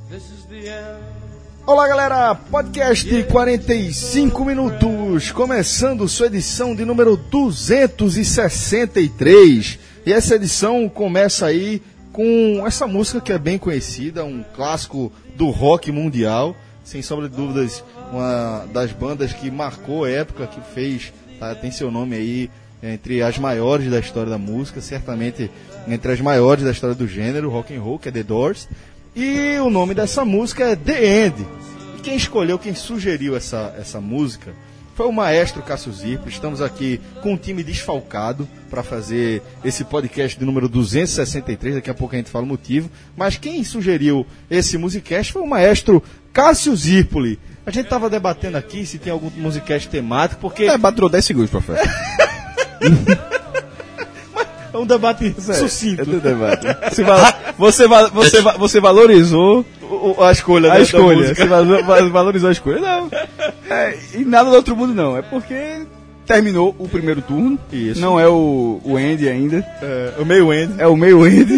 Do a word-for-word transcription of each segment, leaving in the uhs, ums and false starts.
Olá galera, podcast quarenta e cinco minutos, começando sua edição de número duzentos e sessenta e três. E essa edição começa aí com essa música que é bem conhecida, um clássico do rock mundial, sem sombra de dúvidas, uma das bandas que marcou a época, que fez, tá, tem seu nome aí entre as maiores da história da música, certamente entre as maiores da história do gênero, rock and roll, que é The Doors. E o nome dessa música é The End. E quem escolheu, quem sugeriu essa, essa música foi o maestro Cássio Zirpoli. Estamos aqui com um time desfalcado para fazer esse podcast de número duzentos e sessenta e três. Daqui a pouco a gente fala o motivo. Mas quem sugeriu esse musicast foi o maestro Cássio Zirpoli. A gente estava debatendo aqui se tem algum musicast temático, porque... É, bateu dez segundos, professor. É um debate sucinto. É um debate. Você, você, você, você valorizou o, a escolha, a né, escolha. Você valorizou a escolha. Não. É, e nada do outro mundo, não. É porque terminou o primeiro turno. Isso. Não é o, o end ainda. É, o meio end. É o meio end.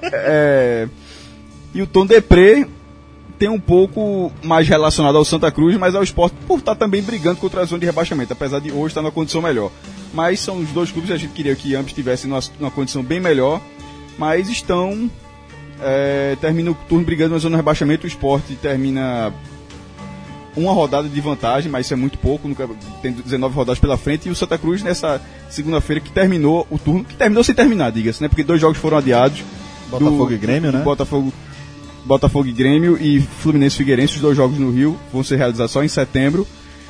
É, e o tom deprê tem um pouco mais relacionado ao Santa Cruz, mas ao Sport, por estar também brigando contra a zona de rebaixamento, apesar de hoje estar numa condição melhor. Mas são os dois clubes que a gente queria que ambos estivessem numa, numa condição bem melhor, mas estão, é, termina o turno brigando na zona de rebaixamento. O Sport termina uma rodada de vantagem, mas isso é muito pouco, nunca, tem dezenove rodadas pela frente, e o Santa Cruz nessa segunda-feira que terminou o turno, que terminou sem terminar, diga-se, né? Porque dois jogos foram adiados. Botafogo do, e Grêmio, né? Botafogo, Botafogo e Grêmio e Fluminense e Figueirense, os dois jogos no Rio vão ser realizados só em setembro.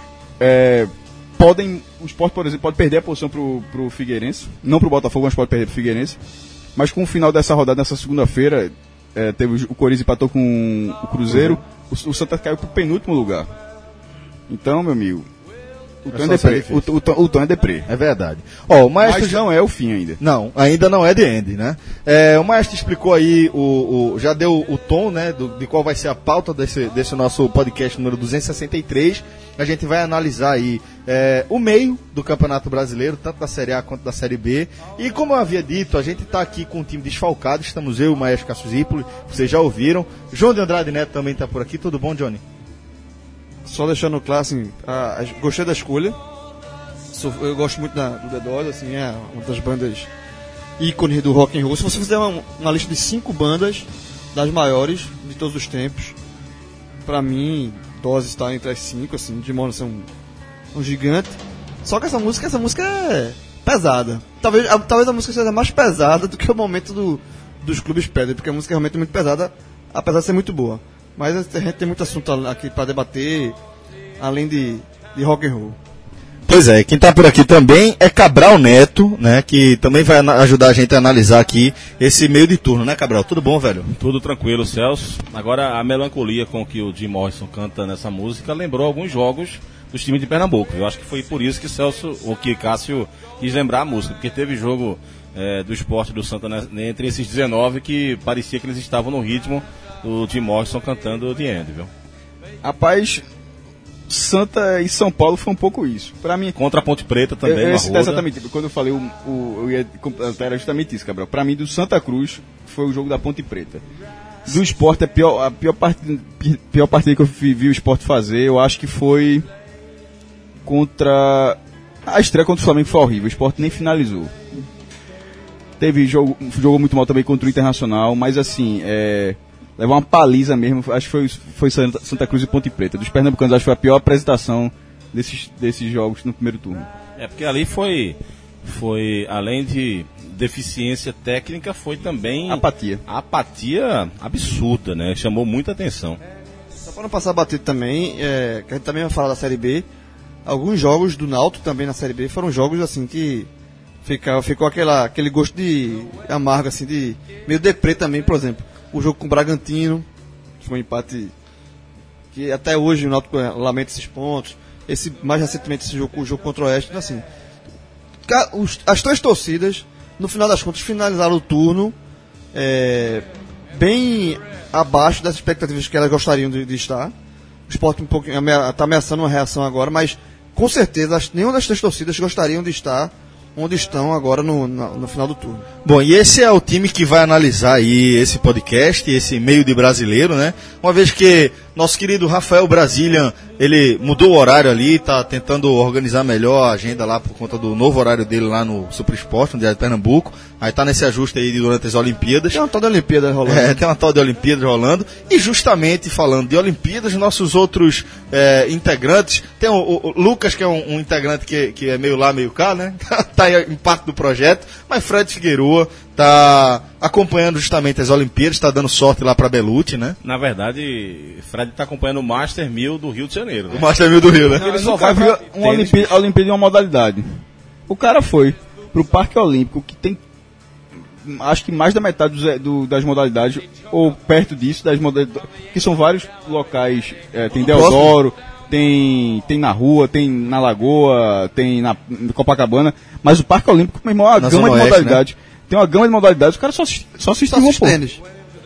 É, podem, o Sport, por exemplo, pode perder a posição pro, pro Figueirense, não pro Botafogo, mas pode perder pro Figueirense. Mas com o final dessa rodada, nessa segunda-feira, é, teve o Corinthians empatou com o Cruzeiro, o, o Santa caiu pro penúltimo lugar. Então, meu amigo, o tom é deprê. O, o, o tom é deprê. É verdade. Ó, o maestro Mas não é o fim ainda. Não, ainda não é The End, né? É, o maestro explicou aí, o, o, já deu o tom, né, do, de qual vai ser a pauta desse, desse nosso podcast número duzentos e sessenta e três. A gente vai analisar aí é, o meio do Campeonato Brasileiro, tanto da Série A quanto da Série B. E como eu havia dito, a gente está aqui com um time desfalcado. Estamos eu, o maestro Cássio Zirpoli, vocês já ouviram. João de Andrade Neto também está por aqui. Tudo bom, Johnny? Só deixando claro, assim, a, a, gostei da escolha. Sou, eu gosto muito da, do The Doors, assim, é uma das bandas ícones do rock and roll. Se você fizer uma, uma lista de cinco bandas das maiores de todos os tempos, pra mim, Doors está entre as cinco, assim, de modo ser um, um gigante. Só que essa música, essa música é pesada. Talvez a, talvez a música seja mais pesada do que o momento do, dos clubes pedem, porque a música é realmente muito pesada, apesar de ser muito boa. Mas a gente tem muito assunto aqui para debater, além de, de rock and roll. Pois é, quem está por aqui também é Cabral Neto, né, que também vai ajudar a gente a analisar aqui esse meio de turno, né, Cabral? Tudo bom, velho? Tudo tranquilo, Celso. Agora, a melancolia com que o Jim Morrison canta nessa música lembrou alguns jogos dos times de Pernambuco. Eu acho que foi por isso que Celso, ou que Cássio quis lembrar a música, porque teve jogo é, do Sport do Santa, né, entre esses dezenove que parecia que eles estavam no ritmo do Jim Morrison cantando The End, viu? Rapaz, Santa e São Paulo foi um pouco isso. Pra mim, contra a Ponte Preta também, eu, eu, uma exatamente, quando eu falei, o, o, eu ia completar era justamente isso, Cabral. Pra mim, do Santa Cruz, foi o jogo da Ponte Preta. Do Sport, a pior, a pior, part, pior partida que eu vi o Sport fazer, eu acho que foi contra... A estreia contra o Flamengo foi horrível, o Sport nem finalizou. Teve jogo, jogou muito mal também contra o Internacional, mas assim, é... levou uma paliza mesmo, acho que foi, foi Santa, Santa Cruz e Ponte Preta. Dos pernambucanos, acho que foi a pior apresentação desses, desses jogos no primeiro turno. É, porque ali foi, foi, além de deficiência técnica, foi também... Apatia. Apatia absurda, né? Chamou muita atenção. Só para não passar batido também, é, que a gente também vai falar da Série B, alguns jogos do Náutico também na Série B foram jogos assim que ficou, ficou aquela, aquele gosto de amargo, assim, de meio deprê também, por exemplo. O jogo com o Bragantino, que foi um empate que até hoje o Náutico lamenta esses pontos. Esse, mais recentemente esse jogo, o jogo contra o Oeste. Então, assim, os, as três torcidas, no final das contas, finalizaram o turno é, bem abaixo das expectativas que elas gostariam de, de estar. O Sport um pouco está ameaçando uma reação agora, mas com certeza nenhuma das três torcidas gostariam de estar onde estão agora no, no, no final do turno. Bom, e esse é o time que vai analisar aí esse podcast, esse meio de brasileiro, né? Uma vez que nosso querido Rafael Brasilian, ele mudou o horário ali, tá tentando organizar melhor a agenda lá por conta do novo horário dele lá no Super Esporte, no Diário de Pernambuco. Aí tá nesse ajuste aí durante as Olimpíadas. Tem uma tal de Olimpíada rolando. É, tem uma tal de Olimpíadas rolando. E justamente falando de Olimpíadas, nossos outros é, integrantes, tem o, o, o Lucas, que é um, um integrante que, que é meio lá, meio cá, né? Tá em parte do projeto, mas Fred Figueroa tá acompanhando justamente as Olimpíadas, tá dando sorte lá pra Belucci, né? Na verdade, Fred tá acompanhando o Master mil do Rio de Janeiro, né? O Master mil do Rio, né? Ele só vai viu pra uma Olimpíada, Olimpíada de uma modalidade. O cara foi pro Parque Olímpico, que tem acho que mais da metade dos, do, das modalidades, ou perto disso, das modalidades, que são vários locais, é, tem Deodoro, tem, tem na rua, tem na Lagoa, tem na Copacabana, mas o Parque Olímpico, meu irmão, é uma na gama de Oeste, modalidades. Né? Tem uma gama de modalidades, o cara só, só assiste Só uma, assiste pô. tênis.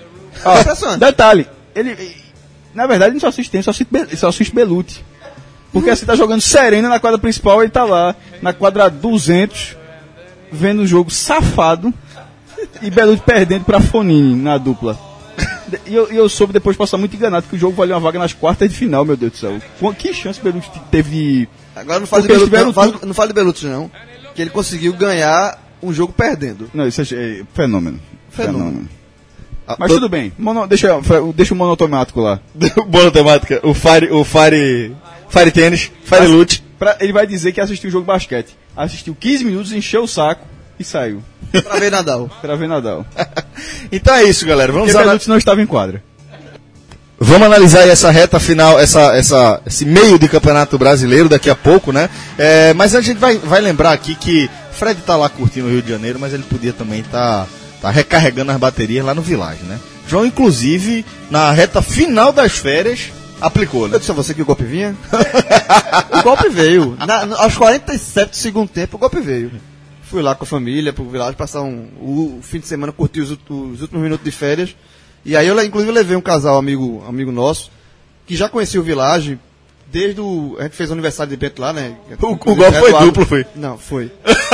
Ah, detalhe, ele, na verdade, ele não só assiste tênis, só assiste, Be- só assiste Belucci. Porque assim, tá jogando Serena na quadra principal, ele tá lá, na quadra duzentos, vendo um jogo safado, e Belucci perdendo pra Fonini na dupla. E eu, eu soube depois passar muito enganado que o jogo valeu uma vaga nas quartas de final, meu Deus do céu. Com- Que chance o Belucci teve de... Agora não fala de Porque eles Belucci, não, tiveram fala, não fala de Belucci, não. Que ele conseguiu ganhar um jogo perdendo. Não, isso é, é fenômeno. Fenômeno. Ah, Mas tô- tudo bem, mono, deixa, deixa o monotomático lá. Boa temática. O Fire, o Fire, Fire Tênis, Fire Lute. Pra, ele vai dizer que assistiu o jogo de basquete. Assistiu quinze minutos, encheu o saco e saiu. Pra ver Nadal. Pra ver Nadal. Então é isso, galera. Vamos, Porque ana- Belucci não estava em quadra. Vamos analisar aí essa reta final, essa, essa, esse meio de campeonato brasileiro daqui a pouco, né? É, mas a gente vai, vai lembrar aqui que Fred tá lá curtindo o Rio de Janeiro, mas ele podia também estar tá, tá recarregando as baterias lá no Village, né? João, inclusive, na reta final das férias, aplicou, né? Eu disse a você que o golpe vinha. O golpe veio. Na, no- aos quarenta e sete do segundo tempo, o golpe veio. Fui lá com a família pro Village passar um, o, o fim de semana, curtir os, ult- os últimos minutos de férias. E aí eu, le- inclusive, levei um casal amigo, amigo nosso, que já conhecia o Village desde o... A gente fez o aniversário de Bento lá, né? O, o Inclusive, golpe foi Eduardo- duplo, foi. Não, foi.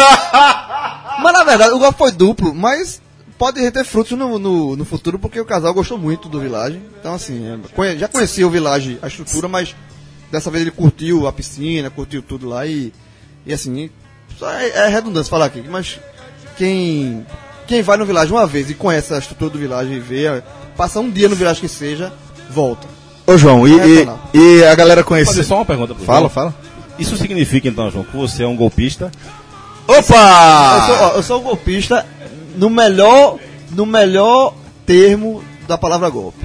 Mas na verdade, o golpe foi duplo, mas pode reter frutos no, no, no futuro, porque o casal gostou muito do Village. Então, assim, é, conhe- já conhecia o Village, a estrutura, mas dessa vez ele curtiu a piscina, curtiu tudo lá e, e assim, só é, é redundância falar aqui, mas quem, quem vai no Village uma vez e conhece a estrutura do Village e vê, passa um dia no Village que seja, volta. Ô, João, e, e, e a galera Vou fazer conhece... só uma pergunta pro Fala, João. fala. Isso significa então, João, que você é um golpista? Eu Opa! sou, ó, eu sou um golpista no melhor, no melhor termo da palavra golpe.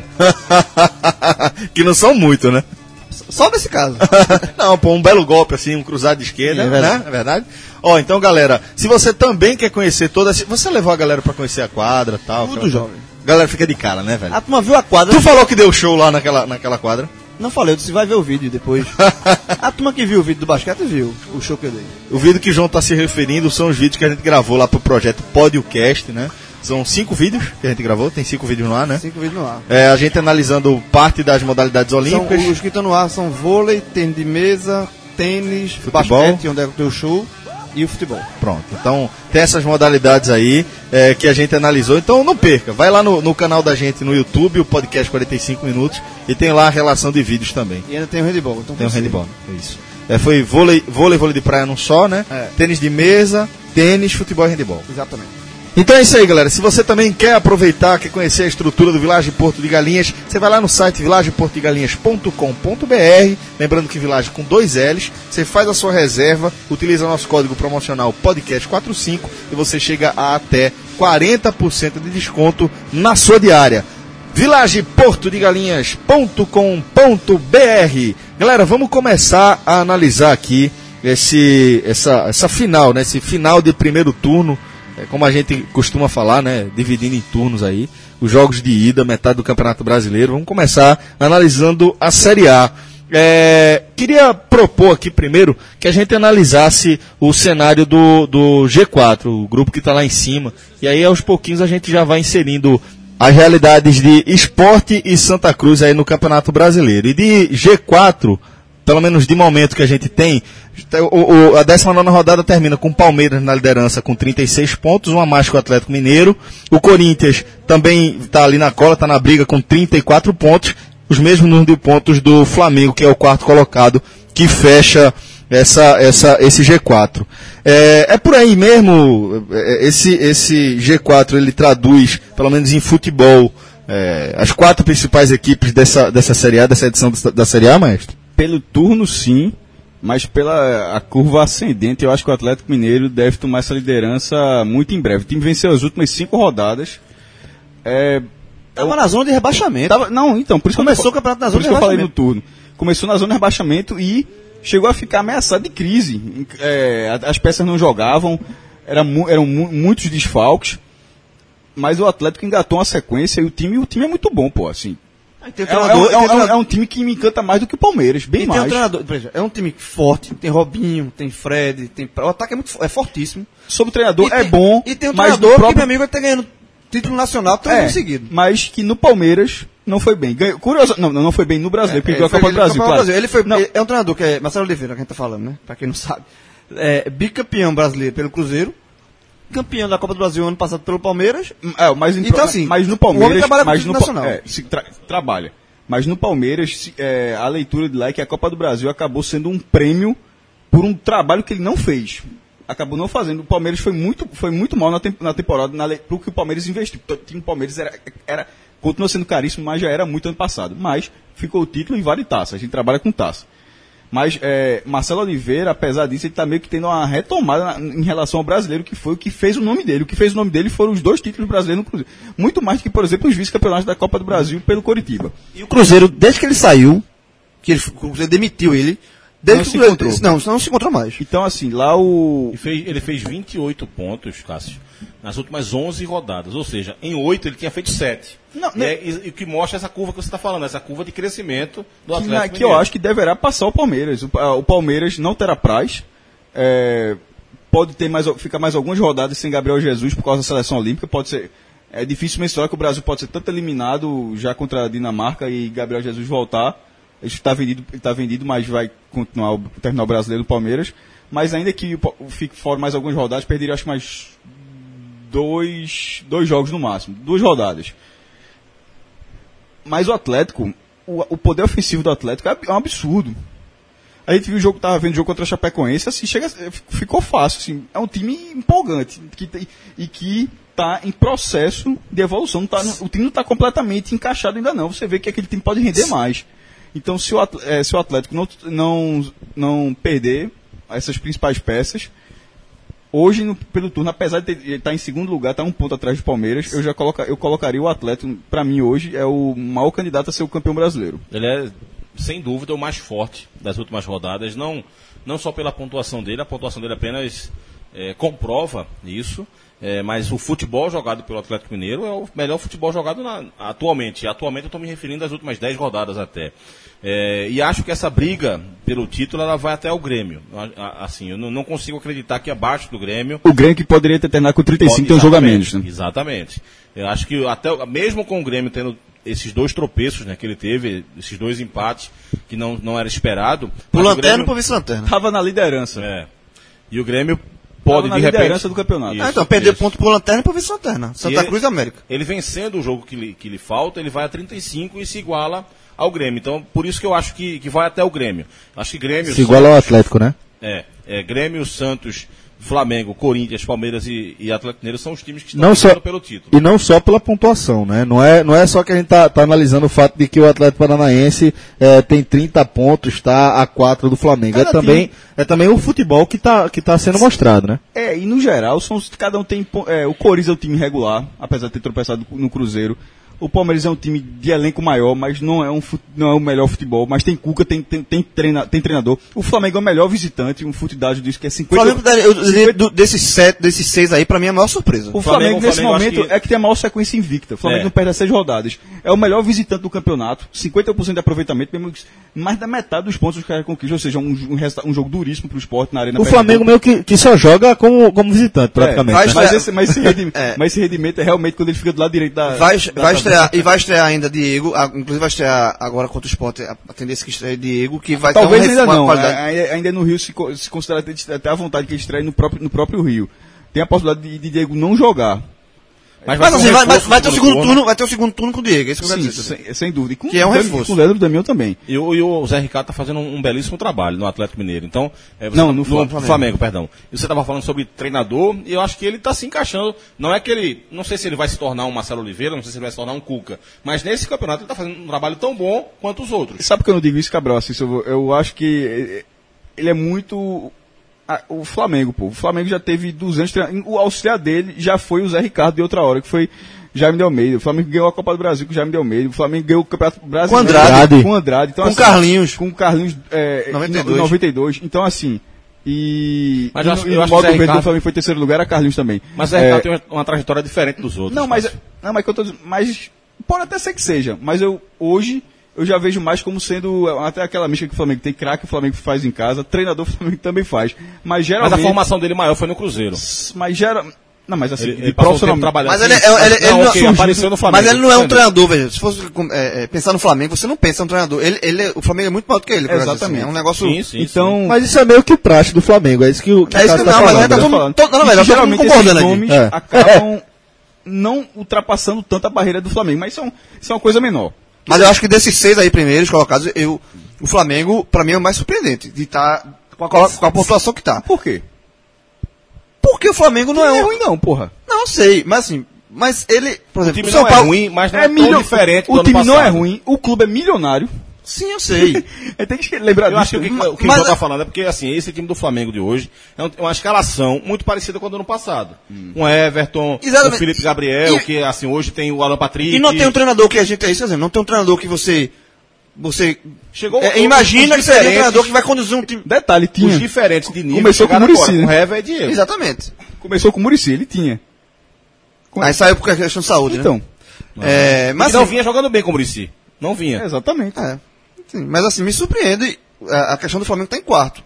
Que não são muito, né? Só nesse caso. Não, pô, um belo golpe assim, um cruzado de esquerda, É né? verdade. É verdade? Ó, então, galera, se você também quer conhecer toda essa... Você levou a galera pra conhecer a quadra e tal? Tudo aquela- jovem. Galera fica de cara, né, velho? A turma viu a quadra. Tu falou que deu show lá naquela, naquela quadra? Não falei, eu disse, vai ver o vídeo depois. A turma que viu o vídeo do basquete viu o show que eu dei. O vídeo que o João tá se referindo são os vídeos que a gente gravou lá pro projeto Podcast, né? São cinco vídeos que a gente gravou, tem cinco vídeos no ar, né? Cinco vídeos no ar. É, a gente analisando parte das modalidades São, olímpicas. os que estão no ar são vôlei, tênis de mesa, tênis, Futebol. basquete, onde é o teu show, e o futebol. Pronto, então tem essas modalidades aí é, que a gente analisou. Então não perca, vai lá no, no canal da gente no YouTube, o podcast quarenta e cinco minutos, e tem lá a relação de vídeos também. E ainda tem o handball. Então Tem o consiga. handball, é isso. É, foi vôlei, vôlei, vôlei de praia num só, né? É. Tênis de mesa, tênis, futebol e handball. Exatamente. Então é isso aí, galera. Se você também quer aproveitar, quer conhecer a estrutura do Village Porto de Galinhas, você vai lá no site village porto de galinhas ponto com ponto b r, lembrando que Village com dois L's, você faz a sua reserva, utiliza nosso código promocional podcast quarenta e cinco e você chega a até quarenta por cento de desconto na sua diária. village porto de galinhas ponto com ponto b r. Galera, vamos começar a analisar aqui esse, essa, essa final, né? Esse final de primeiro turno. É, como a gente costuma falar, né, dividindo em turnos aí, os jogos de ida, metade do Campeonato Brasileiro. Vamos começar analisando a Série A. É, queria propor aqui primeiro que a gente analisasse o cenário do, do G quatro, o grupo que está lá em cima, e aí aos pouquinhos a gente já vai inserindo as realidades de Sport e Santa Cruz aí no Campeonato Brasileiro. E de G quatro, pelo menos de momento que a gente tem, o, o, a décima nona rodada termina com o Palmeiras na liderança com trinta e seis pontos, um a mais que o Atlético Mineiro. O Corinthians também está ali na cola, está na briga com trinta e quatro pontos, os mesmos número de pontos do Flamengo, que é o quarto colocado, que fecha essa, essa, esse G quatro. É, é por aí mesmo, esse, esse G quatro ele traduz, pelo menos em futebol, é, as quatro principais equipes dessa, dessa Série A, dessa edição da, da Série A, maestro? Pelo turno, sim, mas pela a curva ascendente, eu acho que o Atlético Mineiro deve tomar essa liderança muito em breve. O time venceu as últimas cinco rodadas. É, Tava na zona de rebaixamento. Tava, não, então, por isso Começou que eu, o campeonato na por zona isso de que eu falei no rebaixamento. turno. Começou na zona de rebaixamento e chegou a ficar ameaçado de crise. É, as peças não jogavam, era mu, eram mu, muitos desfalques, mas o Atlético engatou uma sequência e o time, o time é muito bom, pô, assim. Tem um É, é, um, treinador- é, um, tem é, um, treinador- é um time que me encanta mais do que o Palmeiras, bem E tem um mais. treinador, veja, é um time forte, tem Robinho, tem Fred, tem, o ataque é, muito, é fortíssimo. Sobre o treinador E é tem- bom, E tem um mas treinador no que, próprio... meu amigo, ele tá ganhando título nacional três é, anos seguidos. mas que no Palmeiras não foi bem. Ganhou, curioso, não, não foi bem no Brasileiro, porque ganhou a foi- Copa do Brasil, Copa do claro. Brasil. Ele foi, Não. ele é um treinador que é Marcelo Oliveira, que a gente tá falando, né? Pra quem não sabe. É, bicampeão brasileiro pelo Cruzeiro, campeão da Copa do Brasil ano passado pelo Palmeiras. É, mas, em- Então, assim, mas no o Palmeiras, homem trabalha com mas time no, nacional. É, se tra- trabalha. Mas no Palmeiras, se- é, a leitura de lá é que a Copa do Brasil acabou sendo um prêmio por um trabalho que ele não fez. Acabou não fazendo. O Palmeiras foi muito, foi muito mal na, tem- na temporada, na, le- pro que o Palmeiras investiu. O time do Palmeiras era, era, continua sendo caríssimo, mas já era muito ano passado. Mas ficou o título e vale taça. A gente trabalha com taça. Mas é, Marcelo Oliveira, apesar disso, ele está meio que tendo uma retomada na, em relação ao brasileiro, que foi o que fez o nome dele. O que fez o nome dele foram os dois títulos brasileiros no Cruzeiro. Muito mais do que, por exemplo, os vice-campeonatos da Copa do Brasil pelo Coritiba. E o Cruzeiro, desde que ele saiu, que ele, o Cruzeiro demitiu ele, desde Não que se o Cruzeiro, encontrou. Não, não se encontrou mais. Então, assim, lá o... Ele fez, ele fez vinte e oito pontos, Cássio, nas últimas onze rodadas. Ou seja, em oito ele tinha feito sete. Não, e, não- é, e, e o que mostra essa curva que você está falando, essa curva de crescimento do que, Atlético na- que eu Mineiro. acho que deverá passar o Palmeiras. O, a- o Palmeiras não terá prazo. É, pode ter mais, ficar mais algumas rodadas sem Gabriel Jesus por causa da seleção olímpica. Pode ser. É difícil mensurar que o Brasil pode ser tanto eliminado já contra a Dinamarca e Gabriel Jesus voltar. Ele está vendido, ele está vendido, mas vai continuar o terminar o brasileiro do Palmeiras. Mas ainda que o Pa- fique fora mais algumas rodadas, perderia acho que mais dois, dois jogos no máximo, duas rodadas. Mas o Atlético, o, o poder ofensivo do Atlético é, é um absurdo. A gente viu o jogo, tava vendo o jogo contra a Chapecoense, assim, chega, ficou fácil, assim, é um time empolgante que tem, e que está em processo de evolução. Não tá, o time não está completamente encaixado ainda não. Você vê que aquele time pode render mais. Então, se o, Atl- eh, se o Atlético não, não, não perder essas principais peças, hoje, no, pelo turno, apesar de ter- ele estar em segundo lugar, está um ponto atrás do Palmeiras, eu já coloca, eu colocaria o Atlético, para mim hoje, é o maior candidato a ser o campeão brasileiro. Ele é, sem dúvida, o mais forte das últimas rodadas, não, não só pela pontuação dele, a pontuação dele apenas é, comprova isso, é, mas o futebol jogado pelo Atlético Mineiro é o melhor futebol jogado na, atualmente. Atualmente eu estou me referindo às últimas dez rodadas até. É, e acho que essa briga pelo título ela vai até o Grêmio. A- a- Assim, eu não, não consigo acreditar que abaixo do Grêmio O Grêmio que poderia ter terminado com trinta e cinco tem um jogo a menos, né? Exatamente. Eu acho que até o- mesmo com o Grêmio tendo esses dois tropeços, né, que ele teve, esses dois empates que não, não era esperado. Por mas o lanterna Grêmio- por vice-lanterna. Tava na liderança. É. E o Grêmio pode na de repente liderança do campeonato. Ah, então, perder isso. ponto por lanterna e por vice-lanterna. Santa ele- Cruz e América. Ele vencendo o jogo que lhe, que lhe falta, ele vai a trinta e cinco e se iguala ao Grêmio. Então, por isso que eu acho que, que vai até o Grêmio. Acho que Grêmio... Se iguala ao Atlético, né? É, é, Grêmio, Santos, Flamengo, Corinthians, Palmeiras e, e Atlético Mineiro são os times que estão Não só- lutando pelo título. E não só pela pontuação, né? Não é, não é só que a gente tá, tá analisando o fato de que o Atlético Paranaense eh, tem trinta pontos, está a quatro do Flamengo. É Cada também, é também o futebol que tá, que tá sendo mostrado, né? É, e no geral, são, os- cada um tem. po- É, o Corinthians é um time regular, apesar de ter tropeçado no Cruzeiro. O Palmeiras é um time de elenco maior, mas não é, um, fut- não é o melhor futebol. Mas tem Cuca, tem, tem, tem, treina, tem treinador. O Flamengo é o melhor visitante, um futidade diz que é O cinquenta. Flamengo, daria- eu diria, do- desses sete, desses seis aí, pra mim é a maior surpresa. O Flamengo, Flamengo, nesse Flamengo, momento, acho que- é que tem a maior sequência invicta. O Flamengo É. não perde as seis rodadas. É o melhor visitante do campeonato, cinquenta por cento de aproveitamento, mesmo que- mais da metade dos pontos que os caras conquistam, ou seja, um, um, resulta- um jogo duríssimo pro esporte na Arena O Flamengo meio que, que só joga como, como visitante, praticamente. vai né? Mas esse, mas, esse rendimento, É. mas esse rendimento é realmente quando ele fica do lado direito da. Vai, da vai tabela. estrear, e vai estrear ainda Diego, a, inclusive vai estrear agora contra o Sport, a, a tendência que estreia Diego, que vai Talvez ter um ainda não, qualidade. ainda, ainda no Rio se, co- se considera até, até a vontade que ele estreia no próprio, no próprio Rio. Tem a possibilidade de, de Diego não jogar. Mas, Mas ter um assim, vai, vai, reforço vai ter o no segundo turno. turno, vai ter o segundo turno com o Diego, é isso que eu quero Sim, dizer. sem, sem dúvida. E com, Que é um Dan- reforço. com o Leandro Damião também. E o, e o Zé Ricardo tá fazendo um, um belíssimo trabalho no Atlético Mineiro. Então, é, você Não, tá- no Flamengo. Flamengo. perdão. E você estava falando sobre treinador, e eu acho que ele está se encaixando. Não é que ele. Não sei se ele vai se tornar um Marcelo Oliveira, não sei se ele vai se tornar um Cuca. Mas nesse campeonato ele está fazendo um trabalho tão bom quanto os outros. Sabe por que eu não digo isso, Cabral? Assim, eu, vou- eu acho que ele é muito... ah, o Flamengo, pô. O Flamengo já teve duzentos treinadores. O auxiliar dele já foi o Zé Ricardo de outra hora, que foi Jaime de Almeida. O Flamengo ganhou a Copa do Brasil com o Jaime de Almeida. O Flamengo ganhou o Campeonato Brasileiro Com Andrade. com o Andrade. Então, Com assim, Carlinhos. Com o Carlinhos é, noventa e em dois. noventa e dois. Então, assim... E, Mas e eu acho- no, e eu no acho que modo o Zé governo do Ricardo- Flamengo foi terceiro lugar, era Carlinhos também. Mas o Zé É, Ricardo tem uma, uma trajetória diferente dos outros. não, mas, Cássio. não, mas, que eu tô dizendo, mas pode até ser que seja, mas eu hoje eu já vejo mais como sendo até aquela mística que o Flamengo tem, craque o Flamengo faz em casa, treinador o Flamengo também faz, mas Mas geralmente, a formação dele maior foi no Cruzeiro. mas gera, não, mas assim, Ele, de ele passou o tempo profissionalmente- trabalhando. Mas ele, Sim, é- ele, ele não, não, ok, surgiu- apareceu no Flamengo. mas ele não é um entendeu? treinador, veja. Se fosse é, é, pensar no Flamengo, você não pensa no treinador. Ele, ele, é- o Flamengo é muito maior do que ele. por exemplo, Exatamente. assim, é um negócio. Sim, sim, então, sim. Mas isso é meio que praxe do Flamengo, é isso que o que É o isso Cássio que tá não, mas falando, aí tá né? todo mundo- todo- não, E velho, que tá todo mundo geralmente esses concordando aqui. nomes É. acabam não ultrapassando tanto a barreira do Flamengo, mas são, isso é uma coisa menor. Mas eu acho que desses seis aí primeiros colocados, eu, o Flamengo, pra mim, é o mais surpreendente. De estar com, a, com a pontuação que tá. Por quê? Porque o Flamengo não Não é é um. ruim não, porra. Não sei, mas assim. Mas ele, por O exemplo, time o São não Paulo. é ruim, mas não É é, tão milho- diferente do o ano time não é passado. ruim, o clube é milionário. Sim, eu sei. É, tem que lembrar Eu acho que disso. o que, o que Mas- o João tá falando é porque, assim, esse time do Flamengo de hoje é um- uma escalação muito parecida com a do ano passado. Um Everton, Exatamente. o Felipe Gabriel, E- que, assim, hoje tem o Alan Patrick. E não tem um treinador que a gente é isso, exemplo, não tem um treinador que você. Você. Chegou é, os- imagina os que seria um diferentes- treinador que vai conduzir um time. Detalhe, tinha. Os diferentes de nível. Começou com o chegaram Muricy, agora, né? com o Hever e Diego. Exatamente. Começou com o Muricy, ele tinha. Aí saiu por questão de saúde, Então, né? É, Mas mas não assim, vinha jogando bem com o Muricy. Não vinha. exatamente. é, sim, mas assim, me surpreende a, a questão do Flamengo tá em quarto.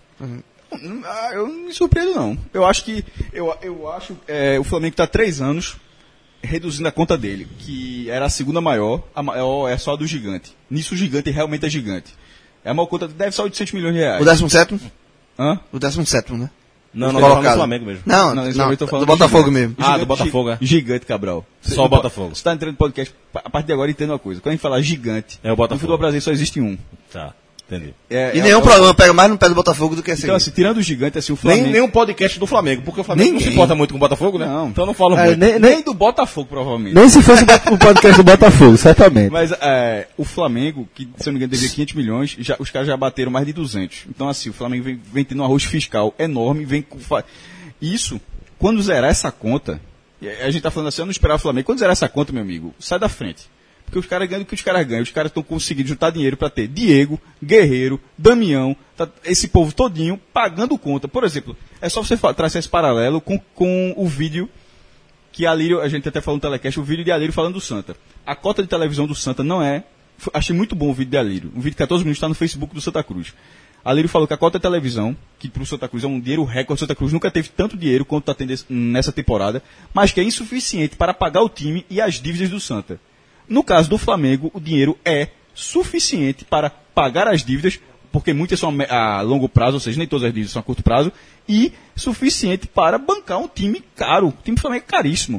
Ah, eu não me surpreendo, não. Eu acho que. Eu, eu acho. É, o Flamengo está há três anos reduzindo a conta dele, que era a segunda maior, a maior é só a do gigante. Nisso o gigante realmente é gigante. É a maior conta, deve ser oitocentos milhões de reais. O décimo sétimo? Hã? O décimo sétimo, né? Não, não, Colocado. não, do Flamengo mesmo. Não, Não, não, nesse momento eu tô falando do Botafogo gigante. mesmo. Ah, Gigante, do Botafogo, é. Gigante, Cabral. Só o Botafogo. Você está entrando no podcast, a partir de agora entenda uma coisa. Quando a gente falar gigante, É o Botafogo. no futebol brasileiro só existe um. Tá, entendi. É, E é- nenhum é- problema pega mais no pé do Botafogo do que esse. Então, assim, tirando o gigante, assim, o Flamengo. Nem, nem um podcast do Flamengo, porque o Flamengo não se Ninguém. importa muito com o Botafogo, né? Não. Então não falo É, muito. nem, Nem nem, do Botafogo, provavelmente. nem se fosse o podcast do Botafogo, certamente. Mas é, o Flamengo, que se eu não me engano devia quinhentos milhões, já, os caras já bateram mais de duzentos. Então, assim, o Flamengo vem, vem tendo um arroz fiscal enorme. Vem com, fa- isso, quando zerar essa conta, e a gente tá falando assim, eu não esperava o Flamengo. Quando zerar essa conta, meu amigo, sai da frente. Porque os caras ganham o que os caras ganham. Os caras estão conseguindo juntar dinheiro para ter Diego, Guerreiro, Damião, tá- esse povo todinho pagando conta. Por exemplo, é só você fa- traçar esse paralelo com, com o vídeo que a Lírio, a gente até falou no telecast, o vídeo de Alírio falando do Santa. A cota de televisão do Santa não é... f- Achei muito bom o vídeo de Alírio. Um vídeo de catorze minutos está no Facebook do Santa Cruz. Alírio falou que a cota de televisão, que para o Santa Cruz é um dinheiro recorde, o Santa Cruz nunca teve tanto dinheiro quanto está tendo esse- nessa temporada, mas que é insuficiente para pagar o time e as dívidas do Santa. No caso do Flamengo, o dinheiro é suficiente para pagar as dívidas, porque muitas são a me- a longo prazo, ou seja, nem todas as dívidas são a curto prazo, e suficiente para bancar um time caro. O time do Flamengo é caríssimo.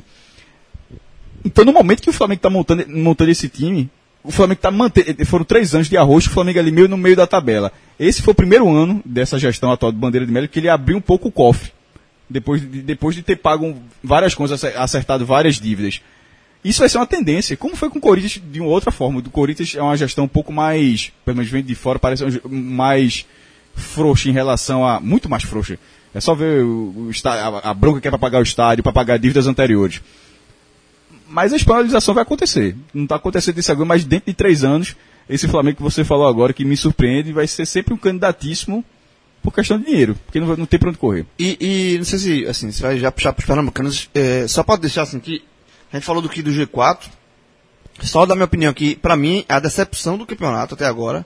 Então, no momento que o Flamengo está montando, montando esse time, o Flamengo está mantendo. Foram três anos de arroz, o Flamengo ali meio no meio da tabela. Esse foi o primeiro ano dessa gestão atual de Bandeira de Melo que ele abriu um pouco o cofre. Depois de, depois de ter pago várias coisas, acertado várias dívidas. Isso vai ser uma tendência. Como foi com o Corinthians de uma outra forma. O Corinthians é uma gestão um pouco mais, pelo menos vem de fora, parece uma ge- mais frouxa em relação a. Muito mais frouxa. É só ver o, o está- a, a bronca que é para pagar o estádio, para pagar dívidas anteriores. Mas a espanholização vai acontecer. Não está acontecendo isso agora, mas dentro de três anos, esse Flamengo que você falou agora, que me surpreende, vai ser sempre um candidatíssimo por questão de dinheiro, porque não, vai- não tem para onde correr. E, e não sei se, assim, você vai já puxar para os pernambucanos, é, só para deixar assim que a gente falou do que do G quatro, só dar minha opinião aqui, para mim, a decepção do campeonato até agora,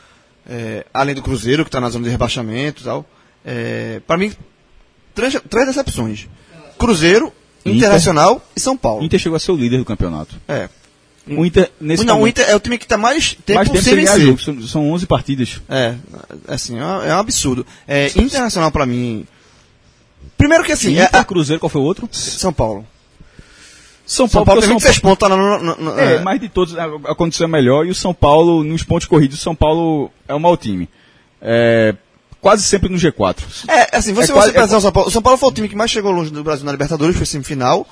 é, além do Cruzeiro, que está na zona de rebaixamento e tal, é, para mim, três, três decepções. Cruzeiro, Inter. Internacional e São Paulo. Inter chegou a ser o líder do campeonato. É. O Inter, nesse não, momento, o Inter é o time que está mais tempo mais tempo sem sem ganhar vencer. jogo. São, são onze partidas. É, assim, é um absurdo. É, Internacional pra mim... Primeiro que assim... Inter, É, Cruzeiro, qual foi o outro? São Paulo. São São Paulo, Paulo porque tem o vinte e seis pontos, tá no, no, no, É, é, mas de todos a, a condição é melhor e o São Paulo, nos pontos corridos, o São Paulo é um mau time. É, quase sempre no G quatro. É, assim, você, É você quase- pensar é- o São Paulo. O São Paulo foi o time que mais chegou longe do Brasil na Libertadores, foi semifinal.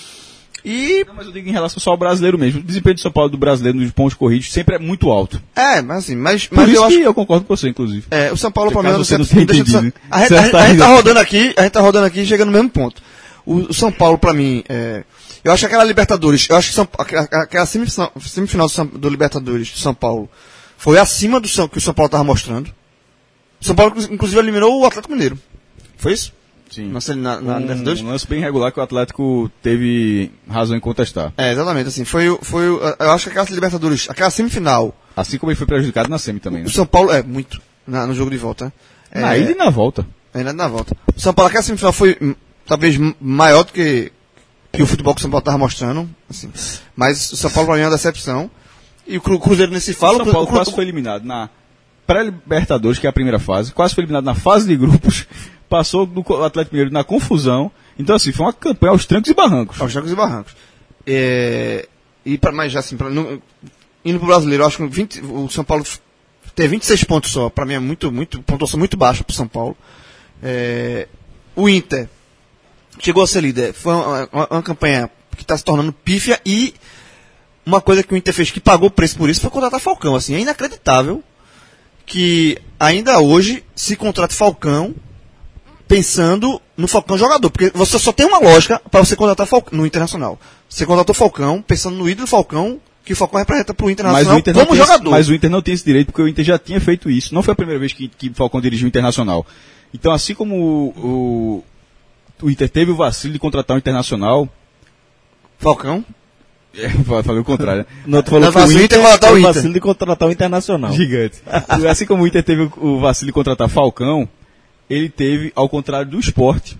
E. Não, mas eu digo em relação só ao brasileiro mesmo. O desempenho do São Paulo do brasileiro nos pontos corridos sempre é muito alto. É, mas assim, mas, Por mas isso eu acho que eu concordo com você, inclusive. É, o São Paulo, Caso pra mim, é um você não centro- tenha deixa eu- entendido. a, gente, Você a, gente- tá a gente tá rindo. rodando aqui, a gente tá rodando aqui e chega no mesmo ponto. O, o São Paulo, pra mim, é, eu acho que aquela Libertadores, eu acho que São, aquela, aquela semifinal, semifinal do, São, do Libertadores do São Paulo foi acima do São, que o São Paulo tava mostrando. O São Paulo, inclusive, eliminou o Atlético Mineiro. Foi isso? Sim. Na, na, na Um, Libertadores? um lance bem regular que o Atlético teve razão em contestar. É, exatamente, assim, foi, o- foi, o- eu acho que aquela Libertadores, aquela semifinal, Assim como ele foi prejudicado na semi também. o Né? São Paulo, é, muito, na- no jogo de volta. É, Na ida e na volta. Ainda na volta. O São Paulo, aquela semifinal foi hum, talvez m- maior do que, que o futebol que o São Paulo estava mostrando. Assim. Mas o São Paulo pra mim é uma decepção. E o Cru- Cruzeiro nesse fala. o São Cru- Paulo o Cru- quase foi eliminado na pré-Libertadores, que é a primeira fase, quase foi eliminado na fase de grupos, passou do Co- Atlético Mineiro na confusão. Então, assim, foi uma campanha aos trancos e barrancos. aos Jogos e Barrancos. É, e pra, mas já assim, pra, não, indo pro brasileiro, eu acho que vinte, o São Paulo f- ter vinte e seis pontos só, pra mim é muito, muito, pontuação muito baixa pro São Paulo. É, o Inter chegou a ser líder. Foi uma, uma- uma campanha que está se tornando pífia e uma coisa que o Inter fez que pagou o preço por isso foi contratar Falcão. Assim, é inacreditável que ainda hoje se contrate Falcão pensando no Falcão jogador, porque você só tem uma lógica para você contratar Falcão no Internacional. Você contratou Falcão pensando no ídolo Falcão, que o Falcão representa para o Mas Internacional o, Inter não como tem, jogador. mas o Inter não tem esse direito, porque o Inter já tinha feito isso. Não foi a primeira vez que, que Falcão dirigiu o Internacional. Então, assim como o, o, o Inter teve o vacilo de contratar o Internacional, Falcão? é, falei o contrário, né? Não, tu falou Não, que o vacilo de Inter contratar o foi Inter. vacilo de contratar o Internacional. Gigante. Assim como o Inter teve o, o vacilo de contratar Falcão, ele teve, ao contrário do Sport,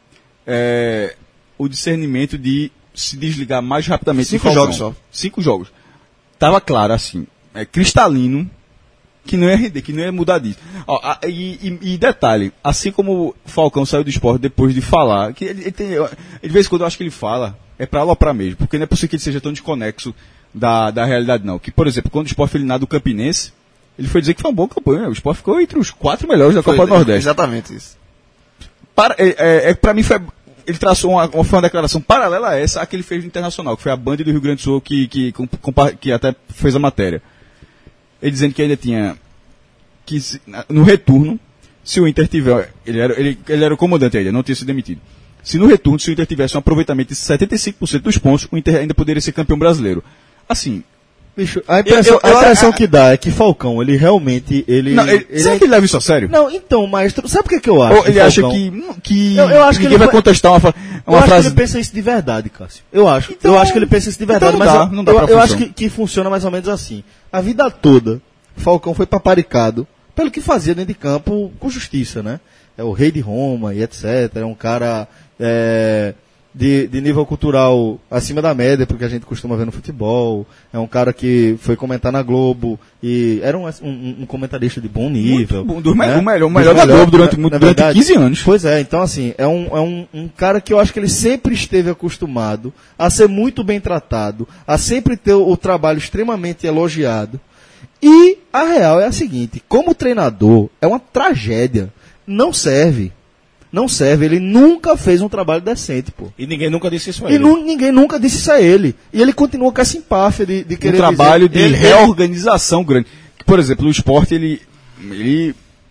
é, o discernimento de se desligar mais rapidamente Cinco de Falcão. jogos só. Cinco jogos. Tava claro, assim, é, cristalino, que não ia render, que não ia mudar disso. Ó, a- e, e- e detalhe, assim como o Falcão saiu do Sport depois de falar, que ele, ele tem, eu- de vez em quando eu acho que ele fala, é pra aloprar mesmo, porque não é possível que ele seja tão desconexo da, da realidade, não. Que, por exemplo, quando o Sport foi eliminado do Campinense, ele foi dizer que foi uma boa campanha. O Sport ficou entre os quatro melhores da Copa do Nordeste. Exatamente isso. Para, é, é, é, pra mim, foi, ele traçou uma, uma, foi uma declaração paralela a essa, a que ele fez no Internacional, que foi a Band do Rio Grande do Sul que, que, compa- que até fez a matéria. Ele dizendo que ainda tinha, que se- na- no retorno, se o Inter tiver, ele era, ele, ele era o comandante ainda, não tinha sido demitido. Se no retorno, se o Inter tivesse um aproveitamento de setenta e cinco por cento dos pontos, o Inter ainda poderia ser campeão brasileiro. Assim, Bicho, a impressão, Eu- eu- eu- a impressão a- que dá é que Falcão, ele realmente, ele... não, ele, ele será é- que ele leva isso a sério? Não, então, maestro, sabe o que, que eu acho? Ou ele do acha Falcão? que, que Eu- eu acho que ninguém ele vai foi- contestar uma, fra- Eu uma acho frase... que ele pensa isso de verdade, Cássio. Eu acho. Então- eu acho que ele pensa isso de verdade, então não mas dá, eu, não dá eu, pra eu acho função. que, que funciona mais ou menos assim. A vida toda, Falcão foi paparicado pelo que fazia dentro de campo com justiça, né? É o rei de Roma e etcétera. É um cara é, de, de nível cultural acima da média, porque a gente costuma ver no futebol. É um cara que foi comentar na Globo e era um, um, um comentarista de bom nível. Muito bom, dos me- né? o melhor, o Dos melhor da melhores, Globo durante, na- muito- na durante verdade. quinze anos. Pois é, então assim, é, um, é um, um cara que eu acho que ele sempre esteve acostumado a ser muito bem tratado, a sempre ter o, o trabalho extremamente elogiado. E a real é a seguinte, como treinador, é uma tragédia. Não serve. Não serve. Ele nunca fez um trabalho decente, pô. E ninguém nunca disse isso a E ele. nu- ninguém nunca disse isso a ele. E ele continua com essa empáfia de, de Um querer trabalho dizer... de Ele- reorganização grande. Que, por exemplo, o esporte, ele, ele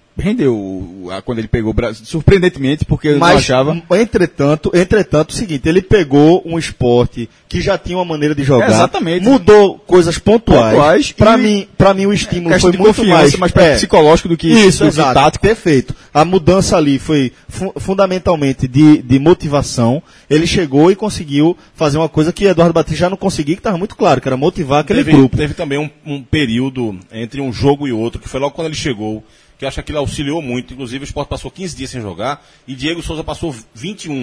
rendeu a- quando ele pegou o Brasil, surpreendentemente, porque eu não Mas, achava... entretanto, entretanto, o seguinte, ele pegou um esporte que já tinha uma maneira de jogar, Exatamente. mudou coisas pontuais. Pontuais Para e- mim, para mim o estímulo questão foi de muito confiança, mais, mais pra é, psicológico do que, isso, do que exato, tático. perfeito. A mudança ali foi fu- fundamentalmente de, de motivação. Ele chegou e conseguiu fazer uma coisa que Eduardo Batista já não conseguia, que estava muito claro, que era motivar aquele teve, grupo. teve também um, um período entre um jogo e outro, que foi logo quando ele chegou, que eu acho que aquilo auxiliou muito. Inclusive, o Sport passou quinze dias sem jogar e Diego Souza passou vinte e um.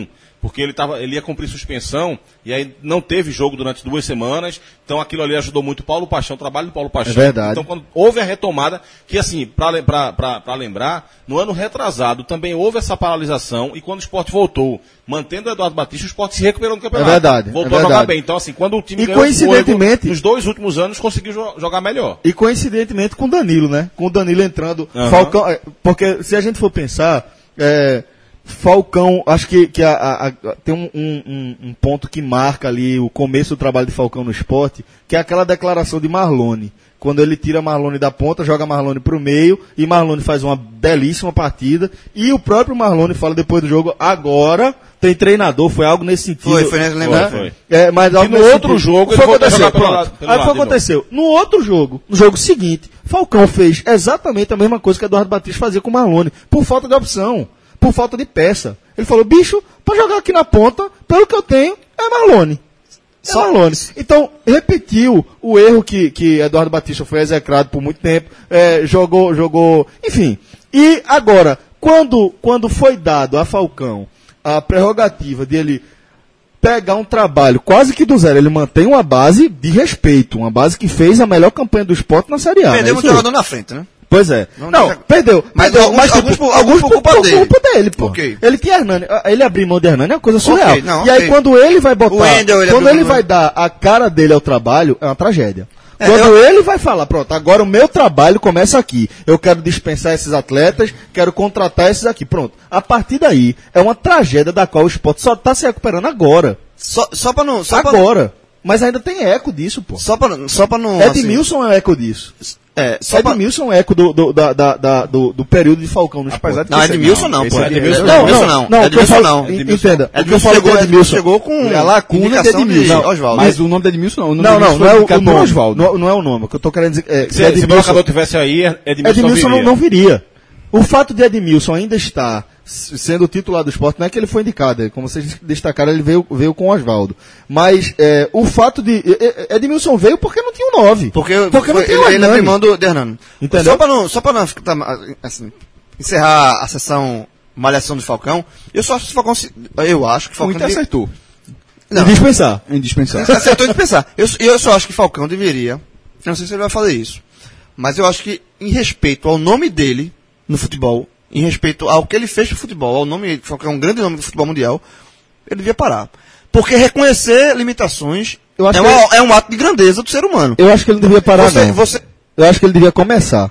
porque ele, tava, ele ia cumprir suspensão, e aí não teve jogo durante duas semanas, então aquilo ali ajudou muito o Paulo Paixão, o trabalho do Paulo Paixão. É verdade. Então quando houve a retomada, que assim, para lembrar, no ano retrasado também houve essa paralisação, e quando o Sport voltou, mantendo o Eduardo Batista, o Sport se recuperou no campeonato. É verdade. Voltou é a jogar verdade. bem. Então assim, quando o time E ganhou coincidentemente- fôlego, nos dois últimos anos conseguiu jo- jogar melhor. E coincidentemente com o Danilo, né? Com o Danilo entrando. Aham. Falcão. é, Porque se a gente for pensar, é, Falcão, acho que, que a- a- a- tem um, um- um- um ponto que marca ali o começo do trabalho de Falcão no esporte, que é aquela declaração de Marlone. Quando ele tira Marlone da ponta, joga Marlone pro meio, e Marlone faz uma belíssima partida. E o próprio Marlone fala depois do jogo, agora tem treinador, foi algo nesse sentido. Foi, foi nesse lembra- Foi, foi. É, mas algo no nesse outro sentido. jogo Foi ele voltou a aconteceu, jogar pelo pronto. lado- pelo Aí lado foi de novo. aconteceu. No outro jogo, no jogo seguinte, Falcão fez exatamente a mesma coisa que Eduardo Batista fazia com o Marlone, por falta de opção, por falta de peça. Ele falou, bicho, pra jogar aqui na ponta, pelo que eu tenho, é Marlone. É Só- Marlone. Então, repetiu o erro que, que Eduardo Batista foi execrado por muito tempo, é, jogou, jogou, enfim. E agora, quando, quando foi dado a Falcão a prerrogativa de ele pegar um trabalho quase que do zero, ele mantém uma base de respeito, uma base que fez a melhor campanha do esporte na Série A. Perdeu né? um Isso aí. jogador na frente, né? Pois é. Não Não, deixa- perdeu. Mas perdeu, alguns- tipo, alguns por- alguns por culpa dele. culpa dele, pô. Por quê? Ele tinha Hernani. Ele abrir mão de Hernani é uma coisa surreal. Ok, não, e aí ok. quando ele vai botar, O Wendel, ele quando abriu ele mão. vai dar a cara dele ao trabalho, é uma tragédia. É, Quando eu- ele vai falar, pronto, agora o meu trabalho começa aqui. Eu quero dispensar esses atletas, quero contratar esses aqui. Pronto. A partir daí, é uma tragédia da qual o esporte só está se recuperando agora. Só, só pra não. Só pra, agora. Mas ainda tem eco disso, pô. só pra, só pra não. assim, Edmilson é eco disso. É, só pra, Edmilson é eco do, do, da, da, da- do, do período de Falcão no esporte. Apesar de Não, que esse- Edmilson não, esse pô. Edmilson Edmilson não. Edmilson não. não, o que eu Edmilson falo- não. en- Edmilson- entenda, o que eu Edmilson falo chegou, de Edmilson Edmilson chegou com é a lacuna de indicação de Edmilson. Oswaldo. Mas o nome do Edmilson não. O nome Não, do não, Edmilson não é foi o, o indicado por nome. Oswaldo. Não, não é o nome. O que eu tô querendo dizer é que Se, se o Edmilson, marcador tivesse aí, Edmilson, Edmilson não não, viria. não viria. O fato de Edmilson ainda estar s- sendo titular do esporte, não é que ele foi indicado, é, como vocês destacaram, ele veio, veio com o Oswaldo. Mas é, o fato de. é, é, Edmilson veio porque não tinha um nove. Porque, Porque não foi- tinha o ele, ele Hernani. abrimou do de Hernani. Entendeu? Só pra não, só pra não ficar, assim, encerrar a sessão Malhação do Falcão, eu só acho que o Falcão. se- Eu acho que o O Falcão. Inter devia- acertou Não, E dispensar. em dispensar. Você acertou de pensar. Eu, eu só acho que Falcão deveria. Não sei se ele vai fazer isso. Mas eu acho que, em respeito ao nome dele no futebol, em respeito ao que ele fez pro futebol, ao nome, Falcão é um grande nome do futebol mundial, ele devia parar. Porque reconhecer limitações Eu acho é, que uma- ele- é um ato de grandeza do ser humano. Eu acho que ele não devia parar, Você, não. você, Eu acho que ele devia começar.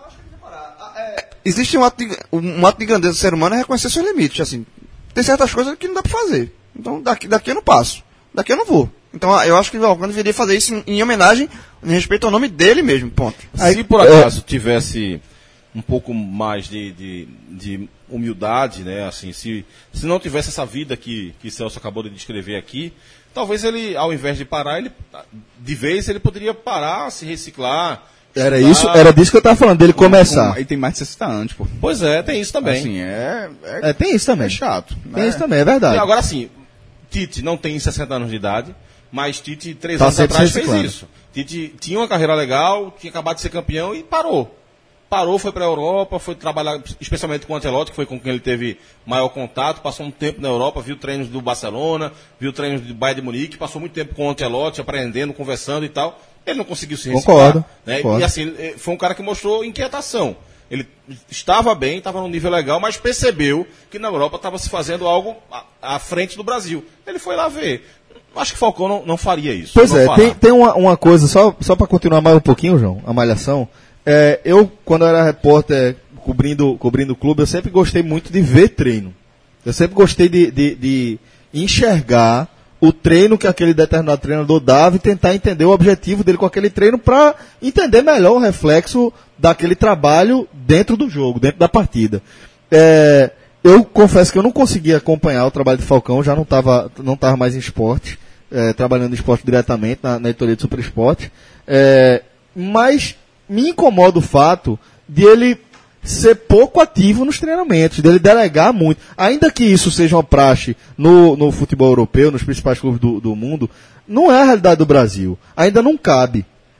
existe um ato, de, um ato de grandeza do ser humano é reconhecer seus limites. Assim, tem certas coisas que não dá pra fazer. Então, daqui, daqui eu não passo. Daqui eu não vou. Então, eu acho que o Falcão deveria fazer isso em, em homenagem, em respeito ao nome dele mesmo. Ponto. Se por acaso tivesse um pouco mais de, de, de humildade, né? Assim, se, se não tivesse essa vida que, que Celso acabou de descrever aqui, talvez ele, ao invés de parar, ele, de vez ele poderia parar, se reciclar. Era estudar. isso, era disso que eu tava falando, dele começar. Aí tem mais de sessenta anos, pô. Pois é, tem isso também. Assim, é, é, É, tem isso também. é chato. Tem né? isso também, é E verdade. agora sim, Tite não tem sessenta anos de idade, mas Tite, três Tá anos sempre atrás, se fez reciclando. isso. Tite tinha uma carreira legal, tinha acabado de ser campeão e parou. Parou, foi para a Europa, foi trabalhar especialmente com o Ancelotti, que foi com quem ele teve maior contato, passou um tempo na Europa, viu treinos do Barcelona, viu treinos do Bayern de Munique, passou muito tempo com o Ancelotti, aprendendo, conversando e tal. Ele não conseguiu se reciclar. Concordo, Né? concordo. E assim, eh, foi um cara que mostrou inquietação. Ele estava bem, estava num nível legal, mas percebeu que na Europa estava se fazendo algo à, à frente do Brasil. Ele foi lá ver. Acho que Falcão não, não faria isso. Pois não é, fará. tem, tem uma, uma coisa, só, só para continuar mais um pouquinho, João, a malhação. É, eu, quando eu era repórter cobrindo, cobrindo o clube, eu sempre gostei muito de ver treino. Eu sempre gostei de, de, de enxergar o treino que aquele determinado treinador dava e tentar entender o objetivo dele com aquele treino para entender melhor o reflexo daquele trabalho dentro do jogo, dentro da partida. É, eu confesso que eu não conseguia acompanhar o trabalho de Falcão, já não estava não tava mais em esporte, é, trabalhando em esporte diretamente na, na editoria do Super Esporte, é, mas me incomoda o fato de ele ser pouco ativo nos treinamentos, dele delegar muito. Ainda que isso seja uma praxe no, no futebol europeu, nos principais clubes do, do mundo, não é a realidade do Brasil. Ainda não cabe.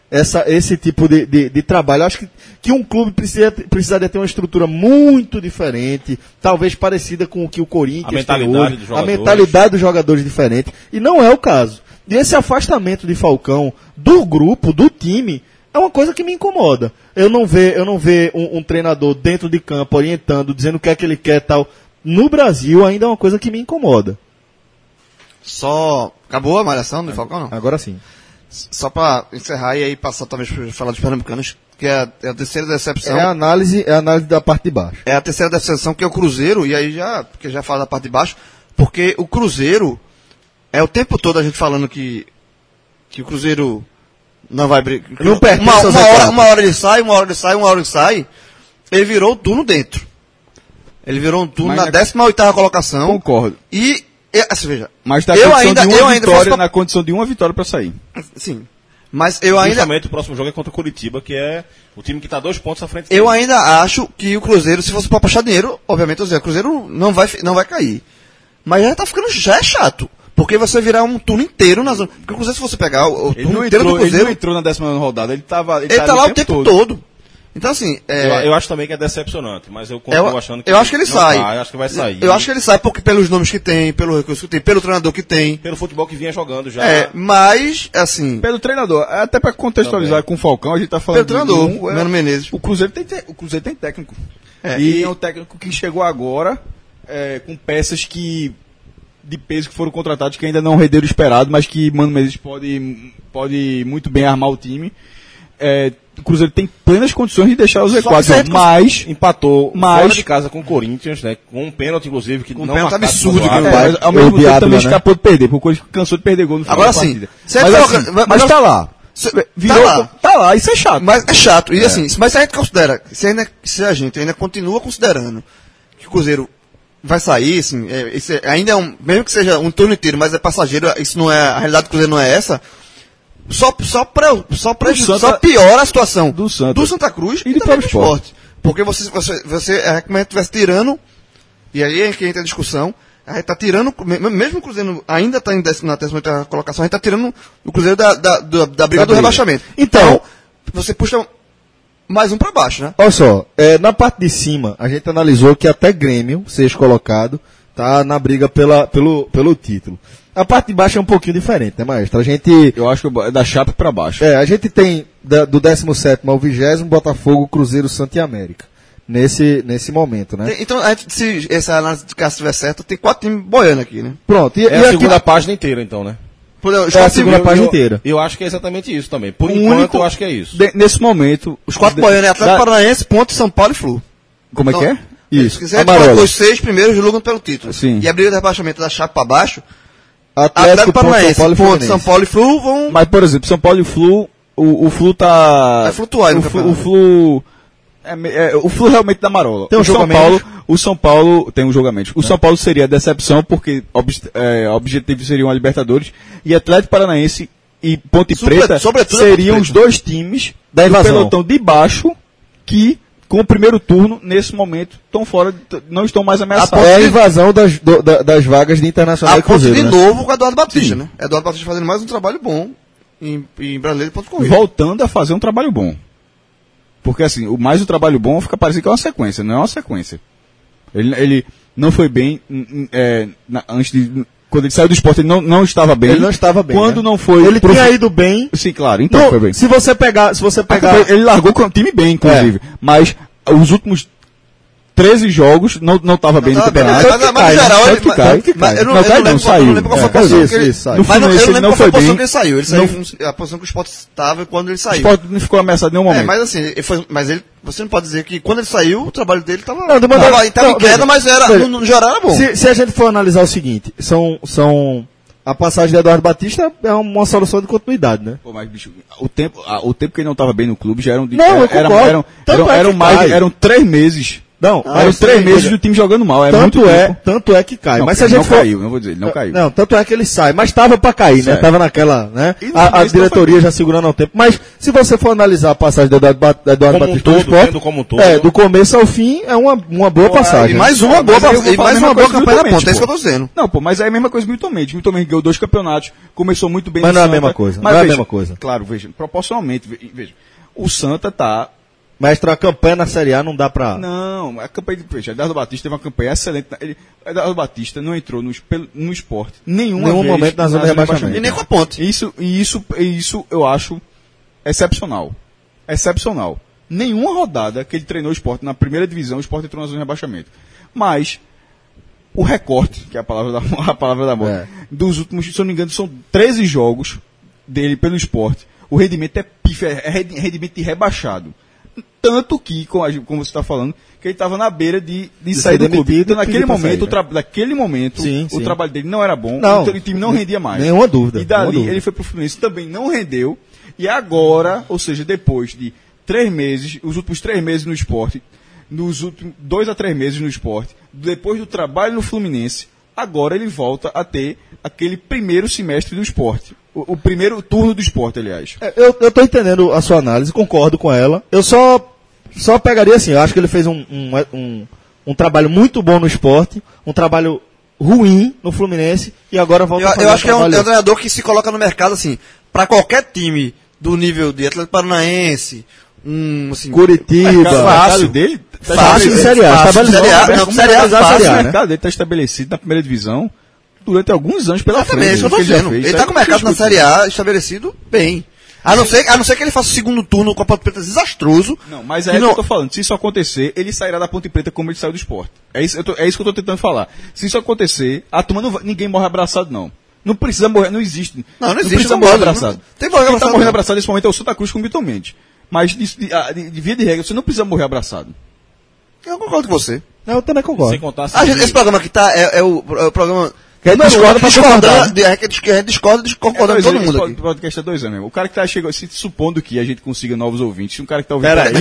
essa, esse tipo de, de, de trabalho. Eu acho que, que um clube precisa, precisaria ter uma estrutura muito diferente, talvez parecida com o que o Corinthians A mentalidade tem dos hoje, a jogadores. mentalidade dos jogadores diferente, e não é o caso. E esse afastamento de Falcão do grupo, do time, é uma coisa que me incomoda. Eu não ver, eu não ver um, um treinador dentro de campo orientando, dizendo o que é que ele quer tal. No Brasil ainda é uma coisa que me incomoda. Só. Acabou a malhação do Falcão, não? Agora sim. Só pra encerrar e aí passar talvez pra falar dos pernambucanos, que é a, é a terceira decepção. É a análise, é a análise da parte de baixo. É a terceira decepção, que é o Cruzeiro, e aí já, porque já fala da parte de baixo, porque o Cruzeiro, é o tempo todo a gente falando que, que o Cruzeiro não vai brigar. Não pertence uma, ao uma, Z quatro. hora, uma hora ele sai, uma hora ele sai, uma hora ele sai. Ele virou o turno dentro. Ele virou um turno Mas na na- décima oitava colocação. Concordo. E, e assim, veja, Mas tá eu na condição ainda, de uma eu ainda vitória, faço, na condição de uma vitória pra sair. sim, mas eu ainda, Justamente o próximo jogo é contra o Curitiba, que é o time que está dois pontos à frente. eu dele. ainda acho que o Cruzeiro, se fosse pra puxar dinheiro, obviamente, eu dizer, o Cruzeiro não vai, fi- não vai cair. Mas já tá ficando, já é chato. Porque você virar um turno inteiro na zona. Porque o Cruzeiro, se você pegar o, o Ele turno não, inteiro entrou, do ele Cruzeiro, não entrou na décima rodada, ele tava. ele tá ali lá o tempo todo. Então, assim, é, Eu, eu acho também que é decepcionante, mas eu eu, continuo achando que eu acho que ele não sai. vai, eu acho que vai sair. Eu acho que ele sai porque pelos nomes que tem, pelo recurso que tem, pelo treinador que tem. Pelo futebol que vinha jogando já. É, mas, assim, Pelo treinador, até pra contextualizar com o Falcão, a gente tá falando pelo treinador, de um, é, Mano Menezes. o Cruzeiro tem, te- o Cruzeiro tem técnico. É, e, e- é um técnico que chegou agora é, com peças que de peso que foram contratados que ainda não renderam o esperado, mas que Mano Menezes pode, pode muito bem armar o time. É, o Cruzeiro tem plenas condições de deixar o Z Só quatro, que você mas empatou Mas- fora de casa com o Corinthians, né? Com um pênalti, inclusive, que Um não pênalti marcado absurdo por que VAR. não É, vai. mas ao mesmo o tempo Diablo, também né? escapou de perder, porque o Corinthians cansou de perder gol no final Agora da sim, partida. você Mas, troca- assim, mas- mas mas- tá lá. Cê- Virou, tá lá. tá lá, isso é chato. Mas é chato. E assim, mas se a gente considera, se, ainda, se a gente ainda continua considerando que o Cruzeiro vai sair, assim, é, esse é- ainda é um, mesmo que seja um turno inteiro, mas é passageiro, isso não é, a realidade do Cruzeiro não é essa, só, só, pra, só, pra, Do Santa- só piora a situação do Santa. Santa Cruz E e, do também do próprio Sport. esporte. Porque você, você, você é como se estivesse tirando, e aí é que entra a discussão, a gente tá tirando, me- mesmo o Cruzeiro ainda está na décima oitava colocação, a gente tá tirando o Cruzeiro da, da, da, da briga Da do briga. rebaixamento. Então, você puxa mais um para baixo, né? Olha só, é, na parte de cima, a gente analisou que até Grêmio, sexto colocado, tá na briga pela, pelo, pelo título. A parte de baixo é um pouquinho diferente, né, maestro? A gente, Eu acho que é da Chape pra baixo. é, a gente tem da- do décimo sétimo ao vigésimo Botafogo, Cruzeiro, Santa e América. Nesse, nesse momento, né? Tem- Então, a gente, se essa análise de caso estiver certa, tem quatro times boiando aqui, né? Pronto, e, É e a aqui- segunda página inteira, então, né? Por exemplo, os É a quatro segunda times- página eu, inteira. Eu acho que é exatamente isso também. Por O enquanto, único- eu acho que é isso. De- nesse momento, os quatro de- boiando é Atlético da- Paranaense, Ponte, São Paulo e Flu. Como é que é? Então, Isso, Se quiser, Amarola. os seis primeiros jogam pelo título. Sim. E a briga de rebaixamento da chave para baixo, Atlético, Atlético Ponte, Paranaense, São Paulo e Ponte, Fluminense. São Paulo e Flu vão... Mas, por exemplo, São Paulo e Flu, o, o Flu tá... Vai flutuar aí no o, Flu, campeonato. o Flu... É, me- é, o Flu realmente da Marola. Tem um o jogo São a menos? Paulo, o São Paulo tem um jogo a menos. O São Paulo seria a decepção porque obs- é, objetivo seriam a Libertadores e Atlético Paranaense e Ponte Sobre- Preta sobretudo a seriam Ponte os Preta. dois times Da do invasão. pelotão de baixo que com o primeiro turno nesse momento estão fora, de- não estão mais ameaçados. É a invasão das, do- da- das vagas de Internacional A e Ponte Cruzeiro, de né? novo com o Eduardo Batista, né? Eduardo Batista fazendo mais um trabalho bom em, em Brasileiro de Ponto Corrida. Voltando a fazer um trabalho bom. Porque assim, o mais o trabalho bom fica parecendo que é uma sequência, não é uma sequência. Ele, ele não foi bem hum, hum, é, na- antes de. Quando ele saiu do esporte, ele não, não estava bem. Ele não estava bem, Quando né? não foi. Ele pro- tinha ido bem. Sim, claro, então Não, foi bem. se você pegar, se você pegar, Ele largou com o time bem, inclusive. Mas os últimos treze jogos não não estava bem no tava bem, campeonato. mas- mas, Tanto que no cai, geral, tanto ele- que mas- cai. mas eu não- Não eu não cai, lembro não, qual- saiu. eu não lembro qual foi a É, posição isso, que ele- isso, saiu. No Mas não, eu Fluminense não ele lembro não qual foi foi a posição bem. que ele saiu. Ele Não- saiu com a posição que o Sport estava quando ele O saiu. Sport não ficou ameaçado em nenhum É, momento. mas assim, ele foi, mas ele, você não pode dizer que quando ele saiu, o trabalho dele estava Não, de maneira- tava, tava não, em queda, veja, mas era, veja, no, no geral era bom. se, se a gente for analisar o seguinte, são, são a passagem de Eduardo Batista é uma solução de continuidade, né? Pô, mas, bicho, o tempo, a- o tempo que ele não estava bem no clube já eram de, Não, eu era, concordo. eram, Tanto eram, é eram que mais, cai. eram três meses Não, Ah, Eram três meses do time jogando mal, é tanto muito é, tempo. tanto é que cai. Não, mas se a gente não for... caiu, não vou dizer, ele não caiu. Não, tanto é que ele sai, mas estava para cair, né? Certo. Tava naquela, né? E no A, a Fluminense diretoria não foi- já segurando ao tempo. Mas se você for analisar a passagem do Eduardo, Ba- Eduardo Como um Batista no todo, esporte, vendo como um todo. é, do começo ao fim é uma, uma boa passagem. E mais uma Ah, boa, mas aí eu vou e falar mais a mesma uma boa coisa do campanha na Milton ponta, é isso que eu Mendes, tô dizendo. Não, pô, mas é a mesma coisa que o Milton Mendes. O Milton Mendes ganhou dois campeonatos, começou muito bem Mas no não é a Santa, mesma coisa, mas não é a veja, mesma coisa. Claro, veja, proporcionalmente, ve- veja, o Santa tá... Mestre, a campanha na Série A não dá pra... Não, a campanha de veja, Eduardo Batista teve uma campanha excelente. Ele, Eduardo Batista não entrou no, espe- no esporte nenhuma Nenhum vez momento na zona de rebaixamento. E nem com a ponte. Isso, e isso, e isso eu acho excepcional. Excepcional. Nenhuma rodada que ele treinou o esporte na primeira divisão, o esporte entrou na zona de rebaixamento. Mas o recorte, que é a palavra da, a palavra da moda, É. dos últimos, se eu não me engano, são treze jogos dele pelo esporte. O rendimento é pífio, é rendi- rendimento de rebaixado. Tanto que, como, a gente- como você está falando, que ele estava na beira de, de sair ser do clube. demitido Então, e naquele pedir pra momento, sair, o tra- naquele momento, Sim, o sim. trabalho dele não era bom, Não. então o time não rendia mais. Nenhuma dúvida, E dali nenhuma dúvida. ele foi pro Fluminense, também não rendeu. E agora, ou seja, depois de três meses, os últimos três meses no esporte, nos últimos dois a três meses no esporte, depois do trabalho no Fluminense, agora ele volta a ter aquele primeiro semestre do esporte. O, o primeiro turno do esporte, aliás. É, Eu, eu tô entendendo a sua análise, concordo com ela. Eu só, só pegaria assim, eu acho que ele fez um, um, um, um trabalho muito bom no esporte, um trabalho ruim no Fluminense, e agora volta Eu, a fazer eu acho que é um, trabalho. é um treinador que se coloca no mercado, assim, pra qualquer time do nível de Atlético Paranaense, um, assim... Curitiba. O mercado Fácil. dele tá Fácil de estabelecido. Série A. Fácil, Estabilizou- Série A, não, Vamos Série A, analisar a fácil, Série A, O né? mercado dele está estabelecido na primeira divisão durante alguns anos pela Exatamente, frente. isso que eu tô que ele já dizendo. fez. Ele Isso tá aí com o não mercado na discute. Série A estabelecido bem. A não ser, a não ser que ele faça o segundo turno com a Ponte Preta desastroso. Não, mas E é que não- eu tô falando. Se isso acontecer, ele sairá da Ponte Preta como ele saiu do esporte. É isso, eu tô- é isso que eu tô tentando falar. Se isso acontecer, a turma não vai- ninguém morre abraçado, não. Não precisa morrer, não existe. Não, não existe, precisa não morrer pode, abraçado. não- tem morrer Quem abraçado, tá morrendo não. abraçado nesse momento é o Santa Cruz com o Milton Mendes. Mas de, de, a- de- de via de regra, você não precisa morrer abraçado. Eu concordo com você. Eu também concordo. Sem contar assim, A gente- esse programa aqui tá, é, é o, é o programa... Que a gente discorda pra discordando, concordar. de- a gente que a gente discorda, de- concordando dois com todo anos, mundo esse aqui. podcast é dois anos mesmo. O cara que tá chegando, se supondo que a gente consiga novos ouvintes, um cara que tá ouvindo. Pera aí.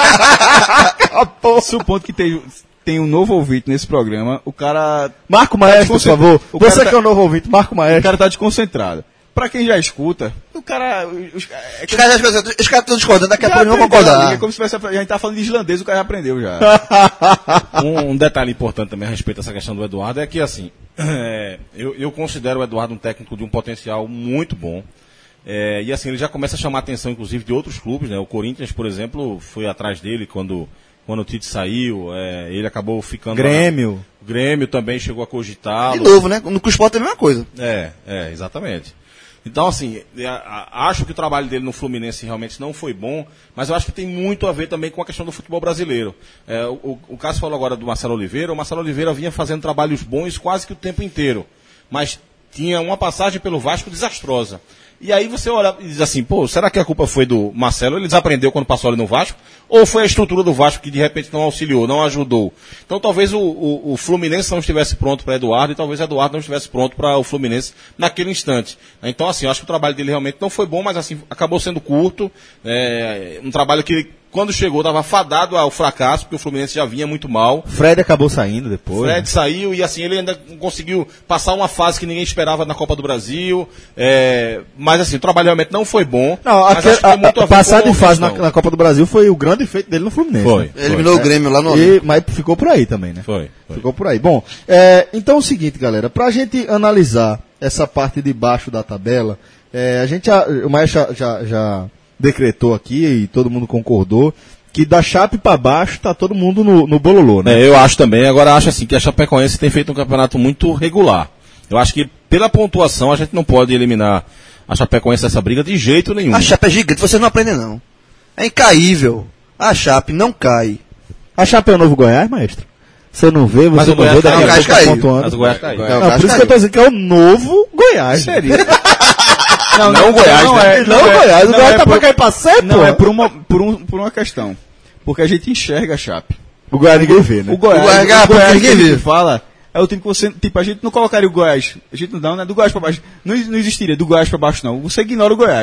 Supondo que tem, tem um novo ouvinte nesse programa, o cara Marco Maestro, por desconcentra- favor. o cara Você tá- que é o novo ouvinte, Marco O Maestro. cara tá desconcentrado. Pra quem já escuta, o cara. Os, é Os caras os caras estão discordando, daqui a já pouco não vão aprendeu, concordar. É como se tivesse, a gente tá falando de islandês, o cara já aprendeu já. Um, um detalhe importante também a respeito dessa questão do Eduardo é que, assim, é, eu, eu considero o Eduardo um técnico de um potencial muito bom. É, e, assim, ele já começa a chamar a atenção, inclusive, de outros clubes, né? O Corinthians, por exemplo, foi atrás dele quando, quando o Tite saiu. É, ele acabou ficando... Grêmio. O Grêmio também chegou a cogitá-lo. De novo, né? No que o esporte é a mesma coisa. É, é, exatamente. Então, assim, é, a- acho que o trabalho dele no Fluminense realmente não foi bom, mas eu acho que tem muito a ver também com a questão do futebol brasileiro. É, o, o Cássio falou agora do Marcelo Oliveira, o Marcelo Oliveira vinha fazendo trabalhos bons quase que o tempo inteiro, mas tinha uma passagem pelo Vasco desastrosa. E aí você olha e diz assim, pô, será que a culpa foi do Marcelo? Ele desaprendeu quando passou ali no Vasco? Ou foi a estrutura do Vasco que de repente não auxiliou, não ajudou? Então talvez o, o, o Fluminense não estivesse pronto para Eduardo e talvez Eduardo não estivesse pronto para o Fluminense naquele instante. Então assim, eu acho que o trabalho dele realmente não foi bom, mas assim, acabou sendo curto. É, um trabalho que quando chegou estava fadado ao fracasso, porque o Fluminense já vinha muito mal. Fred acabou saindo depois. Fred saiu e assim, ele ainda conseguiu passar uma fase que ninguém esperava na Copa do Brasil. É, mas assim, o trabalho realmente não foi bom. Não, mas aquele, acho que tem muito a, a a ver passar com de fase na, questão. na Copa do Brasil foi o grande feito dele no Fluminense. Foi. né? Eliminou o Grêmio lá no... E, mas ficou por aí também, né? Foi. foi. Ficou por aí. Bom, é, então é o seguinte, galera, pra gente analisar essa parte de baixo da tabela, é, a gente já, o Maestro já, já, já decretou aqui e todo mundo concordou que da Chape pra baixo tá todo mundo no, no bololô, né? É, eu acho também. Agora acho assim que a Chapecoense tem feito um campeonato muito regular. Eu acho que pela pontuação a gente não pode eliminar a Chapecoense dessa briga de jeito nenhum. A Chape é gigante, vocês não aprendem não. É incaível. A Chape não cai. A Chape é o novo Goiás, Maestro? Você não vê, você Mas o não Goiás vê, caiu, daqui a o Goiás pouco tá caiu. pontuando. Mas o Goiás caiu. Não, Não, o Goiás por isso que eu caiu. tô dizendo que é o novo Goiás. Seria. Não, não, Goiás, não né? é, Não, Goiás, o não Goiás é tá por- pra cair pra C, pô. Não, é por uma, por, um, por uma questão. Porque a gente enxerga a Chape. O Goiás ninguém vê, né? O Goiás, O Goiás, o Goiás porque que a ninguém gente vê. fala é o time que você, tipo, a gente não colocaria o Goiás, a gente não dá, né, do Goiás pra baixo, não, não existiria do Goiás pra baixo não, você ignora o Goiás.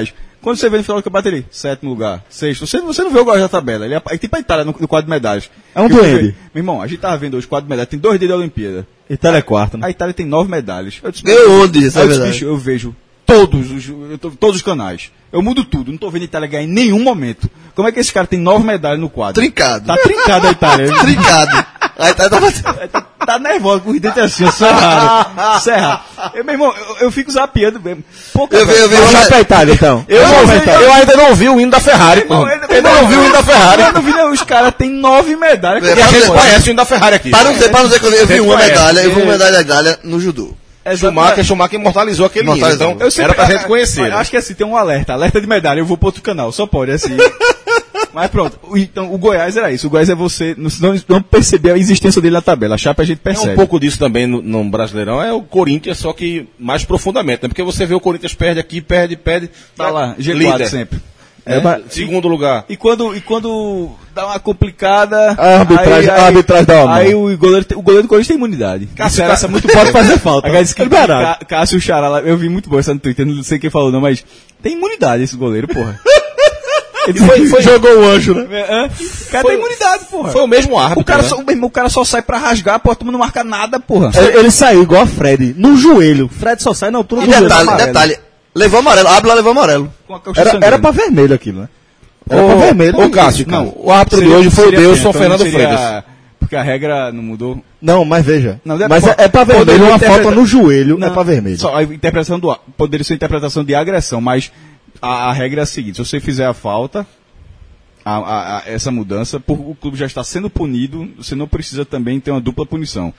Quando você vê no final do campeonato ele, sétimo lugar, sexto, você, você não vê o Goiás na tabela. Ele é, é tipo a Itália no, no quadro de medalhas. É um Que você duende. vê- Meu irmão, a gente tava vendo hoje o quadro de medalhas, tem dois dedos da Olimpíada. Itália é quarto, né? A Itália tem nove medalhas. Eu disse, Ganhou onde? Isso é Aí eu disse, verdade. bicho, eu vejo todos os, eu tô- todos os canais. Eu mudo tudo, não tô vendo a Itália ganhar em nenhum momento. Como é que esse cara tem nove medalhas no quadro? Trincado. Tá trincado a Itália. Trincado. Aí tá, tá, tá, tá nervosa, com os dentes assim, serrado. Serra. Eu, meu irmão, eu, eu fico zapeando mesmo. Pouca Eu vi- eu vi vez. uma- Vai pra Itália, então. Eu, não vi- eu ainda não vi o hino da Ferrari, pô. Irmão, Eu ainda- ainda não vi o hino da Ferrari. Eu não vi, não. Os caras têm nove medalhas. É, E a gente Para- conhece o hino da Ferrari aqui. Para não dizer, para não dizer que eu, eu vi Você uma conhece, medalha, eu vi porque- uma medalha da Itália no judô. Schumacher, Schumacher imortalizou aquele hino, Imortalizou. então Eu sempre- era pra gente conhecer. Eu né? acho que assim, tem um alerta. Alerta de medalha, eu vou pro outro canal. Só pode, assim. Mas pronto. O- Então, o Goiás era isso. O Goiás é você não, não, não perceber a existência dele na tabela. A chapa a gente É percebe. um pouco disso também no, no Brasileirão, é o Corinthians, só que mais profundamente, né? Porque você vê o Corinthians perde aqui, perde, perde. Tá lá, G quatro líder. sempre. É, É, mas- segundo lugar. E quando, e quando dá uma complicada. A arbitragem- a arbitragem dá uma mão. Aí o goleiro, tem- o goleiro do Corinthians tem imunidade. Cássio, Isso Cássio, era- muito pode fazer falta. Agora disse que Liberado. Cá- Cássio Xará, lá, eu vi muito bom essa no Twitter, não sei quem falou não, mas tem imunidade esse goleiro, porra. Ele Foi, foi, jogou o anjo, né? É, o cara Foi- tem imunidade, porra. Foi o mesmo árbitro. o, cara né? só, meu irmão, o cara só sai pra rasgar, porra, tu não marca nada, porra. Ele, ele saiu igual a Fred, no joelho. Fred só sai na altura E do joelho. detalhe, amarelo. detalhe, levou amarelo, Abla levou amarelo. Com a coxa Era, sangrando. era pra vermelho aquilo, né? Era Ô, pra vermelho. ô, Cássio, Não, o árbitro de seria- hoje foi o seria Deilson pênalti, Fernando não seria- Freitas. Porque a regra não mudou. Não, mas veja. Não, deve- mas é, é pra vermelho, poderia uma interpreta- falta no joelho Não, é pra vermelho. Só a interpretação do poderia ser interpretação de agressão, mas a, a regra é a seguinte: se você fizer a falta, a, a- a- essa mudança, por, o clube já está sendo punido, você não precisa também ter uma dupla punição.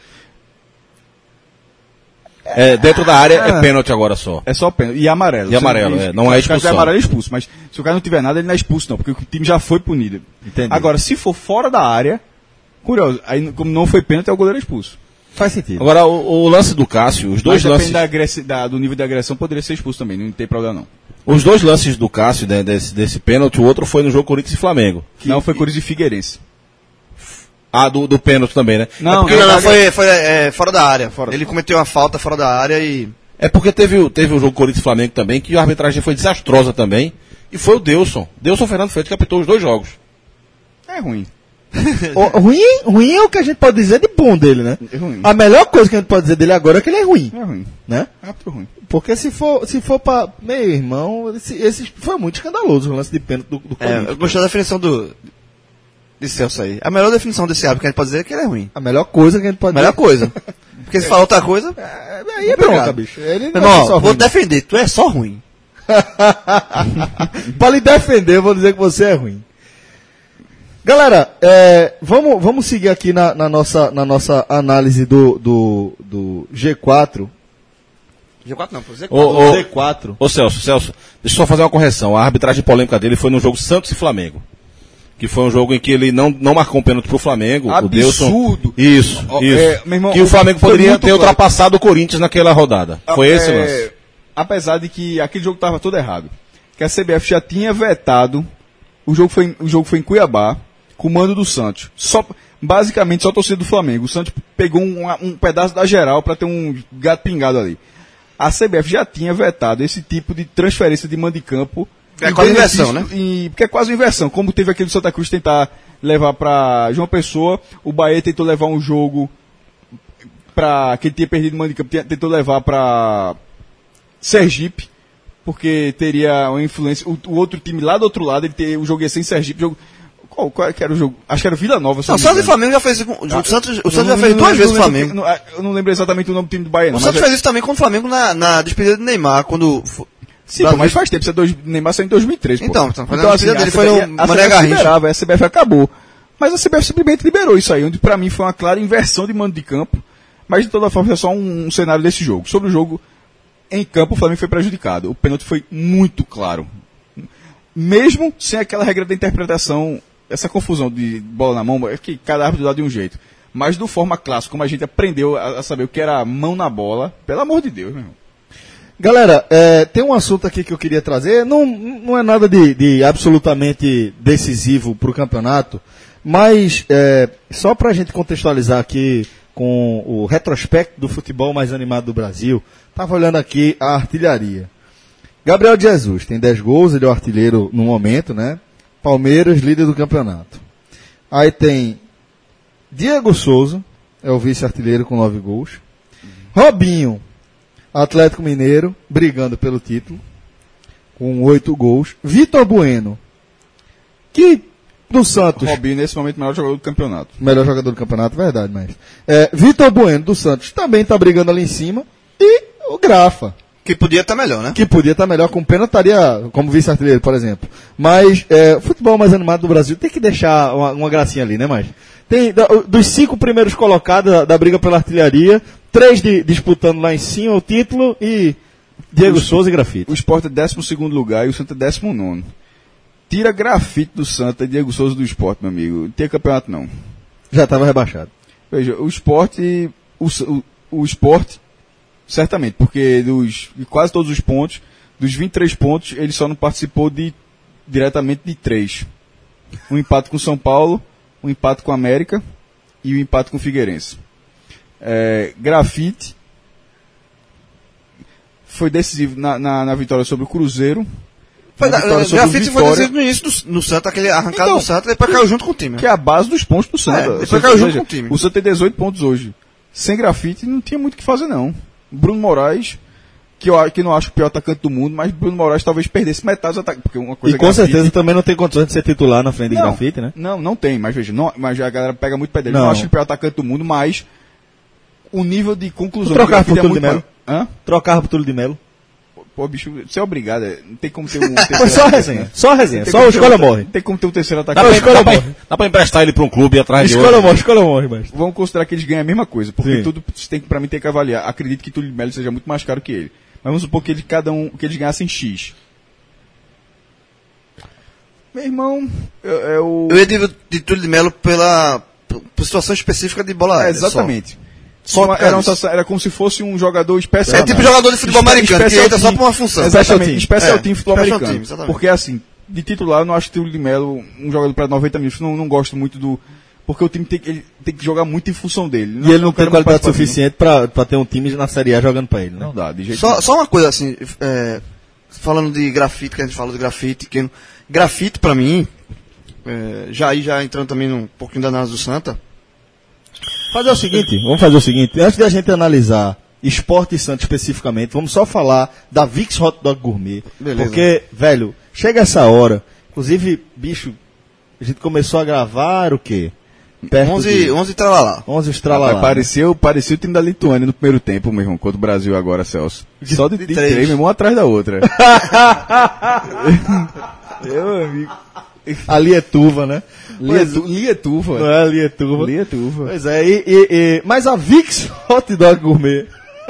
É, dentro da área Ah. é pênalti agora só. É só pênalti. E amarelo. E Você amarelo, é, não é Se o cara expulsão. tiver amarelo, é expulso. Mas se o cara não tiver nada, ele não é expulso, não, porque o time já foi punido. Entendi. Agora, se for fora da área, curioso, aí como não foi pênalti, é o goleiro expulso. Faz sentido. Agora, o, o lance do Cássio, os dois Mas lances. depende da agressi- da- do nível de agressão, poderia ser expulso também, não tem problema não. Os dois lances do Cássio, né, desse, desse pênalti, o outro foi no jogo Corinthians e Flamengo. Não, foi Corinthians e Figueirense. Ah, do, do pênalti também, né? Não, é porque, Não, não, não, foi, foi é, fora da área. Fora. Ele cometeu uma falta fora da área e... é porque teve, o- teve o jogo Corinthians e Flamengo também, que a arbitragem foi desastrosa também. E foi o Deilson. Deilson Fernando Freitas que apitou os dois jogos. É ruim. O- ruim, ruim é o que a gente pode dizer de bom dele, né? É ruim. A melhor coisa que a gente pode dizer dele agora é que ele é ruim, É ruim. né? É muito ruim. Porque se for, se for pra. Meu irmão, esse, esse foi muito escandaloso o lance de pênalti do, do É, Corinthians. eu gostei da definição do... de Celso aí. A melhor definição desse árbitro que a gente pode dizer é que ele é ruim. A melhor coisa que a gente pode A melhor coisa. Porque se falar outra coisa... É, aí é Obrigado. bronca, bicho. Ele não Irmão, é só vou ruim. te defender, tu é só ruim. Pra lhe defender, eu vou dizer que você é ruim. Galera, é, vamos, vamos seguir aqui na, na nossa, na nossa análise do, do, do G quatro. G quatro não, pô, Z Ô, ô, Z quatro. ô Celso, Celso, deixa eu só fazer uma correção. A arbitragem polêmica dele foi no jogo Santos e Flamengo. Que foi um jogo em que ele não, não marcou um pênalti pro Flamengo. O Deilson. Absurdo. Isso, Ó, isso. é, meu irmão, que o Flamengo foi poderia muito ter claro. ultrapassado o Corinthians naquela rodada. Foi esse o É, lance. Apesar de que aquele jogo estava todo errado. Que a C B F já tinha vetado. O jogo foi, o jogo foi em Cuiabá, com o mando do Santos. Só, basicamente só a torcida do Flamengo. O Santos pegou um, um pedaço da geral para ter um gato pingado ali. A C B F já tinha vetado esse tipo de transferência de mando de campo. É em quase benefício- inversão, né? em- porque é quase uma inversão. Como teve aquele do Santa Cruz tentar levar para João Pessoa, o Bahia tentou levar um jogo para que ele tinha perdido o mando de campo, tinha- tentou levar para Sergipe, porque teria uma influência. O, o outro time lá do outro lado, ele teria o jogo ia ser em Sergipe. Jogo, qual, qual que era o jogo? Acho que era Vila Nova. se Não, eu o não me Santos e engano. Flamengo já fez isso com... O Santos, o Eu Santos não- já fez não- duas não vezes o lembro Flamengo. que- não, Eu não lembro exatamente o nome do time do Bahia, não. O mas Santos é- fez isso também com o Flamengo na, na despedida de Neymar, quando... fo- Sim, pô, mas faz tempo. Isso é dois, Neymar saiu em dois mil e três. pô. Então, então, fazendo a despedida dele a foi C B F no a Mané C B F Garrincha. liberava, a C B F acabou. Mas a C B F simplesmente liberou isso aí, onde pra mim foi uma clara inversão de mando de campo. Mas de toda forma é só um, um cenário desse jogo. Sobre o jogo, em campo o Flamengo foi prejudicado. O pênalti foi muito claro. Mesmo sem aquela regra da interpretação, essa confusão de bola na mão, é que cada árbitro dá de um jeito. Mas do forma clássica, como a gente aprendeu a, a saber o que era mão na bola, pelo amor de Deus, meu irmão. Galera, é, tem um assunto aqui que eu queria trazer. Não, não é nada de, de absolutamente decisivo para o campeonato, mas é, só para a gente contextualizar aqui com o retrospecto do futebol mais animado do Brasil, estava olhando aqui a artilharia. Gabriel Jesus tem dez gols, ele é o artilheiro no momento, né? Palmeiras, líder do campeonato. Aí tem Diego Souza, é o vice-artilheiro com nove gols. Robinho, Atlético Mineiro, brigando pelo título, com oito gols. Vitor Bueno, que do Santos... Robinho, nesse momento, melhor jogador do campeonato. Melhor jogador do campeonato, verdade, mas... É, Vitor Bueno, do Santos, também está brigando ali em cima. E o Grafa, Que podia estar melhor, né? que podia estar melhor, com pena estaria como vice-artilheiro, por exemplo. Mas é, o futebol mais animado do Brasil tem que deixar uma, uma gracinha ali, né, mas tem da- dos cinco primeiros colocados da, da briga pela artilharia, três de- disputando lá em cima o título e Diego Souza e Grafite. O Sport é décimo segundo lugar e o Santa é décimo nono. Tira Grafite do Santa e Diego Souza do Sport, meu amigo. Não tem campeonato, não. Já estava rebaixado. Veja, o Sport, o, o, o Sport, certamente, porque dos, de quase todos os pontos, dos vinte e três pontos, ele só não participou de, diretamente de três. Um empate com São Paulo, um empate com a América e um empate com o Figueirense. É, Grafite foi decisivo na, na, na vitória sobre o Cruzeiro. Foi na da, vitória o sobre o Grafite foi Vitória, decidido no início do, no Santa, aquele arrancado Então, do Santa, depois caiu junto com o time. que é a base dos pontos do Santa. É, Ou depois seja, caiu junto veja, com o time. O Santa tem dezoito pontos hoje. Sem Grafite não tinha muito o que fazer, não. Bruno Moraes, que eu a- que não acho o pior atacante do mundo, mas Bruno Moraes talvez perdesse metade dos ataques. Porque uma coisa E com Grafite- certeza também não tem condições de ser titular na frente de não, Grafite, né? Não, não tem, mas veja, não, mas a galera pega muito pé dele. Não, Não. acho ele o pior atacante do mundo, mas o nível de conclusão Tu trocar do Grafite por é Túlio muito de Melo? maior. Hã? Trocava pro Túlio de Melo. Pô, bicho, você é obrigado, é, não tem como ter um terceiro Foi só atacante, resenha. né? Só resenha. Tem Só como o ter escolha um- morre. Tem como ter um terceiro Dá atacante. pra, escolha dá, pra, morre. dá pra emprestar ele pra um clube atrás de Escolha outro. morre, escolha morre, mas. Vamos considerar que eles ganham a mesma coisa, porque Sim. tudo tem, que- pra mim tem que avaliar. Acredito que Túlio de Melo seja muito mais caro que ele. Mas vamos supor que ele, cada um, que eles ganhassem X. Meu irmão, é, é o... Eu ia de, de Túlio de Melo pela por, por situação específica de bola É, aérea. exatamente. Só Uma- por causa era, uma disso. situação- era como se fosse um jogador Só. especial. É tipo jogador de futebol Espe- americano, que special entra só team. por uma função. Exatamente, Special especial team. team futebol Special americano. team, exatamente. Porque assim, de titular eu não acho que o Túlio de Melo um jogador para noventa minutos, não, não gosto muito do... Porque o time tem, que- ele tem que jogar muito em função dele. E ele não tem quero qualidade mais participar. suficiente pra, pra ter um time na Série A jogando pra ele, né? Não dá, de jeito Só, só uma coisa assim, é, falando de grafite, que a gente falou de grafite, que grafite pra mim, é, já aí já entrando também num pouquinho da análise do Santa, Fazer o seguinte, vamos fazer o seguinte, antes da gente analisar Esporte e Santos especificamente, vamos só falar da Vicks Hot Dog Gourmet. Beleza. Porque, velho, chega essa hora, inclusive, bicho, a gente começou a gravar o quê? Perto onze, de onze tralalá. onze Rapaz, estralalá. pareceu, pareceu o time da Lituânia no primeiro tempo, meu irmão, contra o Brasil agora, Celso. Só de, de três. três, meu irmão, atrás da outra. Meu amigo. Ali é tuva, né? Lietu- Lietuva. Não é ali é tuva. Lietuva. Pois é, e, e- e- mas a Vicks Hot Dog Gourmet.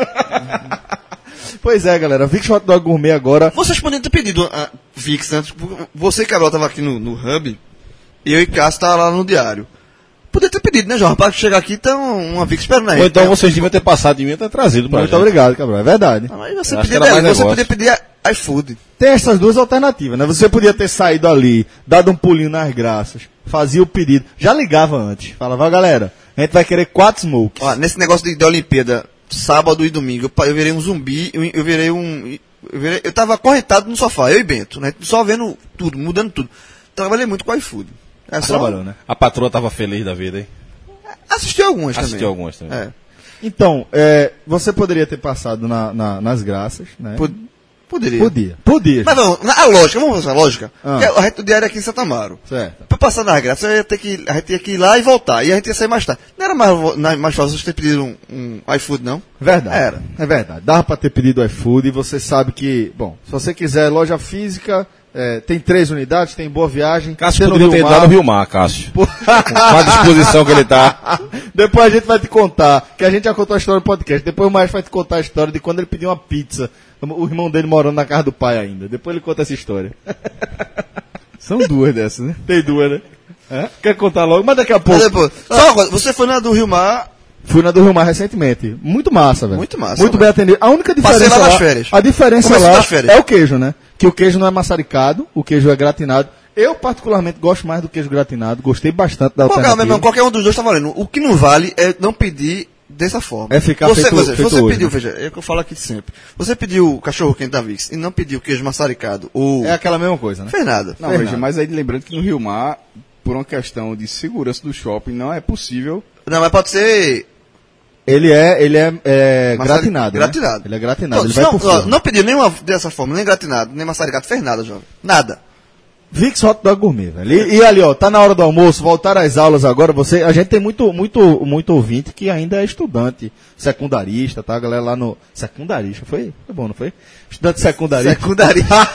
Pois é, galera, a Vicks Hot Dog Gourmet agora. Vocês poderiam ter pedido a Vix antes, porque você e Cabral tava aqui no, no Hub, e eu e Cássio tava lá no diário. Podia ter pedido, né, João? Rapaz, que chegar aqui tem um- uma Vix esperando aí. Ou então vocês deviam ter passado de mim e ter trazido pra Muito gente. obrigado, Cabral, é verdade. Aí você Eu acho podia, que era mais você negócio. podia pedir a- iFood. Tem essas duas alternativas, né? Você podia ter saído ali, dado um pulinho nas graças, fazia o pedido, já ligava antes, falava, galera, a gente vai querer quatro smokes. Ó, nesse negócio de, de Olimpíada, sábado e domingo, eu, pa- eu virei um zumbi, eu, eu virei um... Eu, virei, eu tava acorrentado no sofá, eu e Bento, né? Só vendo tudo, mudando tudo. Trabalhei muito com o iFood. É só Trabalhou, né? A patroa tava feliz da vida, hein? Assisti algumas Assistiu também. algumas também. É. Então, é, você poderia ter passado na- na- nas graças, né? Pod- Poderia. Podia. Podia. Mas não, a lógica, vamos fazer a lógica. Ah. Que a gente o diário aqui em Santa Amaro. Certo. Pra passar nas graças, eu ia ter que, a gente ia que ir lá e voltar. E a gente ia sair mais tarde. Não era mais, vo- na- mais fácil vocês terem pedido um, um iFood, não? Verdade. Era. É verdade. Dava pra ter pedido iFood e você sabe que, bom, se você quiser loja física, é, tem três unidades, tem Boa Viagem. Cássio tem no poderia ter Rio entrado Mar. no Rio Mar, Cássio. Com a disposição que ele tá. Depois a gente vai te contar, que a gente já contou a história do podcast. Depois o Maestro vai te contar a história de quando ele pediu uma pizza. O irmão dele morando na casa do pai ainda. Depois ele conta essa história. São duas dessas, né? Tem duas, né? É? Quer contar logo? Mas daqui a Mas pouco. depois, só uma coisa, você foi na do Rio Mar, Fui na do Rio Mar recentemente. Muito massa, velho. Muito massa, Muito velho. bem atendido. A única Passei diferença lá lá, nas férias. a diferença Comecei lá nas férias. é o queijo, né? Que o queijo não é maçaricado, o queijo é gratinado. Eu particularmente gosto mais do queijo gratinado. Gostei bastante da qualquer, meu alternativa. irmão, qualquer um dos dois tá valendo. O que não vale é não pedir dessa forma. É ficar você, feito- você, feito você hoje, pediu, né? veja, é o que eu falo aqui sempre. Você pediu o cachorro quente da Vicks e não pediu queijo maçaricado ou... É aquela mesma coisa, né? Fez nada. Não, fez veja, nada. mas aí lembrando que no Rio Mar, por uma questão de segurança do shopping, não é possível. Não, mas pode ser... Ele é, ele é, é Maçari- gratinado. né? gratinado. Ele é gratinado. Não, ele vai não, por ó, fora. não pediu nenhuma dessa forma, nem gratinado, nem maçaricado, fez nada, jovem. Nada. Vicks Hot Dog Gourmet, velho. E, e ali, ó, tá na hora do almoço, voltar às aulas agora, você, a gente tem muito, muito, muito ouvinte que ainda é estudante, secundarista, tá? A galera lá no, secundarista, foi? Foi bom, não foi? Estudante secundarista. Secundarista.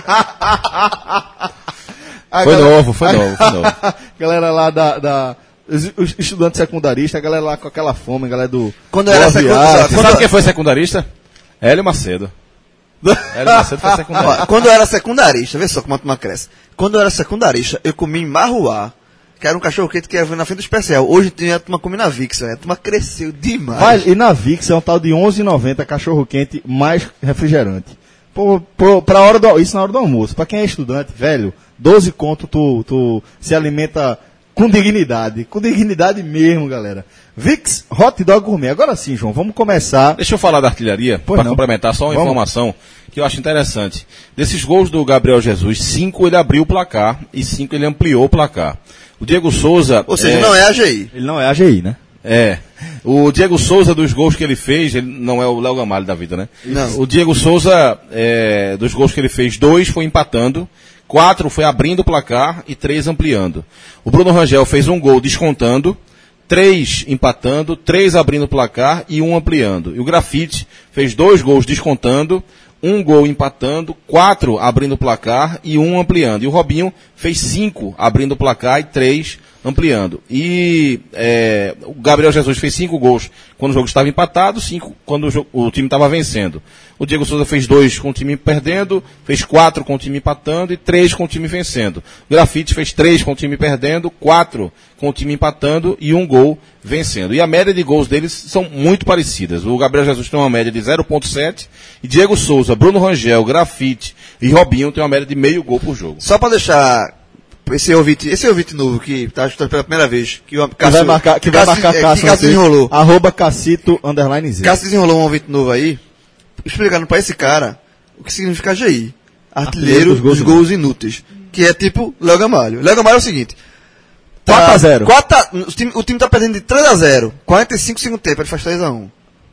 A Foi galera- novo, foi novo, foi novo. galera lá da, da os, os estudantes secundaristas, a galera lá com aquela fome, a galera do... Quando do era Aviate. secundarista- Você sabe quem foi secundarista? Hélio Macedo. Hélio Macedo foi secundarista. Ó, quando eu era secundarista, vê só como a turma cresce. Quando eu era secundarista, eu comi em Marruá, que era um cachorro quente que ia na frente do especial. Hoje tem a turma come na Vicks, velho. A turma cresceu demais. Vai, e na Vicks é um tal de onze reais e noventa centavos cachorro quente mais refrigerante. Pô, pô, pra hora do, isso na hora do almoço. Pra quem é estudante, velho, doze conto tu, tu se alimenta com dignidade. Com dignidade mesmo, galera. Vicks Hot Dog Gourmet. Agora sim, João, vamos começar. Deixa eu falar da artilharia, Pois para não. complementar só uma Vamos. informação que eu acho interessante. Desses gols do Gabriel Jesus, cinco ele abriu o placar e cinco ele ampliou o placar. O Diego Souza... Ou seja, é, não é a G I. Ele não é A G I, né? É. O Diego Souza, dos gols que ele fez, ele não é o Léo Gamalho da vida, né? Não. O Diego Souza, é, dos gols que ele fez, dois foi empatando, quatro foi abrindo o placar e três ampliando. O Bruno Rangel fez um gol descontando, três empatando, três abrindo o placar e um ampliando. E o Grafite fez dois gols descontando, um gol empatando, quatro abrindo o placar e um ampliando. E o Robinho fez cinco abrindo o placar e três ampliando. E é, o Gabriel Jesus fez cinco gols quando o jogo estava empatado, cinco quando o, jogo, o time estava vencendo. O Diego Souza fez dois com o time perdendo, fez quatro com o time empatando e três com o time vencendo. O Grafite fez três com o time perdendo, quatro com o time empatando e um gol vencendo. E a média de gols deles são muito parecidas. O Gabriel Jesus tem uma média de zero vírgula sete e Diego Souza, Bruno Rangel, Grafite e Robinho tem uma média de meio gol por jogo. Só pra deixar esse ouvinte, esse ouvinte novo que tá escutando pela primeira vez, que o Que vai marcar, que vai marcar é, Cássio. que Cássio no desenrolou. Twitter, Arroba Cassito underline Z. Cássio desenrolou um ouvinte novo aí, explicando pra esse cara o que significa G I. Artilheiro dos gols dos gols inúteis. Que é tipo Léo Gamalho. Léo Gamalho é o seguinte. quatro a zero. quatro a- o, time, o time tá perdendo de três a zero. quarenta e cinco segundo tempo, ele faz três a um.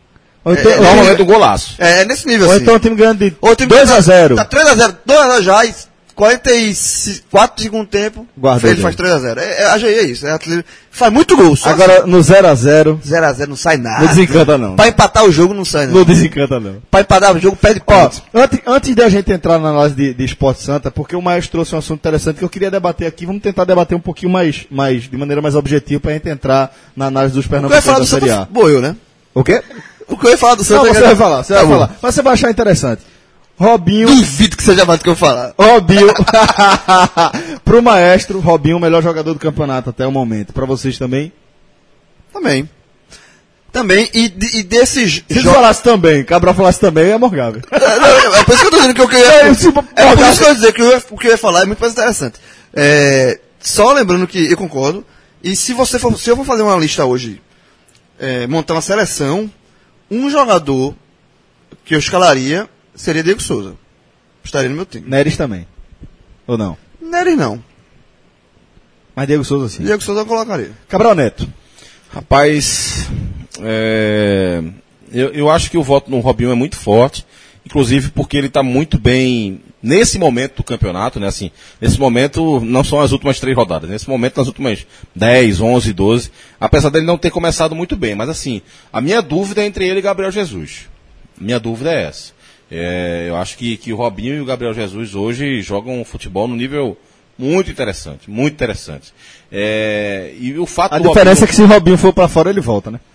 Ou então, É, ou Normalmente um golaço. É, é nesse nível ou assim. então o time ganhando de Ou o time dois a zero. Tá três a zero, dois a zero já, e quarenta e quatro segundo tempo, Guardou ele bem. faz três a zero. É, é, a G I é isso, é artilheiro. Faz muito gol, só Agora no zero a zero, zero a zero não sai nada. não desencanta não. Pra empatar o jogo não sai não. Não desencanta não. Pra empatar o jogo perde Ó, pontos. antes, antes da gente entrar na análise de, de Esporte Santa, porque o Maestro trouxe um assunto interessante que eu queria debater aqui, vamos tentar debater um pouquinho mais, mais de maneira mais objetiva pra gente entrar na análise dos O que eu ia pernambucanos falar da do Série Santa A. boiou, né? O quê? O que eu ia falar do Santa... Não, você vai falar, você Tá vai bom. falar. Mas você vai achar interessante. Robinho, Duvido que seja mais do que eu falar. Robinho, pro Maestro, Robinho, o melhor jogador do campeonato até o momento. Pra vocês também? Também. Também, e, de- e desses Se ele jogos... falasse também, Cabral falasse também, é morgável. É por isso que eu tô dizendo que o que eu ia... É, se- É por isso que eu ia dizer que eu ia- o que eu ia falar é muito mais interessante. É, só lembrando que eu concordo, e se você for, se eu for fazer uma lista hoje, é, montar uma seleção, um jogador que eu escalaria seria Diego Souza. Estaria no meu time. Neres também. Ou não? Neres não. Mas Diego Souza sim. Diego Souza eu colocaria. Cabral Neto. Rapaz, é, eu, eu acho que o voto no Robinho é muito forte, inclusive porque ele está muito bem nesse momento do campeonato, né? Assim, nesse momento não são as últimas três rodadas, nesse momento nas últimas dez, onze, doze, apesar dele não ter começado muito bem, mas assim, a minha dúvida é entre ele e Gabriel Jesus. Minha dúvida é essa. É, eu acho que, que o Robinho e o Gabriel Jesus hoje jogam futebol no nível muito interessante, muito interessante. É, e o fato A do diferença Robinho- é que se o Robinho for pra fora, ele volta, né?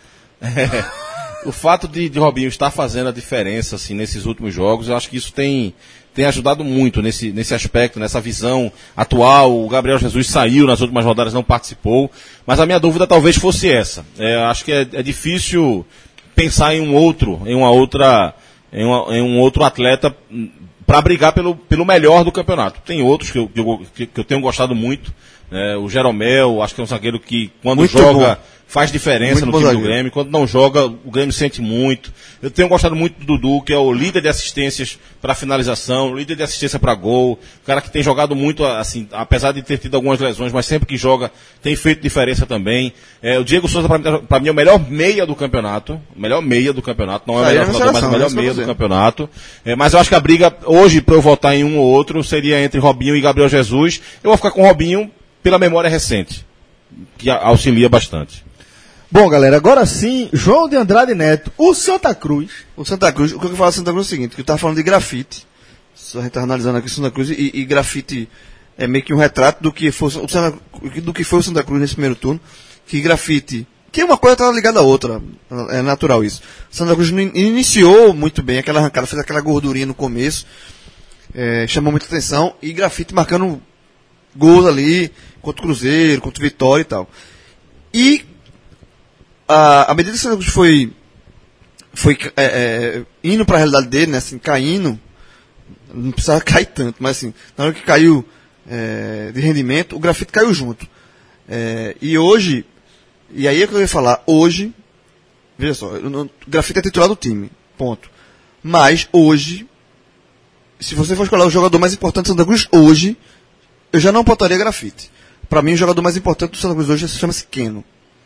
o fato de, de Robinho estar fazendo a diferença assim, nesses últimos jogos, eu acho que isso tem, tem ajudado muito nesse, nesse aspecto, nessa visão atual. O Gabriel Jesus saiu nas últimas rodadas, não participou, mas a minha dúvida talvez fosse essa. É, acho que é, é difícil pensar em um outro, em uma outra, em, uma, em um outro atleta para brigar pelo, pelo melhor do campeonato. Tem outros que eu, que eu, que eu tenho gostado muito, né? O Jeromel, acho que é um zagueiro que quando Muito joga bom. faz diferença Muito no bom time do zagueiro. Grêmio. Quando não joga, o Grêmio sente muito. Eu tenho gostado muito do Dudu, que é o líder de assistências para finalização, líder de assistência para gol, o cara que tem jogado muito, assim, apesar de ter tido algumas lesões, mas sempre que joga tem feito diferença também. É, o Diego Souza, para mim, é o melhor meia do campeonato, o melhor meia do campeonato, não é o Saiu melhor na jogador, mas é o seleção, melhor isso meia pra do você. campeonato. É, mas eu acho que a briga, hoje, para eu votar em um ou outro, seria entre Robinho e Gabriel Jesus. Eu vou ficar com o Robinho pela memória recente, que a- auxilia bastante. Bom, galera, agora sim, João de Andrade Neto, o Santa Cruz. O Santa Cruz, o que eu falo do Santa Cruz é o seguinte, que eu tava falando de grafite. Só a gente tá analisando aqui o Santa Cruz e, e grafite é meio que um retrato do que, foi, o Santa, do que foi o Santa Cruz nesse primeiro turno. Que grafite, que uma coisa tá ligada à outra, é natural isso. O Santa Cruz in- iniciou muito bem aquela arrancada, fez aquela gordurinha no começo, é, chamou muita atenção, e grafite marcando gols ali, contra o Cruzeiro, contra o Vitória e tal. E a, à medida que o Santa Cruz foi, foi é, é, indo para a realidade dele, né, assim, caindo, não precisava cair tanto, mas assim, na hora que caiu é, de rendimento, o grafite caiu junto. É, e hoje, e aí é que eu ia falar, hoje, veja só, eu não- o grafite é titular do time, ponto. Mas hoje, se você for escolher o jogador mais importante do Santa Cruz hoje, eu já não botaria grafite. Para mim, o jogador mais importante do Santa Cruz hoje chama-se Keno.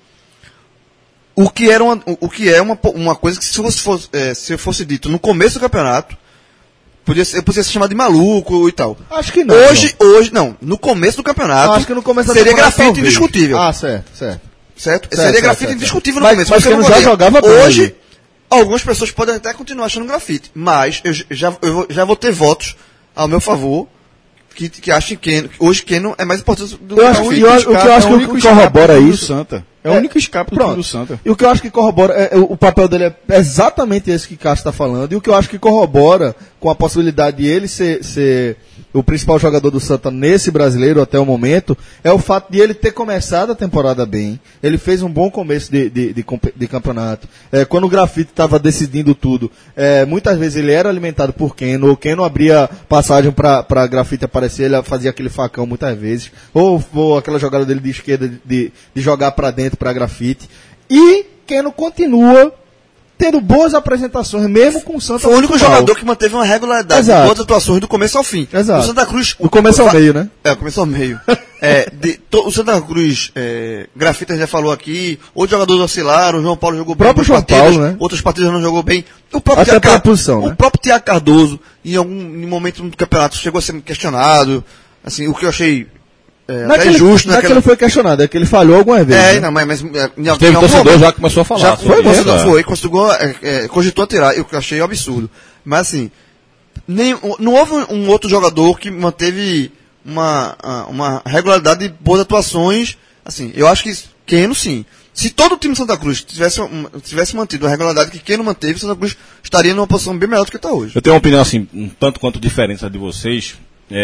O que, era uma, o que é uma, uma coisa que se fosse, fosse, é, se fosse dito no começo do campeonato, podia ser, podia ser chamado de maluco e tal. Acho que não. Hoje, hoje, não, no começo do campeonato, Acho que no começo da seria temporada, grafite talvez. indiscutível. Ah, certo, certo. certo? certo, Seria certo, grafite certo, indiscutível certo. no Mas- começo. mas porque eu Keno não já gostaria. jogava bem Hoje, ali. algumas pessoas podem até continuar achando grafite, mas eu já, eu vou- já vou ter votos ao meu favor que, que achem que hoje Keno é mais importante do Eu acho que que- o eu- grafite. o que eu acho é que o único corrobora escape do isso- Santa. É, É, o único escape do pronto. time do Santa. E o que eu acho que corrobora, é, é, o papel dele é exatamente esse que Cássio está falando, e o que eu acho que corrobora com a possibilidade de ele ser, ser o principal jogador do Santa nesse brasileiro até o momento, é o fato de ele ter começado a temporada bem. Ele fez um bom começo de, de, de, compe- de campeonato. É, quando o Grafite estava decidindo tudo, é, muitas vezes ele era alimentado por Keno, ou Keno abria passagem para Grafite aparecer, ele fazia aquele facão muitas vezes, ou, ou aquela jogada dele de esquerda de, de, de jogar para dentro para Grafite. E Keno continua tendo boas apresentações, mesmo com o Santa. Foi o único muito mal. jogador que manteve uma regularidade Exato. de boas atuações do começo ao fim. Exato. O Santa Cruz. Do começo ao va- meio, né? É, começo ao meio. é, de- to- o Santa Cruz, é, Grafita já falou aqui, outros jogadores oscilaram, o João Paulo jogou bem. próprio algumas João partidas, Paulo, né? Outras partidas não jogou bem. O próprio Até Thiago pela Car- posição, o né? próprio Tiago Cardoso, em algum em momento do campeonato, chegou a ser questionado. Assim, o que eu achei é, até Naquele, justo naquele naquela. foi questionado, é que ele falhou algumas vezes. É, né? não, mas, mas é, em, em Teve algum torcedor momento- já que começou a falar. já sobre foi, isso, conseguiu, é. foi, conseguiu, é, é, cogitou a tirar, eu que achei um absurdo. Mas assim, nem, não houve um outro jogador que manteve uma, a- uma regularidade de boas atuações. Assim, eu acho que Keno sim. Se todo o time de Santa Cruz tivesse, um- tivesse mantido a regularidade que Keno manteve, Santa Cruz estaria numa posição bem melhor do que está hoje. Eu tenho uma opinião assim, um tanto quanto diferente da de vocês.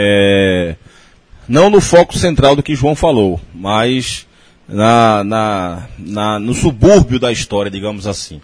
É, não no foco central do que João falou, mas na, na, na- no subúrbio da história, digamos assim.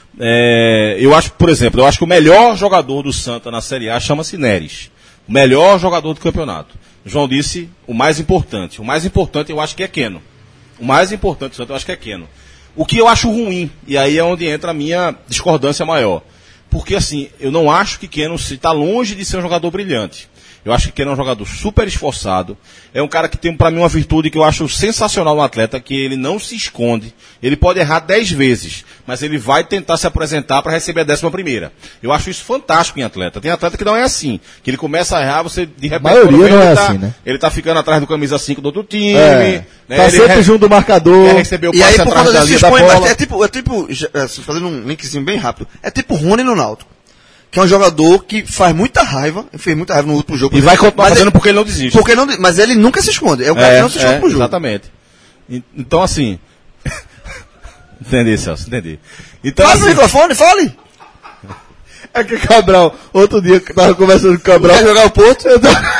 É, eu acho, por exemplo, eu acho que o melhor jogador do Santa na Série A chama-se Neres. O melhor jogador do campeonato. João disse o mais importante. O mais importante eu acho que é Keno. O mais importante do Santa eu acho que é Keno. O que eu acho ruim, e aí é onde entra a minha discordância maior. Porque assim, eu não acho que Keno está longe de ser um jogador brilhante. Eu acho que Keno é um jogador super esforçado. É um cara que tem pra mim uma virtude que eu acho sensacional no atleta, que ele não se esconde. Ele pode errar dez vezes, mas ele vai tentar se apresentar para receber a décima primeira. Eu acho isso fantástico em atleta. Tem atleta que não é assim, que ele começa a errar, você de repente... maioria quando vê, não ele é tá, assim, né? Ele tá ficando atrás do camisa cinco do outro time. É, né? tá Ele sempre re- junto do marcador. quer receber o E aí, passe por atrás conta da disso, se linha da expõe bola. mais. É tipo, é tipo, já- é, fazendo um linkzinho bem rápido, é tipo Rony no Náutico. Que é um jogador que faz muita raiva, fez muita raiva no último jogo. E vai continuar mas fazendo ele, porque ele não desiste. porque não, mas ele nunca se esconde. É um cara que não se esconde pro jogo. Exatamente. E- Então, assim... entendi, Celso, entendi. Então, Fala no assim, microfone, fale! É que Cabral, outro dia que eu tava conversando com o Cabral. Vai jogar o Porto? Eu tava,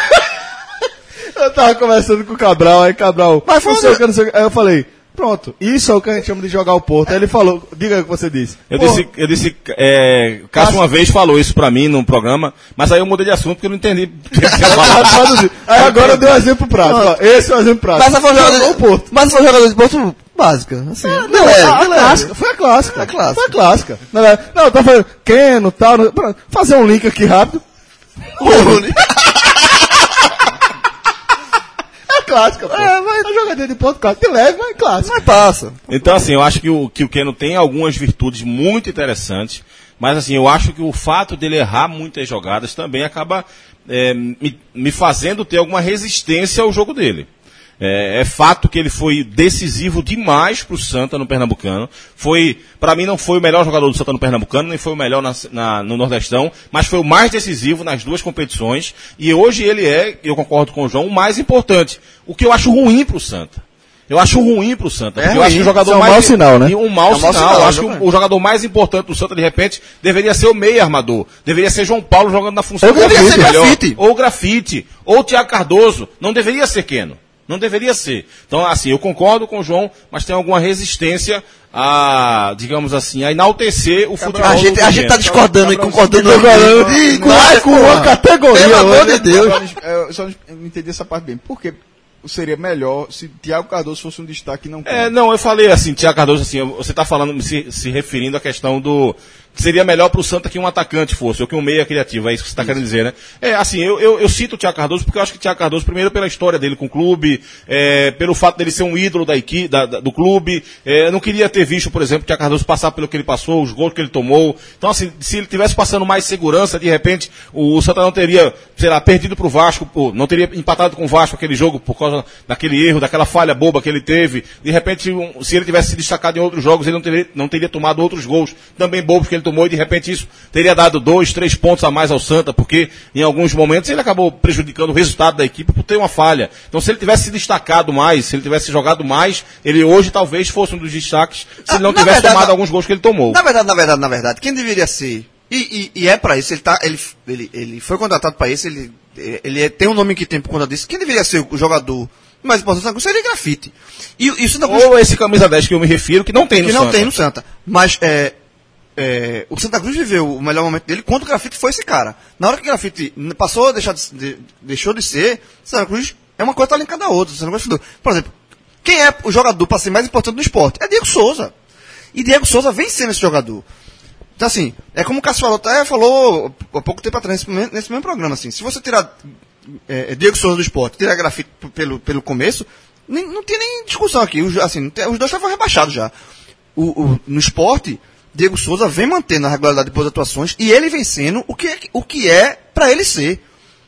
eu tava conversando com o Cabral, aí Cabral, Mas foi não sei onde- o que, não sei o que. Aí eu falei, pronto, isso é o que a gente chama de jogar o Porto. Aí ele falou, diga o que você disse. eu Pô, disse, eu disse, é, Cássio uma vez falou isso pra mim num programa, mas aí eu mudei de assunto porque eu não entendi. o que ele tinha falado. traduzir. Aí agora eu dei um exemplo prático. ó. Esse é o exemplo prático. Mas se for Jogou jogador o Porto. Mas se for jogador de Porto, básica. Assim, Não, de leve, a, a de leve. clássica, foi a clássica. A clássica. Foi a clássica. Não, é- não, eu tava falando, Keno, tal, não- pronto, fazer um link aqui rápido. É clássica, pô. É, vai na jogadinha de ponto clássico, de leve, mas clássica. Mas passa. Então, assim, eu acho que o, que o Keno tem algumas virtudes muito interessantes, mas, assim, eu acho que o fato dele errar muitas jogadas também acaba é, me, me fazendo ter alguma resistência ao jogo dele. É, é fato que ele foi decisivo demais pro Santa no Pernambucano. Foi, para mim, não foi o melhor jogador do Santa no Pernambucano, nem foi o melhor na, na, no Nordestão, mas foi o mais decisivo nas duas competições. E hoje ele é, eu concordo com o João, o mais importante. O que eu acho ruim pro Santa. Eu acho ruim pro Santa. É Porque eu acho que o jogador Isso é um mais. mau sinal, né? E um mau É um mau sinal. sinal, Eu acho que exatamente. o, o jogador mais importante do Santa, de repente, deveria ser o meia armador. Deveria ser João Paulo jogando na função Ou deveria grafite ser melhor. Grafite. Ou Grafite. Ou Thiago Cardoso. Não deveria ser Keno. Não deveria ser. Então, assim, eu concordo com o João, mas tem alguma resistência a, digamos assim, a enaltecer o futebol. A gente, do a gente tá Keno. discordando e concordando. Concordando. Ih, Com- vai, com uma porra. categoria Pelo amor hoje. de Deus. Eu só não entendi essa parte bem. Por que seria melhor se Thiago Cardoso fosse um destaque e não É, não, eu falei assim, Thiago Cardoso, assim, você está falando, se, se referindo à questão do que seria melhor para o Santa que um atacante fosse, ou que um meia criativo, é isso que você está querendo dizer, né? É, assim, eu, eu, eu cito o Thiago Cardoso porque eu acho que o Thiago Cardoso, primeiro pela história dele com o clube, é, pelo fato dele ser um ídolo da equipe, da, da- do clube, é, eu não queria ter visto, por exemplo, o Thiago Cardoso passar pelo que ele passou, os gols que ele tomou. Então, assim, se ele tivesse passando mais segurança, de repente, o, o Santa não teria, sei lá, perdido pro Vasco, pô, não teria empatado com o Vasco aquele jogo por causa daquele erro, daquela falha boba que ele teve. De repente, um, se ele tivesse se destacado em outros jogos, ele não teria, não teria tomado outros gols também bobos que ele tomou, e de repente isso teria dado dois, três pontos a mais ao Santa, porque em alguns momentos ele acabou prejudicando o resultado da equipe por ter uma falha. Então, se ele tivesse se destacado mais, se ele tivesse jogado mais, ele hoje talvez fosse um dos destaques, se ele não Na tivesse verdade, tomado na- alguns gols que ele tomou. Na verdade, na verdade, na verdade, quem deveria ser, e, e, e é pra isso, ele, tá, ele, ele, ele foi contratado pra isso, ele, ele é- tem um nome que tem por conta disso, quem deveria ser o jogador mais importante do Santa Cruz seria Grafite. E, e o Santa Cruz, Ou esse camisa dez que eu me refiro, que não tem no que não Santa. tem no Santa, mas é, é, o Santa Cruz viveu o melhor momento dele quando o Grafite foi esse cara. Na hora que o Grafite passou a deixar de, de, deixou de ser, o Santa Cruz é uma coisa tá linkada à outra. O Santa Cruz, por exemplo, quem é o jogador para ser mais importante do esporte? É Diego Souza. E Diego Souza vem sendo esse jogador. Então, assim, é como o Cássio falou, até falou há pouco tempo atrás, nesse, mesmo- nesse mesmo programa, assim, se você tirar é, Diego Souza do esporte, tirar Grafite p- pelo, pelo começo, nem, não tem nem discussão aqui. Os, assim, não tem- os dois estavam rebaixados já. O, o- no esporte, Diego Souza vem mantendo a regularidade de boas atuações e ele vem sendo o que é, o que é para ele ser.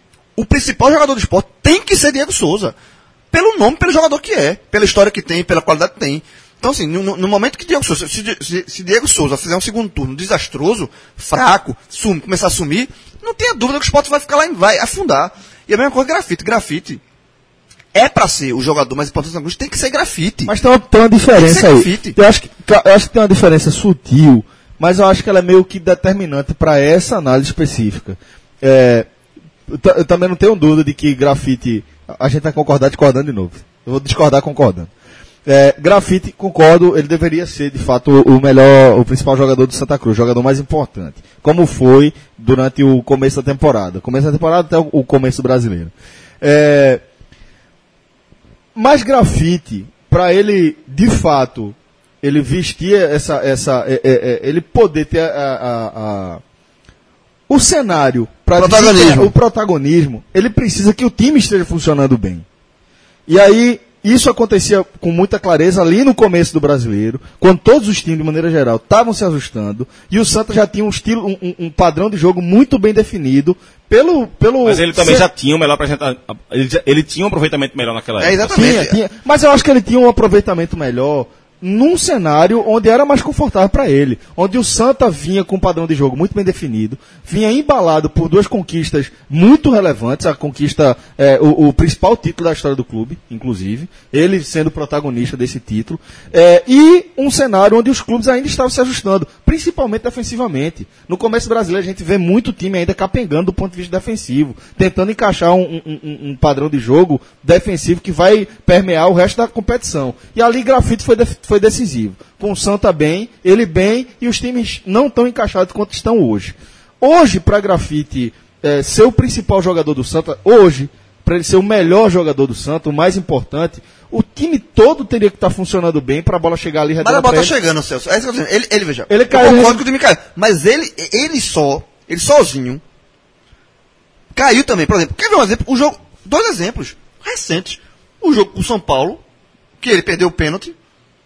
O principal jogador do esporte tem que ser Diego Souza. Pelo nome, pelo jogador que é, pela história que tem, pela qualidade que tem. Então, assim, no, no momento que Diego Souza, se, se, se Diego Souza fizer um segundo turno desastroso, fraco, sum, começar a sumir, não tenha dúvida que o esporte vai ficar lá, em- vai afundar. E a mesma coisa Grafite. Grafite é pra ser o jogador mais importante do Santa Cruz, tem que ser Grafite. Mas tem uma, tem uma diferença Tem aí. que ser grafite. Eu acho, que, eu acho que tem uma diferença sutil, mas eu acho que ela é meio que determinante para essa análise específica. É, eu, ta- eu também não tenho dúvida de que Grafite. A gente vai concordar discordando de novo. Eu vou discordar concordando. É, Grafite, concordo, ele deveria ser de fato o melhor, o principal jogador do Santa Cruz, o jogador mais importante. Como foi durante o começo da temporada. Começo da temporada até o, o começo do brasileiro. É, mas Grafite, para ele, de fato, ele vestir essa. essa é, é, é, ele poder ter a, a- a- o cenário para Protagonismo. o protagonismo, ele precisa que o time esteja funcionando bem. E aí, isso acontecia com muita clareza ali no começo do brasileiro, quando todos os times, de maneira geral, estavam se ajustando, e o Santa já tinha um estilo, um, um- um padrão de jogo muito bem definido pelo. pelo Mas ele também se- já tinha um melhor apresenta- ele, já- ele tinha um aproveitamento melhor naquela É, época. exatamente. Tinha, tinha. Mas eu acho que ele tinha um aproveitamento melhor num cenário onde era mais confortável para ele. Onde o Santa vinha com um padrão de jogo muito bem definido, vinha embalado por duas conquistas muito relevantes, a conquista, é, o, o principal título da história do clube, inclusive, ele sendo protagonista desse título, é, e um cenário onde os clubes ainda estavam se ajustando, principalmente defensivamente. No começo brasileiro a gente vê muito time ainda capengando do ponto de vista defensivo, tentando encaixar um, um- um- um padrão de jogo defensivo que vai permear o resto da competição. E ali Grafite foi, def- foi decisivo. Com o Santa bem, ele bem, e os times não tão encaixados quanto estão hoje. Hoje, para Grafite eh, ser o principal jogador do Santa, hoje, para ele ser o melhor jogador do Santa, o mais importante, o time todo teria que estar tá funcionando bem para a bola chegar ali redonda. Mas a bola tá ele. chegando, Celso. É isso que eu tô dizendo. Ele, ele veja. Ele eu caiu, concordo ele... que o time caiu. Mas ele, ele só, ele sozinho, caiu também. Por exemplo, quer ver um exemplo? O jogo, dois exemplos recentes. O jogo com o São Paulo, que ele perdeu o pênalti.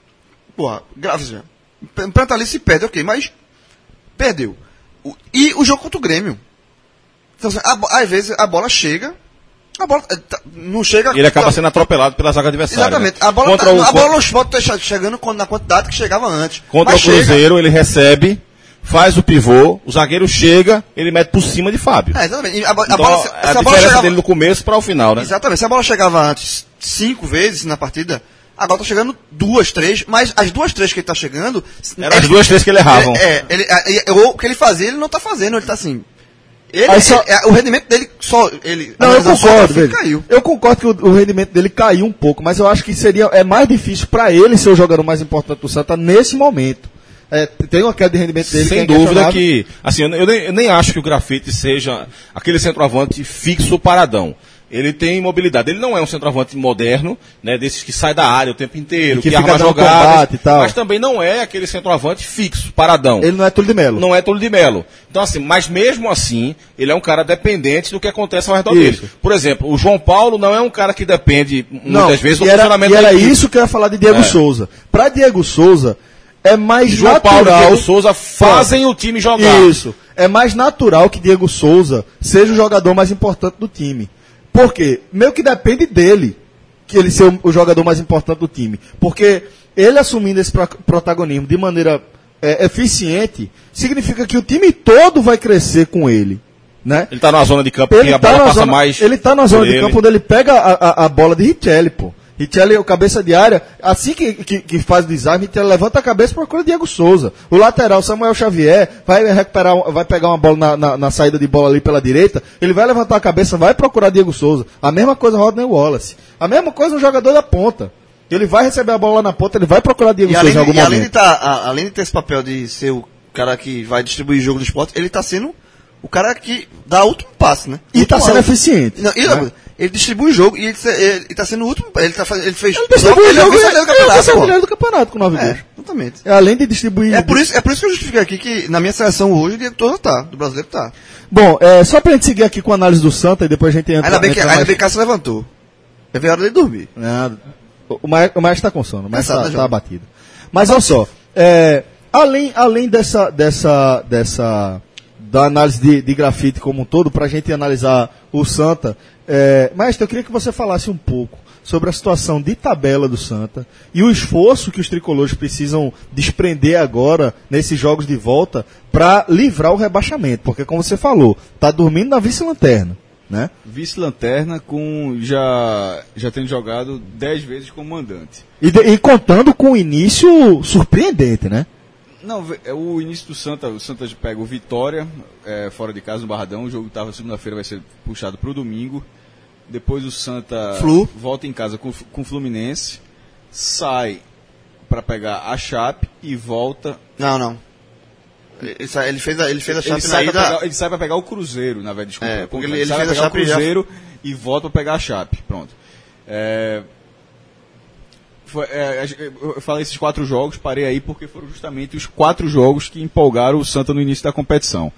Porra, grave já. O pênalti ali se perde, ok, mas perdeu. O, e o jogo contra o Grêmio. Então, assim, a, às vezes a bola chega, a bola tá, não chega... Ele acaba sendo atropelado pela zaga adversária. Exatamente. Né? A bola, contra tá, o, a bola não pode estar chegando na quantidade que chegava antes. Contra o Cruzeiro, chega. Ele recebe, faz o pivô, o zagueiro chega, ele mete por cima de Fábio. É, exatamente. A, a, então, bola, se, a, se a a bola diferença chegava... dele do começo para o final, né? Exatamente. Se a bola chegava antes cinco vezes na partida, agora tá chegando duas, três, mas as duas, três que ele tá chegando... Eram as duas, três que ele erravam. É, ele, é, o que ele fazia, ele não tá fazendo, ele tá assim... Ele, só... ele, o rendimento dele só... Ele, não, eu concordo, só, caiu. Eu concordo que o, o rendimento dele caiu um pouco, mas eu acho que seria é mais difícil para ele ser o jogador mais importante do Santa nesse momento. É, tem uma queda de rendimento dele. Sem que é dúvida que... Assim, eu, eu, nem, eu nem acho que o Grafite seja aquele centroavante fixo paradão. Ele tem mobilidade. Ele não é um centroavante moderno, né, desses que sai da área o tempo inteiro, que, que arma jogadas, e tal. Mas também não é aquele centroavante fixo, paradão. Ele não é Túlio de Melo. Não é Túlio de Melo. Então, assim, mas mesmo assim, ele é um cara dependente do que acontece ao redor dele. Por exemplo, o João Paulo não é um cara que depende não, muitas vezes do e era, funcionamento e era da equipe. isso que eu ia falar de Diego É. Souza. Para Diego Souza, é mais João natural... Paulo e Diego Souza fazem o time jogar. Isso. É mais natural que Diego Souza seja o jogador mais importante do time. Por quê? Meio que depende dele que ele ser o, o jogador mais importante do time. Porque ele assumindo esse pro, protagonismo de maneira é, eficiente, significa que o time todo vai crescer com ele. Né? Ele está numa zona de campo ele que a tá bola passa zona, mais. Ele está na zona de ele. campo onde ele pega a, a, a bola de Richelli, pô. Richelli é o cabeça de área, assim que, que, que faz o desarme, Richelli levanta a cabeça para procura Diego Souza. O lateral, Samuel Xavier, vai recuperar, vai pegar uma bola na, na, na saída de bola ali pela direita, ele vai levantar a cabeça, vai procurar Diego Souza. A mesma coisa Rodney Wallace. A mesma coisa o jogador da ponta. Ele vai receber a bola lá na ponta, ele vai procurar Diego e Souza além, em algum e momento. Além de, tá, a, além de ter esse papel de ser o cara que vai distribuir jogo do esporte, ele está sendo o cara que dá o último passe, né? E está sendo último, eficiente. Não, e, né? Ele distribui o jogo e ele está sendo o último. Ele, tá, ele fez. Ele distribui o ele jogo, é ele o é campeonato, o melhor do campeonato com nove é, gols. Exatamente. É, além de distribuir... É por, isso, é por isso que eu justifico aqui que na minha seleção hoje o Diego Souza tá, do brasileiro tá. Bom, é, só pra gente seguir aqui com a análise do Santa e depois a gente entra... Ainda bem que, entra ainda mais... bem que Cássio levantou. É ver a hora dele dormir. Nada. O Maestro está com sono, mas Cansado, está né, tá abatido. Mas olha só, é, além, além dessa, dessa, dessa, da análise de, de grafite como um todo, para a gente analisar o Santa, é, Maestro, eu queria que você falasse um pouco sobre a situação de tabela do Santa e o esforço que os tricolores precisam desprender agora, nesses jogos de volta, para livrar o rebaixamento, porque como você falou, está dormindo na vice-lanterna. Né? Vice-lanterna com já, já tendo jogado dez vezes como mandante. E, de, e contando com um início surpreendente, né? Não, é o início do Santa, o Santa pega o Vitória, é, fora de casa no Barradão, o jogo estava segunda-feira, vai ser puxado para o domingo. Depois o Santa Flu. volta em casa com, com o Fluminense, sai para pegar a Chape e volta... Não, não. Ele, sai, ele fez a, ele fez a ele Chape sai na pra ida... pegar, ele sai para pegar o Cruzeiro, na verdade, desculpa. É, porque ele, ele, ele sai fez pra a pegar Chape o Cruzeiro e volta para pegar a Chape. Pronto. É, foi, é, eu falei esses quatro jogos, parei aí porque foram justamente os quatro jogos que empolgaram o Santa no início da competição.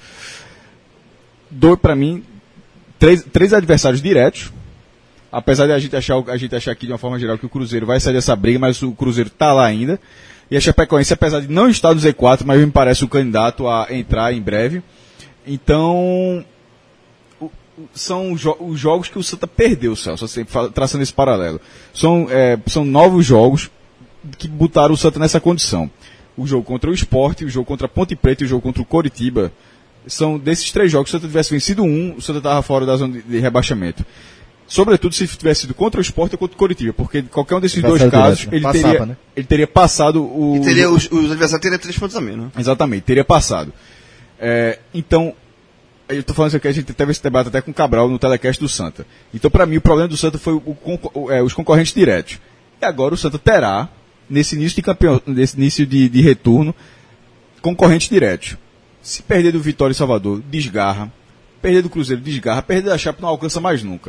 Dois, para mim, três, três adversários diretos. Apesar de a gente, achar, a gente achar aqui de uma forma geral que o Cruzeiro vai sair dessa briga, mas o Cruzeiro está lá ainda. E a Chapecoense, apesar de não estar no Z quatro, mas me parece o candidato a entrar em breve. Então, o, o, são jo- os jogos que o Santa perdeu, Celso, assim, traçando esse paralelo. São, é, são novos jogos que botaram o Santa nessa condição. O jogo contra o Sport, o jogo contra a Ponte Preta e o jogo contra o Coritiba. São desses três jogos, se o Santa tivesse vencido um, o Santa estava fora da zona de, de rebaixamento. Sobretudo se tivesse sido contra o Sport ou contra o Coritiba, porque qualquer um desses dois casos, direto, né? ele, Passava, teria, né? ele teria passado o... E teria, os, os adversários teriam três pontos a menos, né? Exatamente, teria passado. É, então, eu estou falando isso aqui, a gente teve esse debate até com o Cabral no telecast do Santa. Então, para mim, o problema do Santa foi o, o, é, os concorrentes diretos. E agora o Santa terá, nesse início de campeão, nesse início de, de retorno, concorrentes diretos. Se perder do Vitória e Salvador, desgarra. Perder do Cruzeiro, desgarra. Perder da Chape não alcança mais nunca.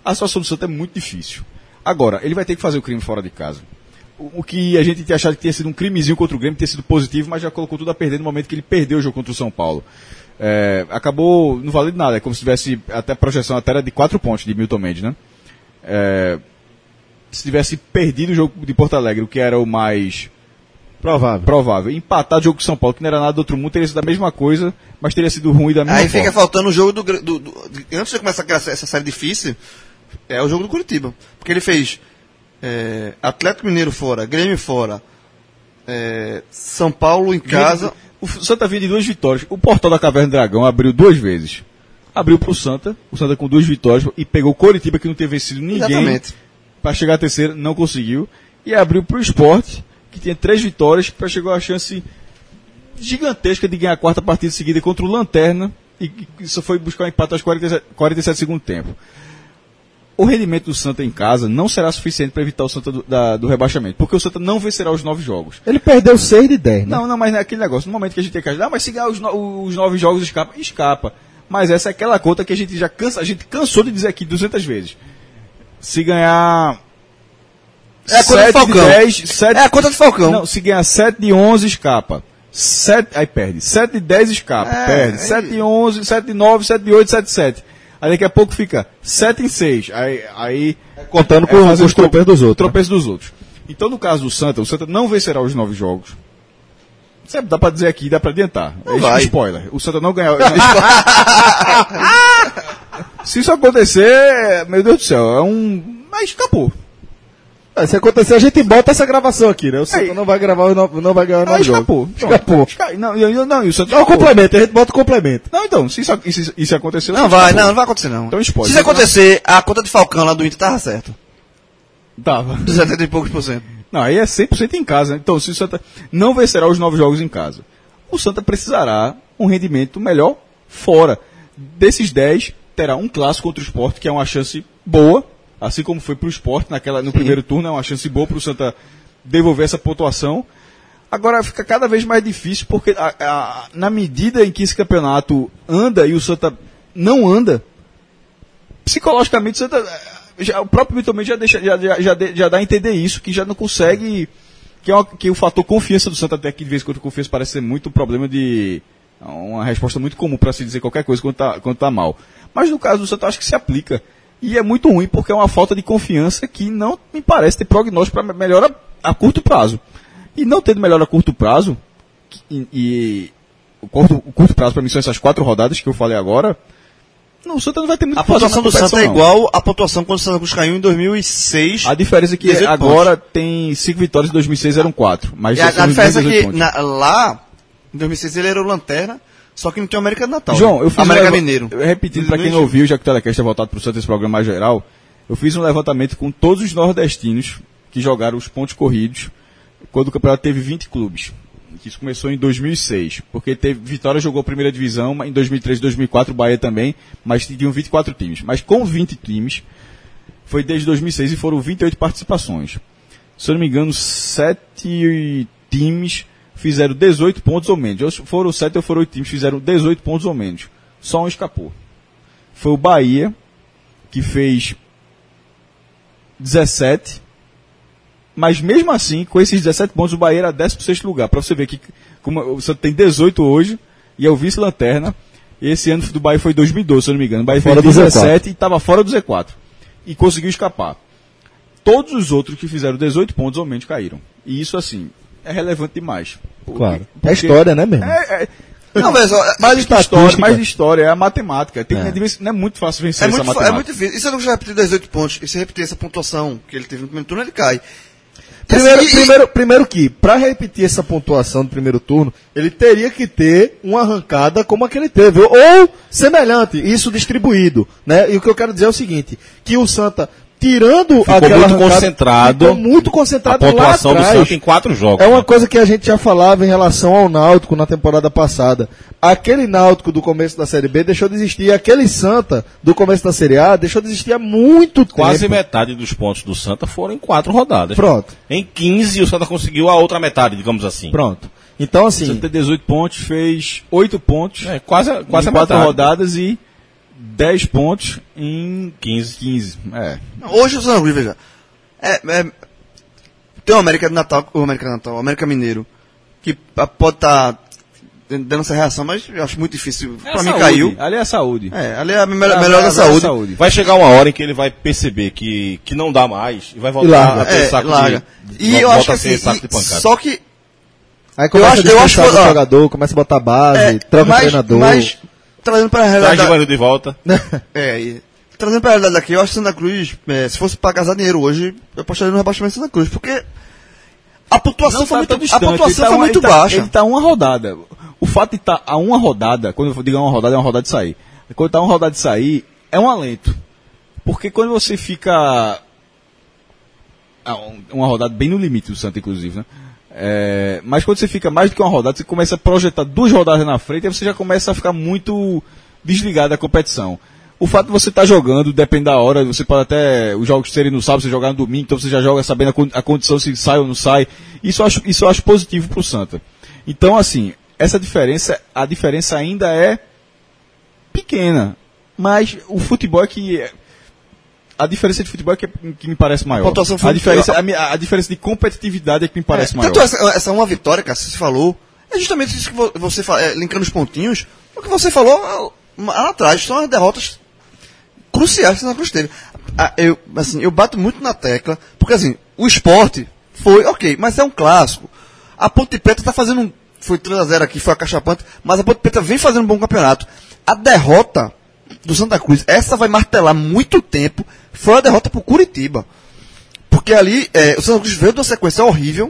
A situação do Santa é muito difícil. Agora, ele vai ter que fazer o crime fora de casa. O, o que a gente tinha achado que tinha sido um crimezinho contra o Grêmio, tinha sido positivo, mas já colocou tudo a perder no momento que ele perdeu o jogo contra o São Paulo. É, acabou não valendo nada, é como se tivesse até a projeção até era de quatro pontos de Milton Mendes, né? É, se tivesse perdido o jogo de Porto Alegre, o que era o mais Provável. provável, empatar o jogo com São Paulo, que não era nada do outro mundo, teria sido a mesma coisa, mas teria sido ruim da mesma Aí forma. fica faltando o jogo do, do, do. Antes de começar essa, essa série difícil, é o jogo do Curitiba. Porque ele fez é, Atlético Mineiro fora, Grêmio fora, é, São Paulo em casa. O Santa vinha de duas vitórias. O portal da Caverna do Dragão abriu duas vezes. Abriu pro Santa, o Santa com duas vitórias, e pegou o Coritiba, que não teve vencido ninguém. Exatamente. Para chegar à terceira, não conseguiu. E abriu pro Sport, que tinha três vitórias, para chegar a chance gigantesca de ganhar a quarta partida seguida contra o Lanterna, e, e só foi buscar um empate aos quarenta e sete, quarenta e sete segundo tempo. O rendimento do Santa em casa não será suficiente para evitar o Santa do, da, do rebaixamento, porque o Santa não vencerá os nove jogos. Ele perdeu seis de dez, né? Não, não, mas não é aquele negócio. No momento que a gente tem que ajudar, mas se ganhar os, no, os nove jogos, escapa, escapa. Mas essa é aquela conta que a gente já cansa, a gente cansou de dizer aqui duzentas vezes. Se ganhar É a conta do Falcão. dez, sete, É a conta do Falcão. Não, se ganhar sete de onze, escapa. sete, aí perde. sete de dez, escapa. É, perde. aí- sete de onze, sete de nove, sete de oito, sete de sete. Aí daqui a pouco fica sete em seis. Aí, aí Contando é com, fazer com os tropeços dos outros. né? tropeço dos outros. Então, no caso do Santa, o Santa não vencerá os nove jogos. Sabe, dá pra dizer aqui, dá pra adiantar. Não É vai. spoiler. O Santa não ganhou. Se isso acontecer, meu Deus do céu, é um. Mas escapou. É, se acontecer, a gente bota essa gravação aqui, né? O Santa Aí. não vai gravar, os no- não vai ganhar Aí nove escapou. jogos. Escapou. Esca- Não, e- e- não, e o Santa É o escapou. complemento, a gente bota o complemento. Não, então, se isso, isso, isso acontecer. o Não Santa vai, escapou. não, não vai acontecer não. Então, spoiler. Se isso acontecer, a conta de Falcão lá do Inter tava certo. Tava. Dos setenta e poucos por cento. Não, aí é cem por cento em casa. Então, se o Santa não vencerá os nove jogos em casa, o Santa precisará um rendimento melhor fora. Desses dez, terá um clássico contra o Sport, que é uma chance boa, assim como foi para o Sport naquela, no primeiro turno, é uma chance boa para o Santa devolver essa pontuação. Agora fica cada vez mais difícil, porque a- a- na medida em que esse campeonato anda e o Santa não anda, psicologicamente o Santa... Já, o próprio Milton Mendes já, deixa, já, já, já, de- já dá a entender isso, que já não consegue. Que, é uma- que o fator confiança do Santa, até que de vez em quando confiança parece ser muito um problema de. Uma resposta muito comum para se dizer qualquer coisa quando tá, quando tá mal. Mas no caso do Santa, eu acho que se aplica. E é muito ruim, porque é uma falta de confiança que não me parece ter prognóstico para melhora a curto prazo. E não tendo melhora a curto prazo, e, e o, curto, o curto prazo para mim são essas quatro rodadas que eu falei agora. Não, o Santa não vai ter muito A o que fazer pontuação na do Santa é competição, não. igual à pontuação quando o Santa Cruz caiu em dois mil e seis. A diferença é que dezoito agora tem cinco vitórias, em dois mil e seis eram quatro. Mas E a, são a os diferença é mesmos que dezoito na- lá, em dois mil e seis ele era o Lanterna, só que não tem o América do Natal. João, eu fiz América um leva- Mineiro. Eu repetindo para quem não ouviu, já que o Telecast é voltado para o Santa, esse programa mais geral, eu fiz um levantamento com todos os nordestinos que jogaram os pontos corridos quando o campeonato teve vinte clubes. Que isso começou em dois mil e seis, porque teve Vitória jogou a primeira divisão, mas em dois mil e três, dois mil e quatro o Bahia também, mas tinham vinte e quatro times. Mas com vinte times, foi desde dois mil e seis e foram vinte e oito participações. Se eu não me engano, sete times fizeram dezoito pontos ou menos. Ou foram sete ou foram oito times que fizeram dezoito pontos ou menos. Só um escapou. Foi o Bahia, que fez dezessete. Mas mesmo assim, com esses dezessete pontos, o Bahia era décimo sexto lugar. Para você ver que como o Santa tem dezoito hoje e é o vice-lanterna. E esse ano do Bahia foi dois mil e doze, se eu não me engano. O Bahia Fora fez do Z dezessete e estava fora do Z quatro. E conseguiu escapar. Todos os outros que fizeram dezoito pontos ou menos caíram. E isso, assim, é relevante demais. Porque- Claro. porque- É história, né, mesmo? É, é, Não, mas ó, mais estatística. história, mais história, é a matemática. Tem, É. Não é muito fácil vencer é essa muito, fa- matemática. é muito difícil. E se eu não já repetir dezoito pontos, e se repetir essa pontuação que ele teve no primeiro turno, ele cai. Primeiro, Assim, e- primeiro, primeiro que, para repetir essa pontuação do primeiro turno, ele teria que ter uma arrancada como a que ele teve, ou, ou semelhante, isso distribuído, né? E o que eu quero dizer é o seguinte, que o Santa, tirando Ficou aquela muito arrancada, concentrado. ficou muito A concentrado pontuação lá do atrás. Santa em quatro jogos. É uma né? coisa que a gente já falava em relação ao Náutico na temporada passada. Aquele Náutico do começo da Série B deixou de existir. Aquele Santa do começo da Série A deixou de existir há muito Quase tempo. metade dos pontos do Santa foram em quatro rodadas. Pronto, Em quinze, o Santa conseguiu a outra metade, digamos assim. pronto. Então, O assim, Santa tem dezoito pontos, fez oito pontos É, quase, quase em a quatro metade. rodadas e dez pontos em quinze. quinze. É. Hoje o Santa Cruz, veja, é, é, tem o América de Natal, o América de Natal, o América Mineiro, que pode estar tá dando essa reação, mas eu acho muito difícil. É pra mim saúde. Caiu. Ali é a saúde. É, ali é a melhor, É, melhor é, da é saúde. saúde. Vai chegar uma hora em que ele vai perceber que, que não dá mais e vai E voltar larga. a ter É, saco larga. de... E volta eu acho que a ser assim, saco de e- pancada. só que Aí começa acho- a eu acho dispensar que- do ó, jogador, começa a botar base, é, troca o mas, treinador. mas trazendo pra Traz realidade, Givanildo de volta. é, e, trazendo pra realidade aqui, eu acho que Santa Cruz, é, se fosse pra gastar dinheiro hoje, eu apostaria no rebaixamento de Santa Cruz, porque a pontuação Não foi tá muito, tão a distante, pontuação ele tá foi uma- muito ele tá- baixa. Ele tá uma rodada. O fato de estar a uma rodada, quando eu digo uma rodada, é uma rodada de sair. Quando tá uma rodada de sair, é um alento. Porque quando você fica. Ah, um- uma rodada bem no limite do Santa, inclusive, né? É, mas quando você fica mais do que uma rodada, você começa a projetar duas rodadas na frente, aí você já começa a ficar muito desligado da competição. O fato de você estar jogando, depende da hora, você pode até, os jogos serem no sábado, você jogar no domingo, então você já joga sabendo a, con- a condição se sai ou não sai. Isso eu acho, isso eu acho positivo pro Santa. Então, assim, essa diferença, a diferença ainda é pequena, mas o futebol é que... A diferença de futebol é que, que me parece maior. A pontuação foi a, diferença, muito- a, mi- a diferença de competitividade é que me parece É, maior. tanto essa, essa uma vitória, cara, que você falou, é justamente isso que vo- você fala, é, linkando os pontinhos, o que você falou ah, lá atrás, são as derrotas cruciais que o Santa Cruz teve. Ah, eu, assim, eu bato muito na tecla, porque assim, o esporte foi, ok, mas é um clássico. A Ponte Preta tá fazendo um, foi três a zero aqui, foi a cachapante, mas a Ponte Preta vem fazendo um bom campeonato. A derrota do Santa Cruz, essa vai martelar muito tempo, foi a derrota pro Curitiba. Porque ali, é, o Santa Cruz veio de uma sequência horrível,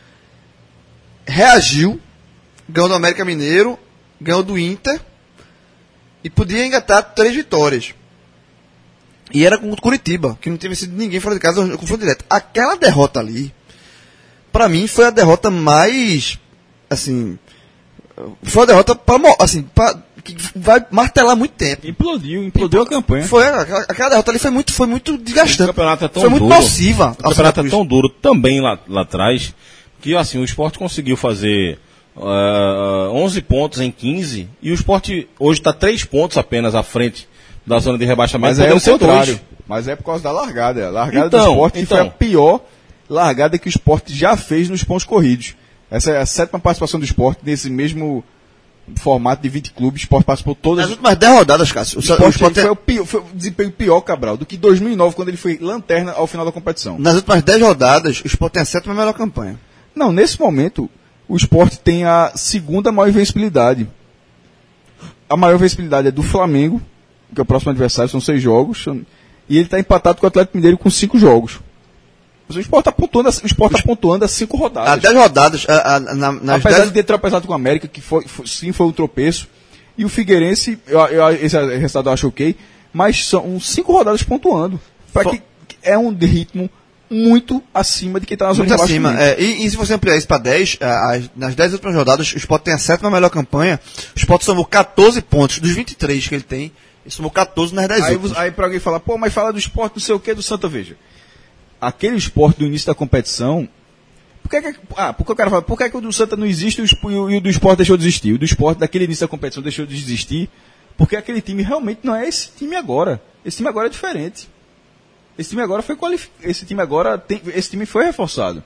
reagiu, ganhou do América Mineiro, ganhou do Inter, e podia engatar três vitórias. E era com o Curitiba, que não tinha vencido ninguém fora de casa, no confronto direto. Aquela derrota ali, pra mim, foi a derrota mais, assim, foi a derrota pra, mo- assim, pra, que vai martelar muito tempo. Implodiu, implodiu a campanha. Foi, aquela, aquela derrota ali foi muito, foi muito O desgastante. campeonato é tão Foi muito duro. nociva. O ao campeonato Santa é Cruz. tão duro também lá, lá atrás que assim, o Sport conseguiu fazer uh, onze pontos em quinze e o Sport hoje está três pontos apenas à frente da zona de rebaixamento. Mas é podendo o ser contrário. dois. Mas é por causa da largada. A largada Então, do esporte então. foi a pior largada que o esporte já fez nos pontos corridos. Essa é a sétima participação do esporte nesse mesmo formato de vinte clubes. O esporte participou todas. Nas últimas dez rodadas, Cássio. O, O Sa- o esporte Sport foi, o pior, foi o desempenho pior, Cabral, do que dois mil e nove, quando ele foi lanterna ao final da competição. nas últimas dez rodadas, o Sport tem a sétima melhor campanha. Não, nesse momento, o esporte tem a segunda maior invencibilidade. A maior invencibilidade é do Flamengo, que é o próximo adversário, são seis jogos, e ele está empatado com o Atlético Mineiro com cinco jogos. Mas o esporte está pontuando, a- o Sport tá pontuando a cinco Há rodadas. dez rodadas, a, a, na, nas Apesar dez... de ter tropeçado com o América, que foi, foi- sim foi um tropeço, e o Figueirense, eu, eu, esse resultado eu acho ok, mas são cinco rodadas pontuando. Pra Fo- que é um ritmo muito acima de quem está na zona muito de acima. rebaixamento. É, e, e se você ampliar isso para dez, a- as- nas dez últimas rodadas, o Sport tem a sétima melhor campanha. O Sport somou catorze pontos dos vinte e três que ele tem. Ele somou catorze nas dez Aí, últimas. você- aí pra alguém falar, pô, mas fala do esporte, não sei o que, do Santa, veja. Aquele esporte do início da competição, por que, que ah, porque o cara fala, por que, que o do Santa não existe e o, espo- e o- e o do esporte deixou de existir? O do esporte, daquele início da competição, deixou de existir, porque aquele time realmente não é esse time agora. Esse time agora é diferente. Esse time agora foi qualificado. Esse time agora tem, esse time foi reforçado.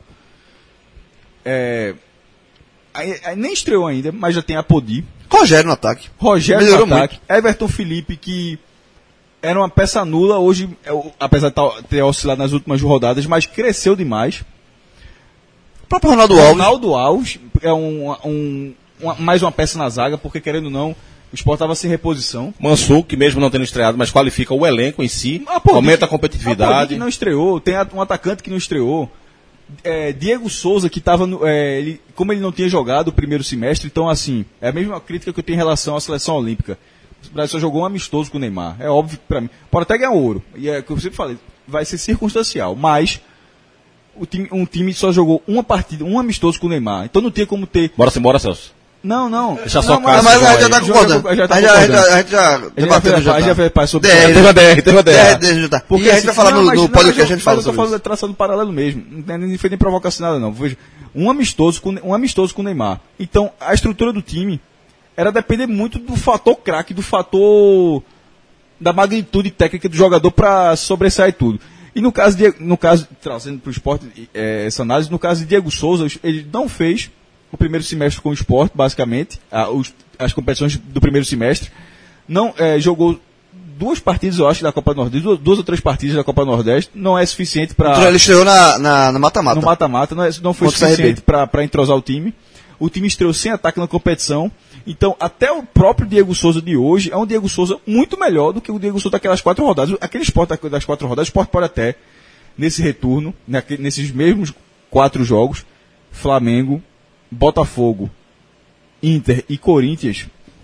É, aí- aí nem estreou ainda, mas já tem a Podi. Rogério no ataque. Rogério Melhorou no ataque, Everton Felipe, que era uma peça nula, hoje, é o- apesar de tá- ter oscilado nas últimas rodadas, mas cresceu demais. O próprio Ronaldo Alves. Ronaldo Alves é um, um- uma- mais uma peça na zaga, porque querendo ou não, o Sport estava sem reposição. Mansur, que mesmo não tendo estreado, mas qualifica o elenco em si, A Podi aumenta a que- A Podi competitividade. que não estreou, tem a- um atacante que não estreou. É, Diego Souza, que estava ele, como ele não tinha jogado o primeiro semestre, então assim, é a mesma crítica que eu tenho em relação à seleção olímpica. O Brasil só jogou um amistoso com o Neymar. É óbvio que pra mim. Pode até ganhar ouro. E é o que eu sempre falei, vai ser circunstancial. Mas o time, um time só jogou uma partida, um amistoso com o Neymar. Então não tinha como ter. Bora-se embora, Celso. Não, não. Deixa só não, o Cássio Mas a gente já aí. tá Já- concordando. já- já tá A gente já- a gente concordando. já- a gente já A gente já debateu fez- já. a gente já fez parte sobre- D R, Teve a D R, teve a D R. D R, já tá. Porque E a gente vai falar não, no, mas- no não, podcast, mas a gente eu- fala mas eu tô sobre falando isso. da traçando paralelo mesmo. Não tem- nem foi nem provocação nada, não. Veja, um amistoso com um amistoso com o Neymar. Então, a estrutura do time era depender muito do fator craque, do fator da magnitude técnica do jogador para sobressair tudo. E no caso, de, no caso trazendo para o Sport é, essa análise, no caso de Diego Souza, ele não fez o primeiro semestre com o Sport, basicamente, a, os, as competições do primeiro semestre, não é, jogou duas partidas, eu acho, da Copa do Nordeste, duas, duas ou três partidas da Copa do Nordeste, não é suficiente para... Então ele estreou na, na, na mata-mata. No mata-mata, não, é, não foi Contra suficiente para entrosar o time. O time estreou sem ataque na competição. Então, até o próprio Diego Souza de hoje é um Diego Souza muito melhor do que o Diego Souza daquelas quatro rodadas. Aquele Sport das quatro rodadas, o Sport pode até, nesse retorno, naquele, nesses mesmos quatro jogos, Flamengo, Botafogo, Inter e Corinthians,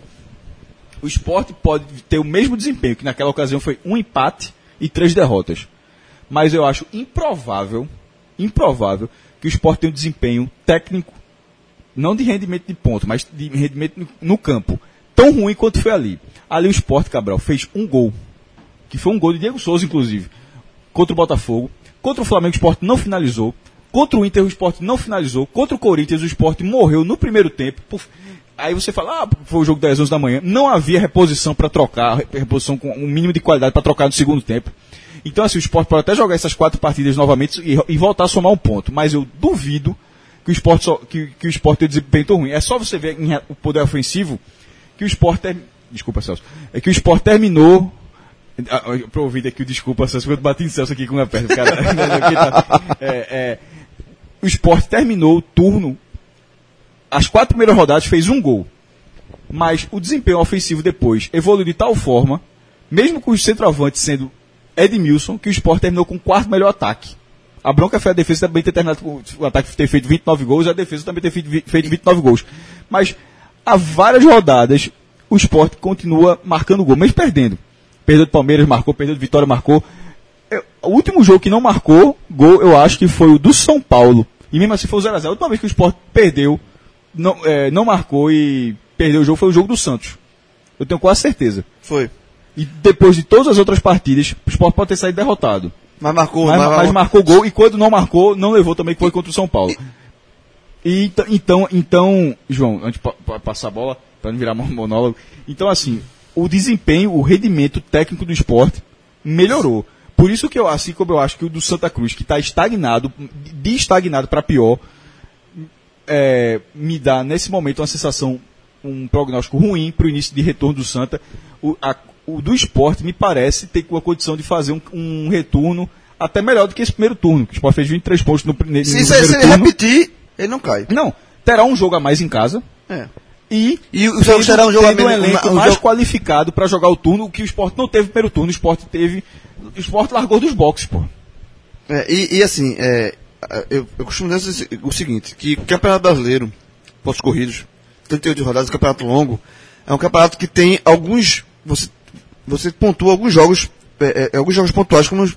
o Sport pode ter o mesmo desempenho, que naquela ocasião foi um empate e três derrotas. Mas eu acho improvável, improvável, que o Sport tenha um desempenho técnico, não de rendimento de ponto, mas de rendimento no, no campo, tão ruim quanto foi ali. Ali o Sport, Cabral, fez um gol, que foi um gol de Diego Souza, inclusive, contra o Botafogo. Contra o Flamengo, o Sport não finalizou. Contra o Inter, o Sport não finalizou. Contra o Corinthians, o Sport morreu no primeiro tempo. Puf. Aí você fala, ah, foi o jogo das onze da manhã. Não havia reposição para trocar, reposição com um mínimo de qualidade para trocar no segundo tempo. Então, assim, o Sport pode até jogar essas quatro partidas novamente e, e voltar a somar um ponto. Mas eu duvido que o Sport, só, que, que o Sport tenha desempenho tão ruim. É só você ver em, o poder ofensivo que o Sport... Ter, desculpa, Celso. É que o Sport terminou... Para ouvir aqui o desculpa, Celso, porque eu bati em Celso aqui com a perna. Cara, é, é, o Sport terminou o turno... As quatro primeiras rodadas fez um gol. Mas o desempenho ofensivo depois evoluiu de tal forma, mesmo com os centroavantes sendo Edmilson, que o Sport terminou com o quarto melhor ataque. A bronca foi a defesa também ter terminado com o ataque ter feito vinte e nove gols e a defesa também ter feito, feito vinte e nove gols. Mas há várias rodadas o Sport continua marcando gol, mesmo perdendo. Perdeu do Palmeiras, marcou, perdeu do Vitória, marcou. Eu, o último jogo que não marcou gol, eu acho que foi o do São Paulo. E mesmo assim foi o zero a zero. A última vez que o Sport perdeu, não, é, não marcou e perdeu o jogo, foi o jogo do Santos. Eu tenho quase certeza. Foi. E depois de todas as outras partidas, o Sport pode ter saído derrotado. Mas marcou, mas, mas, mas marcou gol, e quando não marcou, não levou também, que foi contra o São Paulo. E, então, então, João, antes de passar a bola, para não virar monólogo, então assim, o desempenho, o rendimento técnico do Sport melhorou. Por isso que eu, assim como eu acho que o do Santa Cruz, que está estagnado, de estagnado para pior, é, me dá nesse momento uma sensação, um prognóstico ruim para o início de retorno do Santa. O, a, o do Sport me parece ter a condição de fazer um, um retorno até melhor do que esse primeiro turno, que o Sport fez vinte e três pontos no, no, se, no se, primeiro se turno. ele repetir, ele não cai. Não, terá um jogo a mais em casa. É. E, e o jogo será um jogo tendo um elenco um, um mais jogo... qualificado para jogar o turno, o que o Sport não teve no primeiro turno. O Sport teve. O Sport largou dos boxes, pô. É, e, e assim, é, eu, eu costumo dizer o seguinte, que o Campeonato Brasileiro, pontos corridos, trinta e oito rodadas, campeonato longo, é um campeonato que tem alguns. Você, você pontua alguns jogos, é, é, alguns jogos pontuais como.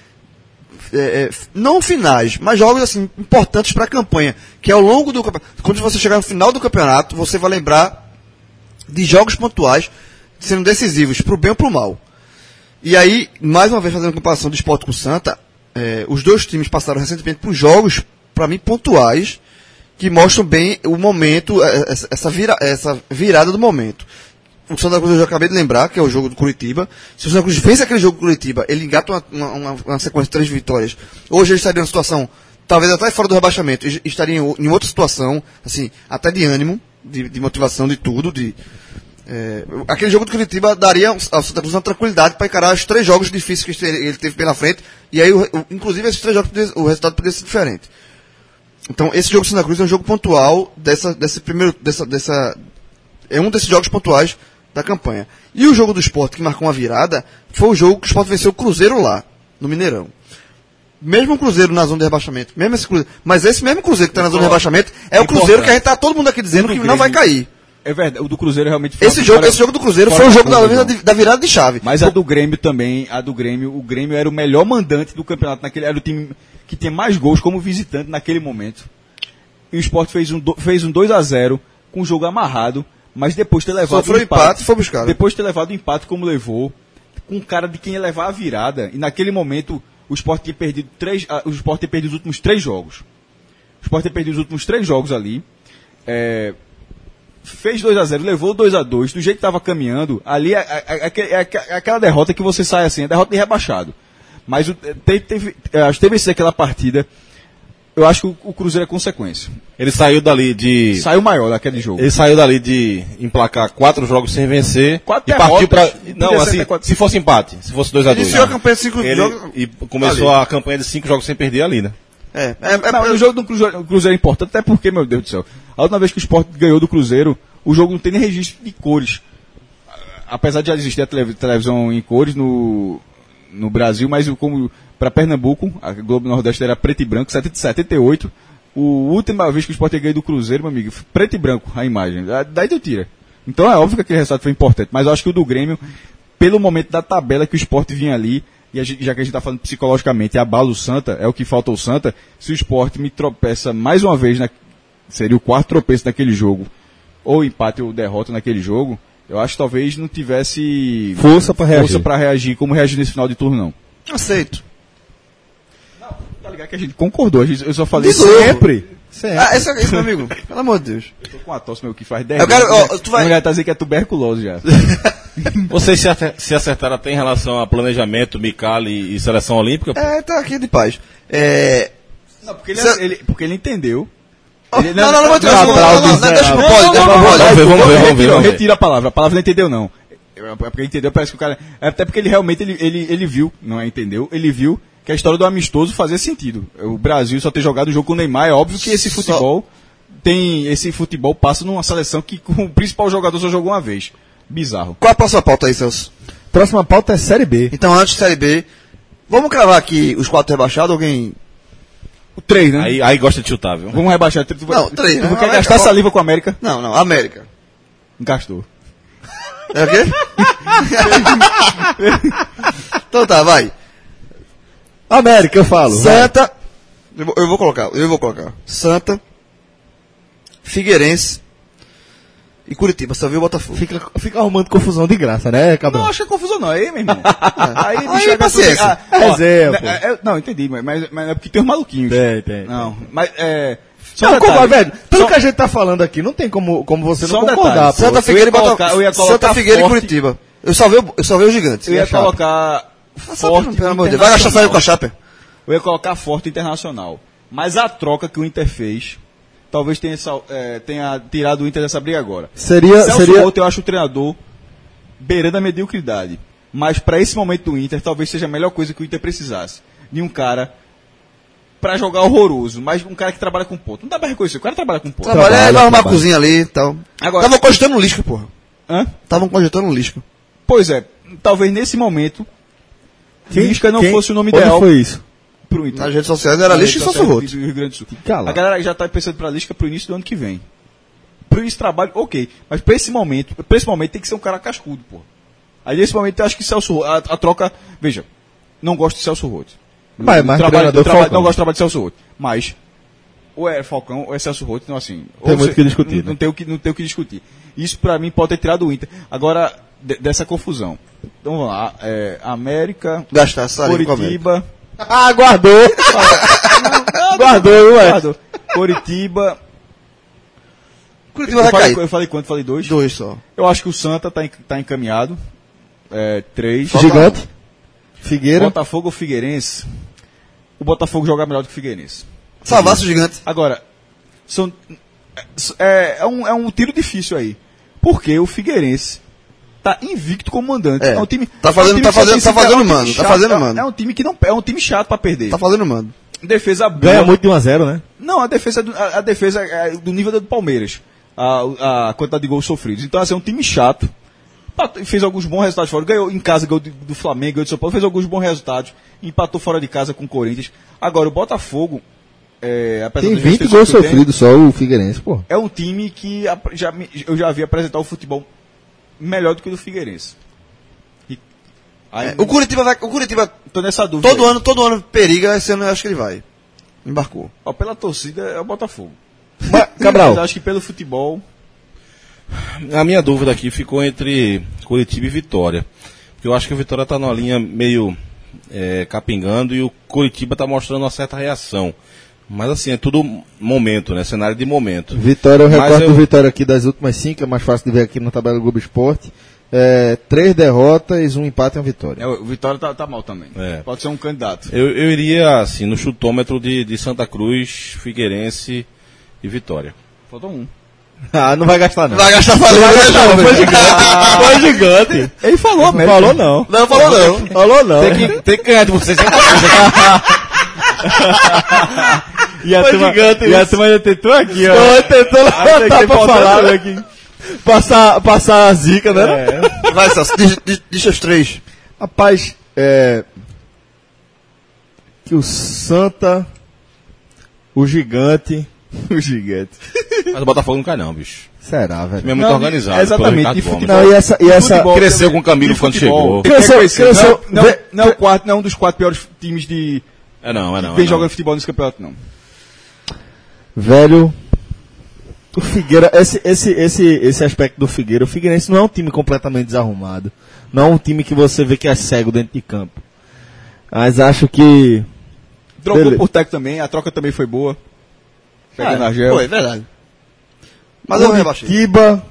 É, é, não finais, mas jogos assim, importantes para a campanha, que ao longo do campeonato, quando você chegar no final do campeonato, você vai lembrar de jogos pontuais sendo decisivos, para o bem ou para o mal. E aí, mais uma vez fazendo a comparação do Sport com o Santa, é, os dois times passaram recentemente por jogos, para mim, pontuais, que mostram bem o momento, essa, vira, essa virada do momento. O Santa Cruz eu já acabei de lembrar, que é o jogo do Curitiba. Se o Santa Cruz vence aquele jogo do Curitiba, ele engata uma, uma, uma sequência de três vitórias. Hoje ele estaria em uma situação, talvez até fora do rebaixamento, estaria em, em outra situação, assim, até de ânimo, de, de motivação, de tudo. De, é, aquele jogo do Curitiba daria ao Santa Cruz uma tranquilidade para encarar os três jogos difíceis que ele teve pela frente. E aí, o, inclusive, esses três jogos, o resultado poderia ser diferente. Então, esse jogo do Santa Cruz é um jogo pontual dessa, desse primeiro, dessa, dessa, é um desses jogos pontuais da campanha. E o jogo do Sport, que marcou uma virada, foi o jogo que o Sport venceu o Cruzeiro lá, no Mineirão. Mesmo o Cruzeiro na zona de rebaixamento, mesmo esse Cruzeiro, mas esse mesmo Cruzeiro que está na zona de rebaixamento, é o Cruzeiro que a gente tá todo mundo aqui dizendo que não vai cair. É verdade, o do Cruzeiro realmente foi esse jogo, esse jogo do Cruzeiro foi o jogo da, da virada de chave. Mas a do Grêmio também, a do Grêmio, o Grêmio era o melhor mandante do campeonato, naquele, era o time que tinha mais gols como visitante naquele momento. E o Sport fez um, fez um dois a zero com o jogo amarrado, mas depois de ter levado o empate, empate foi buscar. Depois de ter levado o empate como levou, com cara de quem ia levar a virada, e naquele momento o Sport tinha perdido três, o Sport tinha perdido os últimos três jogos. O Sport tinha perdido os últimos três jogos ali. É, fez dois a zero, levou dois a dois, do jeito que estava caminhando, ali é, é, é, é, é aquela derrota que você sai assim, é derrota de rebaixado. Mas o, teve, teve, acho que teve esse aquela partida, eu acho que o, o Cruzeiro é consequência. Ele saiu dali de... Saiu maior daquele jogo. Ele saiu dali de emplacar quatro jogos sem vencer. Quatro e partiu pra... derrotas, Não, podia ser assim, até quatro- se fosse empate, se fosse dois a dois. Iniciou a campanha de cinco Ele, jogos. e começou ali. a campanha de cinco jogos sem perder ali, né? É, é, é, Não, o jogo do Cruzeiro, o Cruzeiro é importante, até porque, meu Deus do céu, a última vez que o Sport ganhou do Cruzeiro, o jogo não tem nem registro de cores. Apesar de já existir a telev- televisão em cores no, no Brasil, mas o- como para Pernambuco, a Globo Nordeste era preto e branco, setenta, setenta e oito. A última vez que o Sport ganhou do Cruzeiro, meu amigo, preto e branco a imagem. Da- Daí tu tira. Então é óbvio que aquele resultado foi importante, mas eu acho que o do Grêmio, pelo momento da tabela que o Sport vinha ali, e a gente- já que a gente está falando psicologicamente, abala o Santa, é o que falta o Santa, se o Sport me tropeça mais uma vez, na, seria o quarto tropeço naquele jogo, ou empate ou derrota naquele jogo, eu acho que talvez não tivesse Força pra reagir. força pra reagir como reagir nesse final de turno, não. aceito. Tá ligado que a gente concordou, a gente, eu só falei De novo. sempre. Sempre. Ah, esse é isso, meu amigo. Pelo amor de Deus. Eu tô com a tosse, meu, que faz dez Eu quero- dias, ó, tu vai- a mulher tá dizendo que é tuberculose já. Vocês se, acer- se acertaram até em relação a planejamento, Micali e seleção olímpica? É, tá aqui de paz. É. Não, porque ele, Cê- ele- porque ele entendeu. Oh, Ele- não, não, não, vou tirar. não, Não, não, não, não, não, não, deixa pro não, pode, não, deixa não, pro não, pode. Vamos ver, vamos ver, vamos ver, Retira, vamos ver. retira a palavra. A palavra não entendeu, não. É porque ele entendeu, parece que o cara. É até porque ele realmente ele, ele, ele viu, não é entendeu? Ele viu que a história do amistoso fazia sentido. O Brasil só ter jogado o jogo com o Neymar, é óbvio que esse Só- futebol tem. Esse futebol passa numa seleção que com o principal jogador só jogou uma vez. Bizarro. Qual a próxima pauta aí, Celso? Próxima pauta é Série B. Então, antes da Série B, vamos cravar aqui os quatro rebaixados? Alguém. O três, né? Aí, aí gosta de chutar, viu? Vamos rebaixar. Tu, tu, Não, três, Tu né? quer América, gastar bom. saliva com a América? Não, não, América. Gastou. É o quê? Então tá, vai. América, eu falo. vai. Santa. Eu vou, eu vou colocar, eu vou colocar. Santa, Figueirense e Curitiba. Só viu o Botafogo. Fica, fica arrumando confusão de graça, né, Cabral? Não, acho que é confusão não, aí, meu irmão. Aí, Aí, bicho, é paciência. tudo- ah, ó, Exemplo. né, é- não, entendi, mas, mas, mas é porque tem os maluquinhos. Tem, tem. Não, mas é. Só Não, um detalhe. como, velho, tudo Só- que a gente tá falando aqui, não tem como, como você Só não um concordar, detalhe. pô. Santa eu Figueira e ia colocar- Botafogo. eu ia colocar Santa Figueira forte- e Curitiba. Eu só vi, o- eu só vi o Gigantes. Eu ia E a Chape. colocar Santa, forte. pelo amor de Deus. Vai gastar saiu com a Chape. Eu ia colocar forte internacional. Mas a troca que o Inter fez, talvez tenha, sal- é, tenha tirado o Inter dessa briga agora. Seria, Celso seria, Roth, eu acho o treinador beirando a mediocridade. Mas para esse momento do Inter, talvez seja a melhor coisa que o Inter precisasse. De um cara para jogar horroroso, mas um cara que trabalha com ponto. Não dá pra reconhecer, o cara trabalha com ponto. Trabalha, Trabalha, é, vai arrumar a trabalha. cozinha ali e tal. Agora- Estavam cogitando um Lisca, porra. Hã? Estavam cogitando um Lisca. Pois é, talvez nesse momento, Lisca não quem- fosse o nome onde ideal foi isso? pro Inter. Nas redes sociais era Lisca e Celso Roth. do Rio Grande do Sul. Cala. A galera já tá pensando pra Lisca pro início do ano que vem. Pro início do trabalho, ok. Mas pra esse momento, pra esse momento tem que ser um cara cascudo, pô. Aí nesse momento eu acho que Celso Roth, a, a troca, veja, não gosto de Celso Roth. Mas- Eu mas trabalho, treinador eu trabalho- Falcão. não gosto do trabalho de Celso Roth. Mas, ou é Falcão, ou é Celso Roth, então assim... Tem ou muito o que discutir, Não, né? não, tem o que, não tem o que discutir. Isso pra mim pode ter tirado o Inter. Agora, de- dessa confusão. Então vamos lá, é, América, Gastar saliva com a América. Curitiba... Ah, guardou! Guardou, ué. Guardou. Curitiba... Curitiba Eu vai falei, cair. eu falei quanto? Falei dois? Dois só. Eu acho que o Santa tá, en- tá encaminhado. É, três. Gigante. Figueira. Botafogo ou Figueirense? O Botafogo joga melhor do que o Figueirense. Salvasse o Gigante. Agora, são, é, é, um, é um tiro difícil aí. Porque o Figueirense tá invicto como mandante. É. um time, Tá fazendo- é um time tá que só fazendo- tem tá cinco- fazendo é um time mano, tá chato, fazendo é- mano. É um time que não é um time chato pra perder. Tá fazendo mando. Defesa boa. Ganha muito de um a zero, né? Não, a defesa, do- a, a defesa é do nível do Palmeiras. A, a quantidade de gols sofridos. Então, assim, é um time chato. Empatou- Fez alguns bons resultados fora. Ganhou em casa, ganhou do, do Flamengo, ganhou do São Paulo. Fez alguns bons resultados. Empatou fora de casa com o Corinthians. Agora, o Botafogo, é, apesar Tem das vinte restrições gols que tem, sofridos só o Figueirense, pô. é um time que ap- já, me- eu já vi apresentar o futebol melhor do que o do Figueirense. E, aí, É, o Curitiba vai. O Curitiba, tô nessa dúvida. todo aí. ano, todo ano periga, esse ano eu acho que ele vai. Embarcou. Ó, pela torcida é o Botafogo. Mas, Cabral, Mas acho que pelo futebol. A minha dúvida aqui ficou entre Curitiba e Vitória. Porque eu acho que o Vitória está numa linha meio é, capingando e o Curitiba está mostrando uma certa reação. Mas assim, é tudo momento, né? Cenário de momento. Vitória, eu Mas recordo eu- do Vitória aqui das últimas cinco, é mais fácil de ver aqui na tabela do Globo Esporte. É, três derrotas, um empate e uma vitória. É, o Vitória tá, tá mal também. É. Pode ser um candidato. Eu, eu iria, assim, no chutômetro de, de Santa Cruz, Figueirense e Vitória. Faltou um. Ah, não vai gastar não. Vai gastar falando, Foi gigante. Foi gigante. Ele falou, Não América. falou não. Não, falou não. Falou não. Tem que, tem que ganhar de vocês. E a Foi turma, gigante e a isso. turma ainda tentou aqui, ó. Tô tentando levantar pra falar, né? Aqui. Passar, passar a zica, né? Vai, Celso, diz, diz, diz os três. Rapaz, é... que o Santa, o Gigante, o Gigante. Mas o Botafogo não cai não, bicho. Será, O velho? time é muito Não, organizado. é exatamente, pelo Ricardo de Gomes. futebol. Não, e essa... E essa Futebol Cresceu também. com o Camilo De quando futebol. chegou. Tem que Cresceu- reconhecer. cresceu- Não, vê- não, não, é o quarto, não é um dos quatro piores times de É não, é não. que É vem não. jogando futebol nesse campeonato, não. Velho, o Figueira, esse, esse, esse, esse aspecto do Figueira, o Figueirense não é um time completamente desarrumado. Não é um time que você vê que é cego dentro de campo. Mas acho que... Trocou Beleza. por técnico também, a troca também foi boa. Pegando a gel. Foi, verdade. Mas eu rebaixei. Curitiba...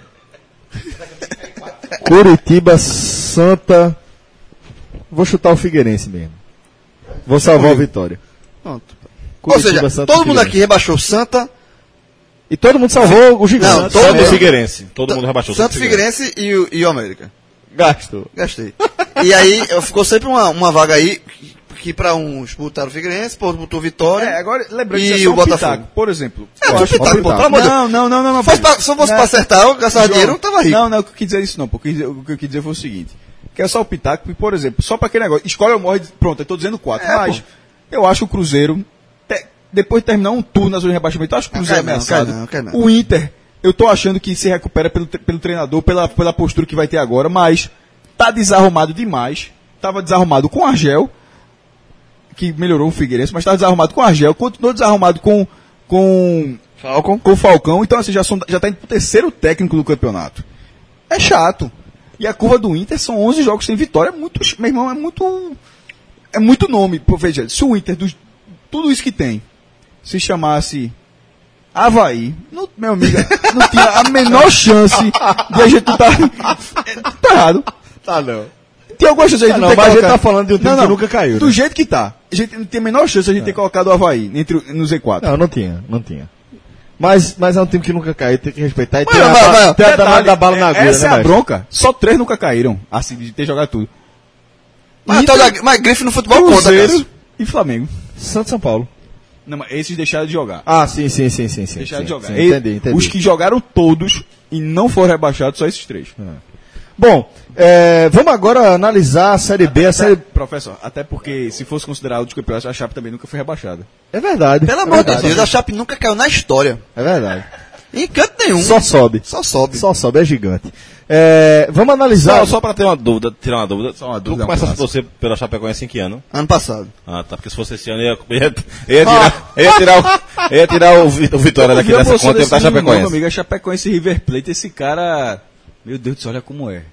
Curitiba, Santa... Vou chutar o Figueirense mesmo. Vou salvar o Vitória. Pronto. Ou Curitiba, seja, Santa, todo mundo Figueirense. aqui rebaixou Santa, E todo mundo salvou o Gigante. Não, todo Santa e mundo. Figueirense. Todo mundo rebaixou. Santa, Figueirense e o, e o América. Gastou. Gastei. E aí eu- ficou sempre uma, uma vaga aí que, que pra uns botaram o Figueirense, para outros botou Vitória. É, agora, lembrando E que isso é o só um Botafogo? pitaco. Por exemplo. É, eu tu acho- pitaco, pô, pelo amor de Deus. Não, não, não, não. não Fosse pra- se eu fosse Não. pra acertar, eu gastava João, dinheiro, eu tava rico. Não, não, eu quis dizer isso não, porque o que eu quis dizer foi o seguinte, que é só o pitaco, porque, por exemplo, só pra aquele negócio, escolhe ou morre, pronto, eu tô dizendo quatro, É, mas pô. eu acho o Cruzeiro, te- depois de terminar um turno na zona de rebaixamento, eu acho que o Cruzeiro é cai não, ameaçado. cai não, cai não. O Inter, eu tô achando que se recupera pelo, tre- pelo treinador, pela, pela postura que vai ter agora, mas tá desarrumado demais, tava desarrumado com o Argel, que melhorou o Figueirense, mas tava desarrumado com o Argel, continuou desarrumado com, com Falcon. com o Falcão, então assim, já, são, já tá indo pro terceiro técnico do campeonato. É chato. E a curva do Inter são onze jogos sem vitória, é muito, meu irmão, é muito, é muito nome. Pô, veja, se o Inter, dos, tudo isso que tem, se chamasse Avaí, não, meu amigo, não tinha a menor chance de a gente tá, tá errado. Tá, não. Tem alguma chance de a gente Ah, não, ter mas a gente colocado- tá falando de um time que nunca caiu, Do né? jeito que tá. A gente não tem a menor chance de a gente ter colocado o Avaí entre, o- no Z quatro. Não, não tinha, não tinha. Mas, mas é um time que nunca caiu, tem que respeitar. E Mas, tem a, mas, ba- mas, tem a danada Detalhe, da bala na agulha, essa né, é a mestre? bronca. Só três nunca caíram, assim, de ter jogado tudo. Mas, Inter, toda, mas grife no futebol conta, Cruzeiro Cássio. e Flamengo. Santos São Paulo. Não, mas esses deixaram de jogar. Ah, sim, sim, sim, sim. sim Deixaram sim, de jogar. sim, E- entendi, entendi. Os que jogaram todos e não foram rebaixados, só esses três. Bom, é, vamos agora analisar a Série B. A série... Professor, até porque se fosse considerado dos campeonatos, a Chape também nunca foi rebaixada. É verdade. Pelo é amor de verdade. Deus, a Chape nunca caiu na história. É verdade. Em canto nenhum. Só sobe. Só sobe. Só sobe, é gigante. É, vamos analisar. Só, só pra ter uma dúvida, tirar uma dúvida. Só uma Tu dúvida, começa a um torcer pela Chapecoense em que ano? Ano passado. Ah, tá. Porque se fosse esse ano, eu ia, ia, ia tirar, ia tirar, o, ia tirar o, Vi- o Vitória daqui Eu dessa vou só conta e botar desse menino, Chapecoense. Meu amigo, é Chapecoense e River Plate, esse cara... Meu Deus do céu, olha como é.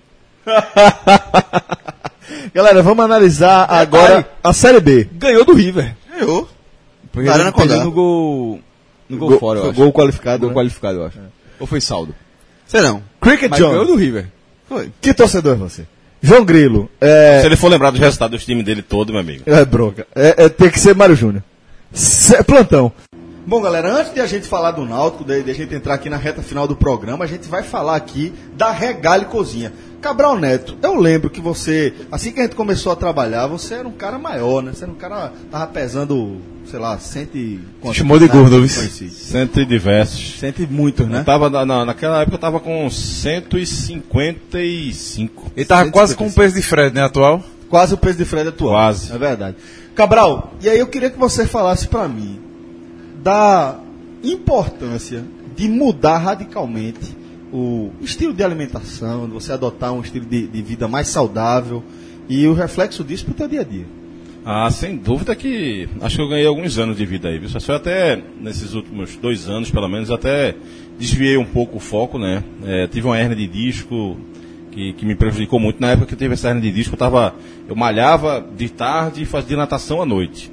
Galera, vamos analisar agora a Série B. Ganhou do River. Eu. Perdeu, Arana perdeu Condá. no gol... No gol, Gol- fora, eu foi acho. gol qualificado, Gol né? qualificado, eu acho. Ou foi saldo. Sei não. Cricket Mas ganhou John. do River. Foi. Que torcedor é você? João Grilo. É, Se ele for lembrar dos resultados dos times dele todo, meu amigo. é bronca. É, é, tem que ser Mário Júnior. Cê- Plantão. Bom, galera, antes de a gente falar do Náutico, de, de a gente entrar aqui na reta final do programa, a gente vai falar aqui da Regalho Cozinha. Cabral Neto, eu lembro que você, assim que a gente começou a trabalhar, você era um cara maior, né? Você era um cara, tava pesando, sei lá, cento e... quanto? Chamou de gordo, viu? Conheci. Cento e diversos. Cento e muitos, né? Eu tava, na, na- naquela época eu tava com cento e cinquenta e cinco. Ele tava quase com o peso de Fred, né, atual? Quase o peso de Fred atual. Quase. É verdade. Cabral, e aí eu queria que você falasse pra mim da importância de mudar radicalmente o estilo de alimentação, de você adotar um estilo de, de vida mais saudável e o reflexo disso pro teu dia a dia. Ah, sem dúvida que acho que eu ganhei alguns anos de vida aí, viu? Só foi até nesses últimos dois anos, pelo menos, até desviei um pouco o foco, né? É, tive uma hernia de disco que, que me prejudicou muito. Na época que eu tive essa hernia de disco, eu, tava, eu malhava de tarde e fazia natação à noite.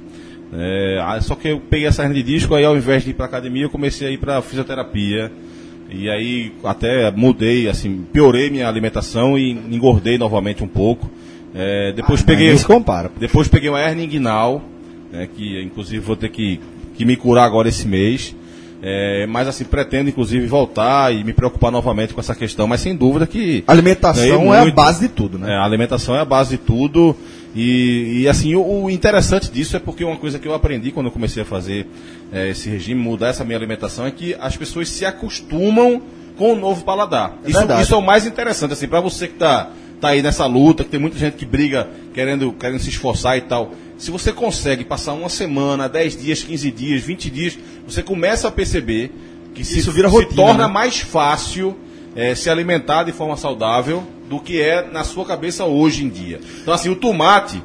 É, só que eu peguei essa hernia de disco, aí ao invés de ir pra academia, eu comecei a ir pra fisioterapia. E aí até mudei, assim, piorei minha alimentação e engordei novamente um pouco. É, depois Ah, peguei. nem se compara, pô. Depois peguei uma hernia inguinal, né, que inclusive vou ter que, que me curar agora esse mês. É, mas assim, pretendo inclusive voltar e me preocupar novamente com essa questão, mas sem dúvida que Alimentação ganhei é a muito. base de tudo, né? É, a alimentação é a base de tudo. E, e assim, o, o interessante disso é porque uma coisa que eu aprendi quando eu comecei a fazer é, esse regime, mudar essa minha alimentação, é que as pessoas se acostumam com o novo paladar. É Isso, verdade. isso é o mais interessante, assim, pra você que tá, tá aí nessa luta, que tem muita gente que briga querendo, querendo se esforçar e tal. Se você consegue passar uma semana, dez dias, quinze dias, vinte dias, você começa a perceber que se, Isso vira se rotina, torna né? mais fácil é, se alimentar de forma saudável do que é na sua cabeça hoje em dia. Então, assim, o tomate,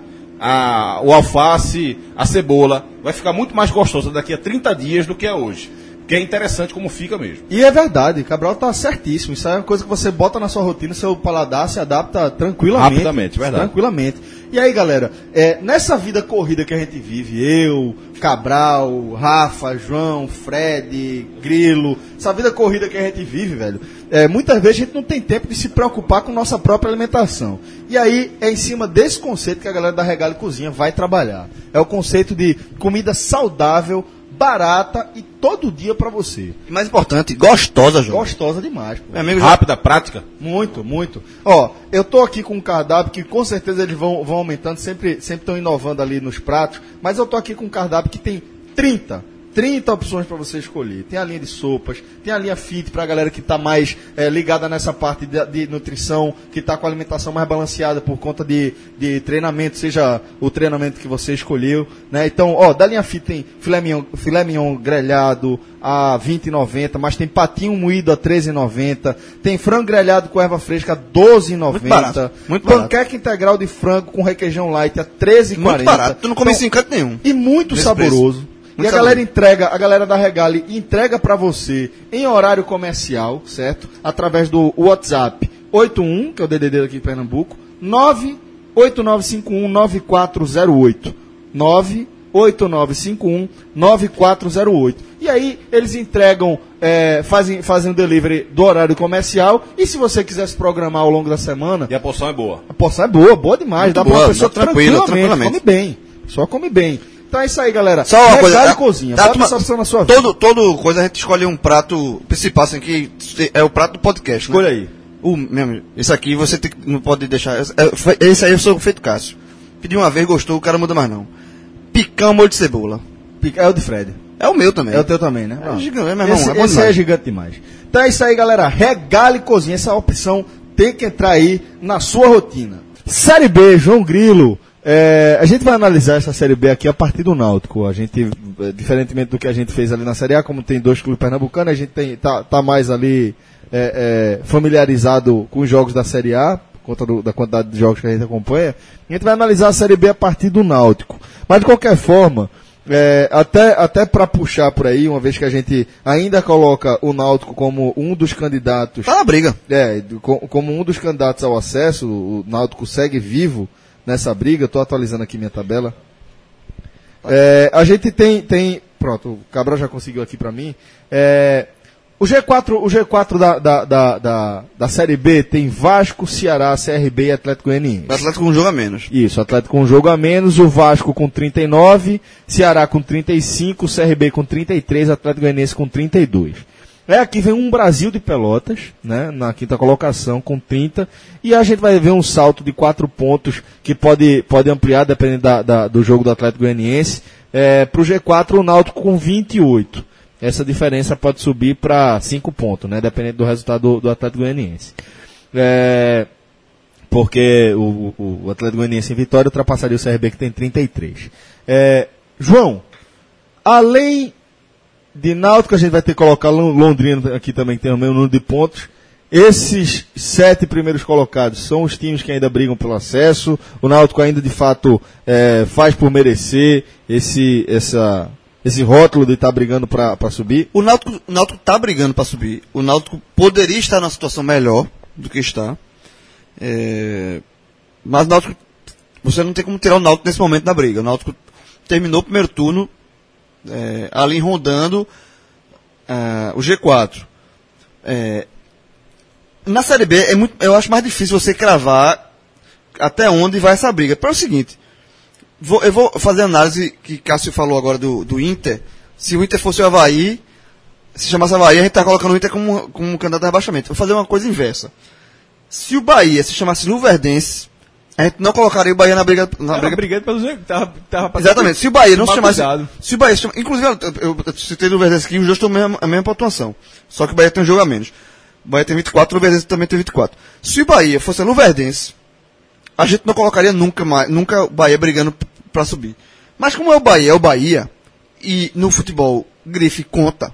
a, o alface, a cebola, vai ficar muito mais gostosa daqui a trinta dias do que é hoje. Que é interessante como fica mesmo. E é verdade, Cabral tá certíssimo. Isso é uma coisa que você bota na sua rotina, seu paladar se adapta tranquilamente. Rapidamente, verdade. Tranquilamente. E aí, galera, é, nessa vida corrida que a gente vive, eu, Cabral, Rafa, João, Fred, Grilo, essa vida corrida que a gente vive, velho, é, muitas vezes a gente não tem tempo de se preocupar com nossa própria alimentação. E aí é em cima desse conceito que a galera da Regal e Cozinha vai trabalhar. É o conceito de comida saudável, barata e todo dia pra você. E mais importante, gostosa, João. Gostosa demais, pô. Meu amigo já... Rápida, prática. Muito, muito. Ó, eu tô aqui com um cardápio que com certeza eles vão, vão aumentando, sempre estão inovando ali nos pratos, mas eu tô aqui com um cardápio que tem trinta opções para você escolher. Tem a linha de sopas, tem a linha fit para a galera que está mais é, ligada nessa parte de, de nutrição, que está com a alimentação mais balanceada por conta de, de treinamento, seja o treinamento que você escolheu, né? Então, ó, da linha fit tem filé mignon, filé mignon grelhado a vinte reais e noventa centavos, mas tem patinho moído a treze reais e noventa centavos, tem frango grelhado com erva fresca a doze reais e noventa centavos, Muito barato, muito barato. panqueca integral de frango com requeijão light a treze reais e quarenta Muito centavos. barato. Tu não come Então, isso em canto nenhum. e muito Nesse saboroso. Muito e a saboroso. galera entrega, a galera da Regale entrega pra você em horário comercial, certo? Através do WhatsApp oito um, que é o D D D aqui de Pernambuco, nove oito nove cinco um nove quatro zero oito. nove oito nove cinco um nove quatro zero oito. E aí eles entregam, é, fazem, fazem o delivery do horário comercial. E se você quiser se programar ao longo da semana, E a porção é boa. a porção é boa, boa demais. Muito dá boa, pra uma pessoa dá tranquilo, tranquilamente, tranquilamente. come bem. Só come bem. Então é isso aí, galera. Só uma coisa, Regale a- Cozinha. a Bota turma- essa opção na sua vida. Todo, todo coisa a gente escolhe um prato principal, assim, que é o prato do podcast. Escolha né? aí. O, mesmo, esse aqui você tem que- não pode deixar. é, foi- Esse aí eu sou feito Cássio. Pedi uma vez, gostou, o cara muda mais não. Picão molho de cebola. Pica- É o de Fred. É o meu também. É o teu também, né? É gigante, é, meu irmão, esse é bom esse demais. é gigante demais. Então é isso aí, galera. Regale Cozinha. Essa opção tem que entrar aí na sua rotina. Série B, João Grilo. É, a gente vai analisar essa Série B aqui a partir do Náutico. A gente, é, diferentemente do que a gente fez ali na Série A, como tem dois clubes pernambucanos, a gente tem, tá, tá mais ali é, é, familiarizado com os jogos da Série A, por conta do- da quantidade de jogos que a gente acompanha. A gente vai analisar a Série B a partir do Náutico. Mas de qualquer forma, é, até, até para puxar por aí, uma vez que a gente ainda coloca o Náutico como um dos candidatos Tá na briga. é, do- co- como um dos candidatos ao acesso, o Náutico segue vivo nessa briga. Estou atualizando aqui minha tabela. É, a gente tem, tem. Pronto, o Cabral já conseguiu aqui para mim. É, o G quatro, o G quatro da, da, da, da, da Série B tem Vasco, Ceará, C R B e Atlético Goianiense. O Atlético com um jogo a menos. Isso, Atlético com um jogo a menos, o Vasco com trinta e nove, Ceará com trinta e cinco, C R B com trinta e três, Atlético Goianiense com trinta e dois. É, aqui vem um Brasil de Pelotas, né, na quinta colocação com trinta, e a gente vai ver um salto de quatro pontos que pode, pode ampliar, dependendo da, da- do jogo do Atlético Goianiense. É, para o G quatro, o Náutico com vinte e oito. Essa diferença pode subir para cinco pontos, né, dependendo do resultado do, do Atlético Goianiense. É, porque o, o, o Atlético Goianiense em vitória ultrapassaria o C R B, que tem trinta e três. É, João, além de Náutico, a gente vai ter que colocar Lon- Londrina aqui também, que tem o mesmo número de pontos. Esses sete primeiros colocados são os times que ainda brigam pelo acesso. O Náutico ainda, de fato, é, faz por merecer esse, essa, esse rótulo de estar brigando para subir. O Náutico, o Náutico tá brigando para subir. O Náutico poderia estar numa situação melhor do que está. É, mas o Náutico, você não tem como tirar o Náutico nesse momento da briga. O Náutico terminou o primeiro turno é, ali rondando é, o G quatro. É, na Série B, é muito, eu acho mais difícil você cravar até onde vai essa briga. Para o seguinte, vou, eu vou fazer a análise que Cássio falou agora do, do Inter. Se o Inter fosse o Avaí, se chamasse Avaí, a gente está colocando o Inter como, como um candidato a rebaixamento. Vou fazer uma coisa inversa. Se o Bahia se chamasse Luverdense, a gente não colocaria o Bahia na briga. Na Tava briga... brigando pelos tava, tava Exatamente. Se o Bahia não se chamasse. Cuidado. Se o Bahia se chamasse. Inclusive, eu, eu citei o Luverdense aqui, os dois estão a mesma, a mesma pontuação. Só que o Bahia tem um jogo a menos. O Bahia tem vinte e quatro, o Luverdense também tem vinte e quatro. Se o Bahia fosse a Luverdense, a gente não colocaria nunca mais, nunca o Bahia brigando para subir. Mas como é o Bahia, é o Bahia, e no futebol, grife conta,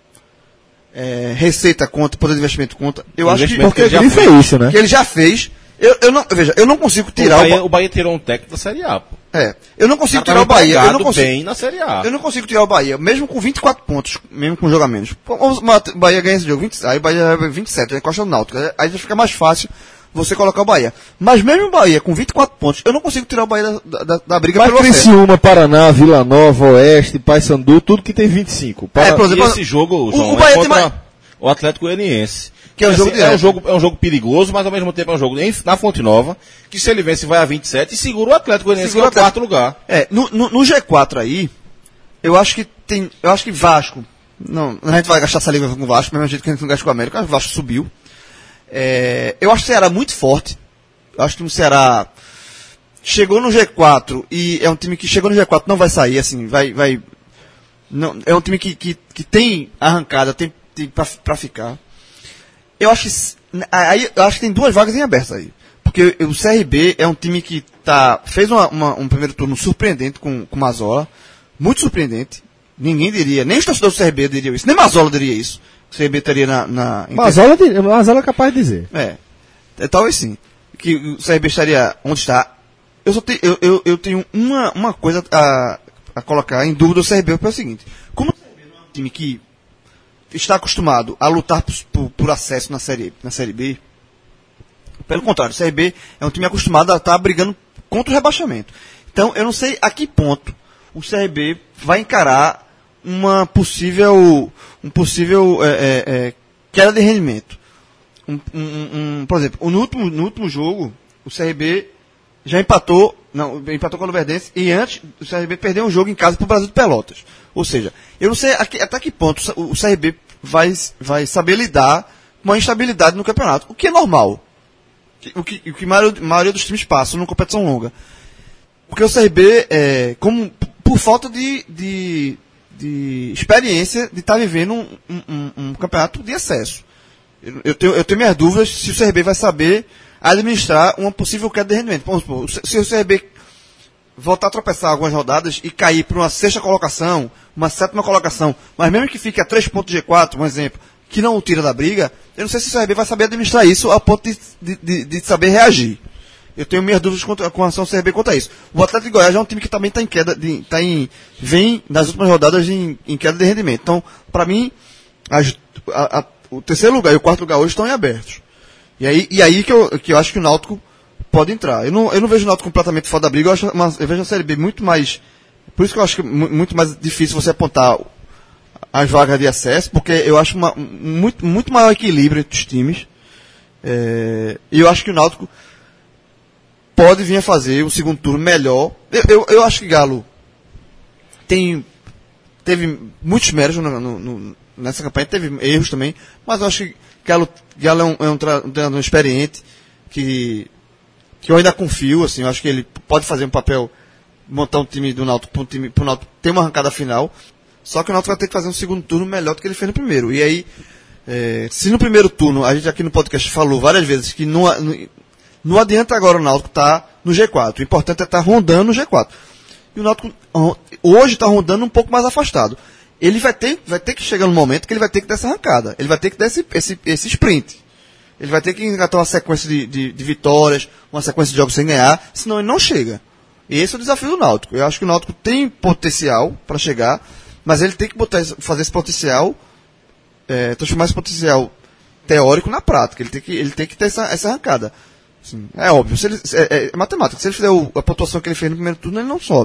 é, receita conta, poder de investimento conta, eu O acho que, investimento Porque ele já grife é fez. isso, né? que ele já fez, eu, eu não, veja, eu não consigo tirar o, o, Bahia, Ba- o Bahia tirou um técnico da Série A, pô. é, eu não consigo O cara tirar o tava Bahia, eu não empregado consigo, bem na Série A. eu não consigo tirar o Bahia, mesmo com vinte e quatro pontos, mesmo com jogo a menos. O Bahia ganha esse jogo, vinte, aí o Bahia é vinte e sete, aí costa o Náutico, aí já fica mais fácil você colocar o Bahia. Mas mesmo o Bahia com vinte e quatro pontos, eu não consigo tirar o Bahia da, da, da briga Mas pelo acesso. Criciúma, Paraná, Vila Nova, Oeste, Paysandu, tudo que tem vinte e cinco. Para... É, por E exemplo, esse jogo, João, o Bahia é tem contra mais- o Atlético Goianiense. Que é um Assim, jogo é direto. um jogo É um jogo perigoso, mas ao mesmo tempo é um jogo em- na Fonte Nova, que se ele vence vai a vinte e sete e segura o Atlético Goianiense Segura no o Atlético. quarto lugar. É, no, no, no G quatro aí, eu acho que tem. Eu acho que Vasco. Não, a gente vai gastar saliva com o Vasco, mesmo jeito que a gente não gasta com o América, o Vasco subiu. É, eu acho o Ceará muito forte. Eu acho que o Ceará chegou no G quatro e é um time que chegou no G quatro, não vai sair, assim, vai. vai não, é um time que, que, que tem arrancada, tem, tem pra, pra ficar. Eu acho que. s- Aí, eu acho que tem duas vagas em aberto aí. Porque o C R B é um time que tá, fez uma, uma- um primeiro turno surpreendente com o Mazola. Muito surpreendente. Ninguém diria, nem os torcedores do C R B diriam isso, nem Mazola diria isso. O C R B estaria na. na em Mazola, de- Mazola é capaz de dizer. é. É, talvez sim. Que o C R B estaria onde está. Eu, só te, eu, eu, eu tenho uma, uma coisa a, a colocar em dúvida do C R B, que é o seguinte. Como o C R B não é um time que está acostumado a lutar por, por, por acesso na série, na série B, pelo contrário, o C R B é um time acostumado a estar brigando contra o rebaixamento. Então, eu não sei a que ponto o C R B vai encarar uma possível, um possível é, é, é, queda de rendimento. Um, um, um, por exemplo, no último, no último jogo, o C R B já empatou, não, empatou com o Luverdense, e antes o C R B perdeu um jogo em casa para o Brasil de Pelotas. Ou seja, eu não sei a que- até que ponto o C R B vai, vai saber lidar com a instabilidade no campeonato, o que é normal. O que, o que a maioria, a maioria dos times passam numa competição longa. Porque o C R B, é, como, por falta de, de, de experiência de estar vivendo um, um, um, um campeonato de acesso. Eu, eu, tenho, eu tenho minhas dúvidas se o C R B vai saber administrar uma possível queda de rendimento. Vamos supor, se, se o C R B voltar a tropeçar algumas rodadas e cair para uma sexta colocação, uma sétima colocação, mas mesmo que fique a três pontos do G quatro, um exemplo, que não o tira da briga, eu não sei se o C R B vai saber administrar isso a ponto de, de, de, de saber reagir. Eu tenho minhas dúvidas contra, com relação ao C R B quanto a isso. O Atlético de Goiás é um time que também está em queda, de, tá em, vem nas últimas rodadas em, em queda de rendimento. Então, para mim, as, a, a, o terceiro lugar e o quarto lugar hoje estão em abertos. E aí, e aí que, eu, que eu acho que o Náutico pode entrar. Eu não, eu não vejo o Náutico completamente fora da briga, eu, acho uma, eu vejo a Série B muito mais. Por isso que eu acho que é mu- muito mais difícil você apontar as vagas de acesso, porque eu acho uma, muito, muito maior equilíbrio entre os times. É, e eu acho que o Náutico pode vir a fazer o segundo turno melhor. Eu, eu, eu acho que Galo tem, teve muitos méritos no, no, no, nessa campanha, teve erros também, mas eu acho que Galo, Galo é um, é um, tra, um treinador experiente que, que eu ainda confio, assim, eu acho que ele pode fazer um papel, montar um time do Náutico para um time, pro Náutico ter uma arrancada final, só que o Náutico vai ter que fazer um segundo turno melhor do que ele fez no primeiro. E aí, é, se no primeiro turno, a gente aqui no podcast falou várias vezes que não, não, não adianta agora o Náutico estar tá no G quatro, o importante é estar tá rondando no G quatro. E o Náutico hoje está rondando um pouco mais afastado. Ele vai ter, vai ter que chegar no momento que ele vai ter que dar essa arrancada. Ele vai ter que dar esse, esse, esse sprint. Ele vai ter que engatar uma sequência de, de, de vitórias, uma sequência de jogos sem ganhar, senão ele não chega. E esse é o desafio do Náutico. Eu acho que o Náutico tem potencial para chegar, mas ele tem que botar, fazer esse potencial, é, transformar esse potencial teórico na prática. Ele tem que, ele tem que ter essa, essa arrancada. Assim, é óbvio, se ele, é, é matemática. Se ele fizer o, a pontuação que ele fez no primeiro turno, ele não sobe.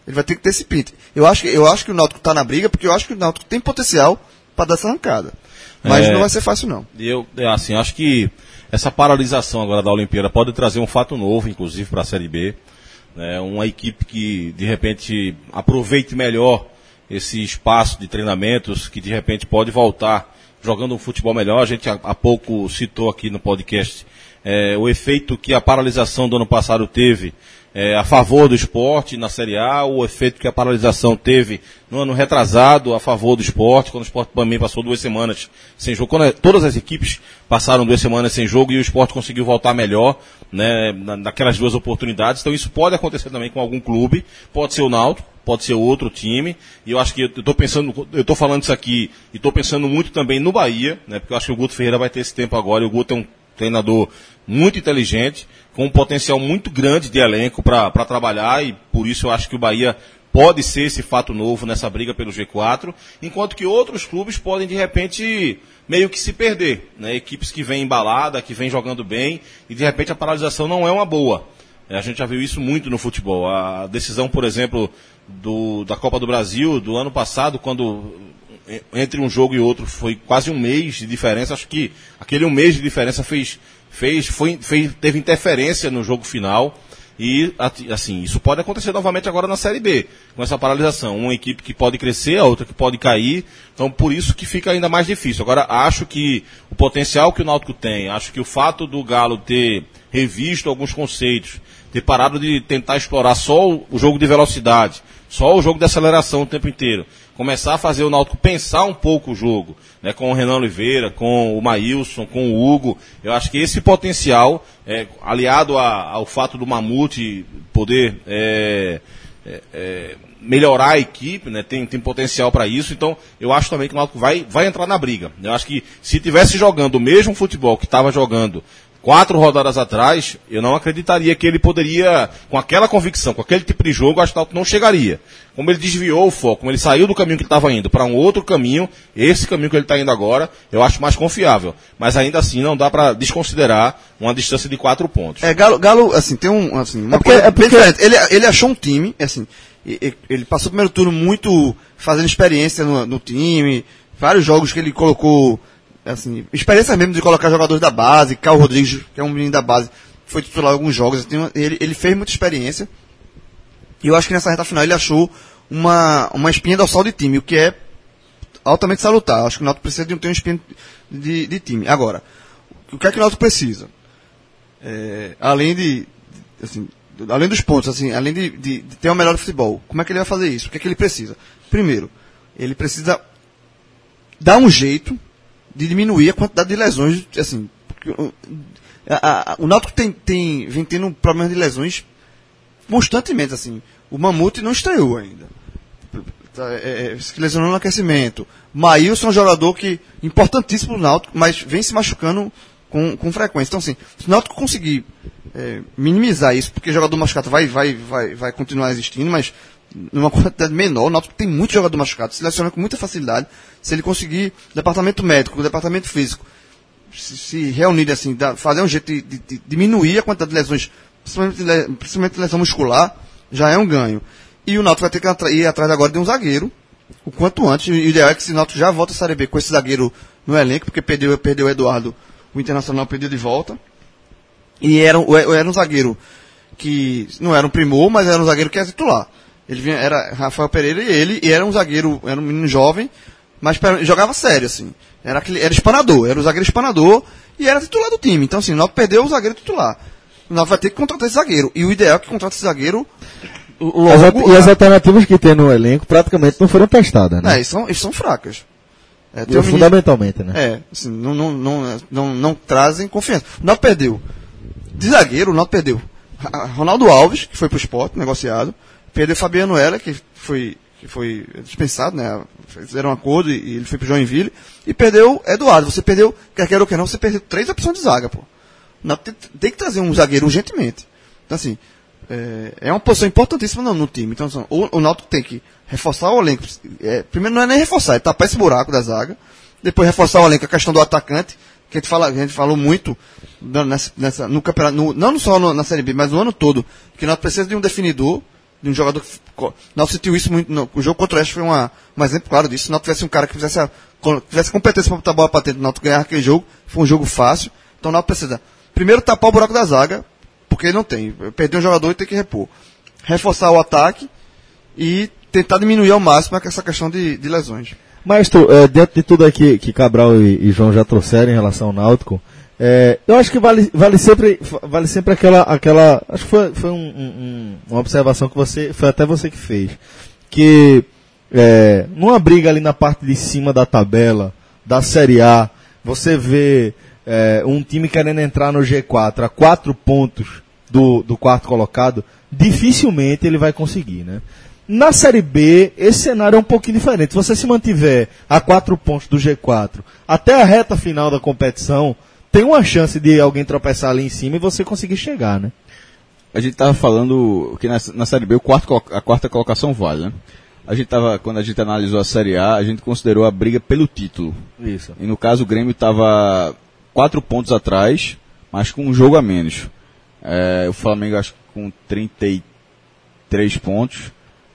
Ele vai ter que ter esse print. Eu acho que, eu acho que o Náutico tá na briga, porque eu acho que o Náutico tem potencial para dar essa arrancada. Mas É. não vai ser fácil, não. Eu, é assim, acho que essa paralisação agora da Olimpíada pode trazer um fato novo, inclusive, para a Série B. Né? Uma equipe que, de repente, aproveite melhor esse espaço de treinamentos, que de repente pode voltar jogando um futebol melhor. A gente há, há pouco citou aqui no podcast é, o efeito que a paralisação do ano passado teve é, a favor do esporte na Série A, o efeito que a paralisação teve no ano retrasado a favor do esporte, quando o esporte também passou duas semanas sem jogo, quando todas as equipes passaram duas semanas sem jogo e o esporte conseguiu voltar melhor, né, naquelas duas oportunidades. Então isso pode acontecer também com algum clube, pode ser o Náutico, pode ser outro time, e eu acho que eu estou pensando, eu estou falando isso aqui, e estou pensando muito também no Bahia, né, porque eu acho que o Guto Ferreira vai ter esse tempo agora, e o Guto é um treinador muito inteligente, com um potencial muito grande de elenco para trabalhar, e por isso eu acho que o Bahia pode ser esse fato novo nessa briga pelo G quatro, enquanto que outros clubes podem de repente meio que se perder, né? Equipes que vêm embalada, que vêm jogando bem, e de repente a paralisação não é uma boa. A gente já viu isso muito no futebol. A decisão, por exemplo, do, da Copa do Brasil do ano passado, quando entre um jogo e outro foi quase um mês de diferença, acho que aquele um mês de diferença fez, fez, foi, fez, teve interferência no jogo final, e assim, isso pode acontecer novamente agora na Série B, com essa paralisação. Uma equipe que pode crescer, a outra que pode cair, então por isso que fica ainda mais difícil. Agora, acho que o potencial que o Náutico tem, acho que o fato do Galo ter revisto alguns conceitos, ter parado de tentar explorar só o jogo de velocidade, só o jogo de aceleração o tempo inteiro, começar a fazer o Náutico pensar um pouco o jogo, né, com o Renan Oliveira, com o Maílson, com o Hugo. Eu acho que esse potencial, é, aliado a, ao fato do Mamute poder é, é, é, melhorar a equipe, né, tem, tem potencial para isso. Então eu acho também que o Náutico vai, vai entrar na briga. Eu acho que se tivesse jogando o mesmo futebol que estava jogando quatro rodadas atrás, eu não acreditaria que ele poderia, com aquela convicção, com aquele tipo de jogo, acho que o Náutico não chegaria. Como ele desviou o foco, como ele saiu do caminho que ele estava indo para um outro caminho, esse caminho que ele está indo agora, eu acho mais confiável. Mas ainda assim, não dá para desconsiderar uma distância de quatro pontos. É, Galo, Galo assim, tem um, assim, uma É porque- coisa é porque- bem diferente. Ele, ele achou um time, assim, e- e- ele passou o primeiro turno muito fazendo experiência no, no time, vários jogos que ele colocou, assim, experiência mesmo de colocar jogadores da base. Carl Rodrigues, que é um menino da base, foi titular em alguns jogos, assim, ele, ele fez muita experiência, e eu acho que nessa reta final ele achou uma, uma espinha dorsal de time, o que é altamente salutar. Acho que o Náutico precisa de um, ter um espinho de, de time. Agora, o que é que o Náutico precisa? É, além de, assim, além dos pontos, assim, além de, de, de ter o melhor futebol, como é que ele vai fazer isso? O que é que ele precisa? Primeiro, ele precisa dar um jeito de diminuir a quantidade de lesões, assim, porque o, a, a, o Náutico tem, tem, vem tendo um problema de lesões constantemente, assim. O Mamute não estreou ainda. É, é, se lesionou no aquecimento. Maílson é um jogador que, importantíssimo no Náutico, mas vem se machucando com, com frequência. Então, assim, se o Náutico conseguir é, minimizar isso, porque jogador machucado vai, vai, vai, vai continuar existindo, mas numa quantidade menor, o Náutico tem muito jogador machucado, se lesiona com muita facilidade. Se ele conseguir, o departamento médico, o departamento físico, se, se reunir, assim, da, fazer um jeito de, de, de diminuir a quantidade de lesões, principalmente, principalmente lesão muscular, já é um ganho. E o Náutico vai ter que ir atrás agora de um zagueiro, o quanto antes. O ideal é que o Náutico já volta a Série B com esse zagueiro no elenco, porque perdeu, perdeu o Eduardo, o Internacional perdeu de volta. E era, era um zagueiro que não era um primor, mas era um zagueiro que era titular. Ele vinha, era Rafael Pereira e ele, e era um zagueiro, era um menino jovem, mas jogava sério, assim. Era, aquele, era espanador, era o zagueiro espanador e era titular do time. Então, assim, o Náutico perdeu o zagueiro titular. O Náutico vai ter que contratar esse zagueiro. E o ideal é que contrate esse zagueiro logo. As, e as alternativas que tem no elenco praticamente não foram testadas, né? É, e são, e são fracas. É, E fundamentalmente, né? É, assim, não, não, não, não, não trazem confiança. O Náutico perdeu. De zagueiro, o Náutico perdeu Ronaldo Alves, que foi pro Sport, negociado. Perdeu Fabiano Heller, que foi, que foi dispensado, né? Fizeram um acordo e, e ele foi pro Joinville. E perdeu Eduardo. Você perdeu, quer queira ou quer não, você perdeu três opções de zaga, pô. O Náutico tem, tem que trazer um zagueiro urgentemente. Então, assim, é, é uma posição importantíssima no, no time. Então, assim, o, o Náutico tem que reforçar o elenco. É, primeiro não é nem reforçar, é tapar esse buraco da zaga. Depois reforçar o elenco, a questão do atacante, que a gente, fala, a gente falou muito nessa, nessa, no campeonato, no, não só no, na Série B, mas no ano todo, que nós precisamos de um definidor, de um jogador que... O Náutico sentiu isso muito, no, o jogo contra o Oeste foi uma, um exemplo claro disso. Se o Náutico tivesse um cara que fizesse, a, tivesse competência para botar a bola para dentro, o Náutico ganhar aquele jogo, foi um jogo fácil. Então o Náutico precisa, primeiro, tapar o buraco da zaga, porque ele não tem. Perder um jogador e tem que repor. Reforçar o ataque e tentar diminuir ao máximo essa questão de, de lesões. Maestro, é, dentro de tudo aqui que Cabral e, e João já trouxeram em relação ao Náutico, é, eu acho que vale, vale sempre, vale sempre aquela, aquela, acho que foi, foi um, um, uma observação que você, foi até você que fez, que é, numa briga ali na parte de cima da tabela, da Série A, você vê é, um time querendo entrar no G quatro a quatro pontos do, do quarto colocado, dificilmente ele vai conseguir, né? Na Série B, esse cenário é um pouquinho diferente. Se você se mantiver a quatro pontos do G quatro até a reta final da competição, tem uma chance de alguém tropeçar ali em cima e você conseguir chegar, né? A gente tava falando que na, na Série B o quarto, a quarta colocação vale, né? A gente tava, quando a gente analisou a Série A, a gente considerou a briga pelo título. Isso. E no caso o Grêmio estava quatro pontos atrás, mas com um jogo a menos. É, o Flamengo acho que com trinta e três pontos.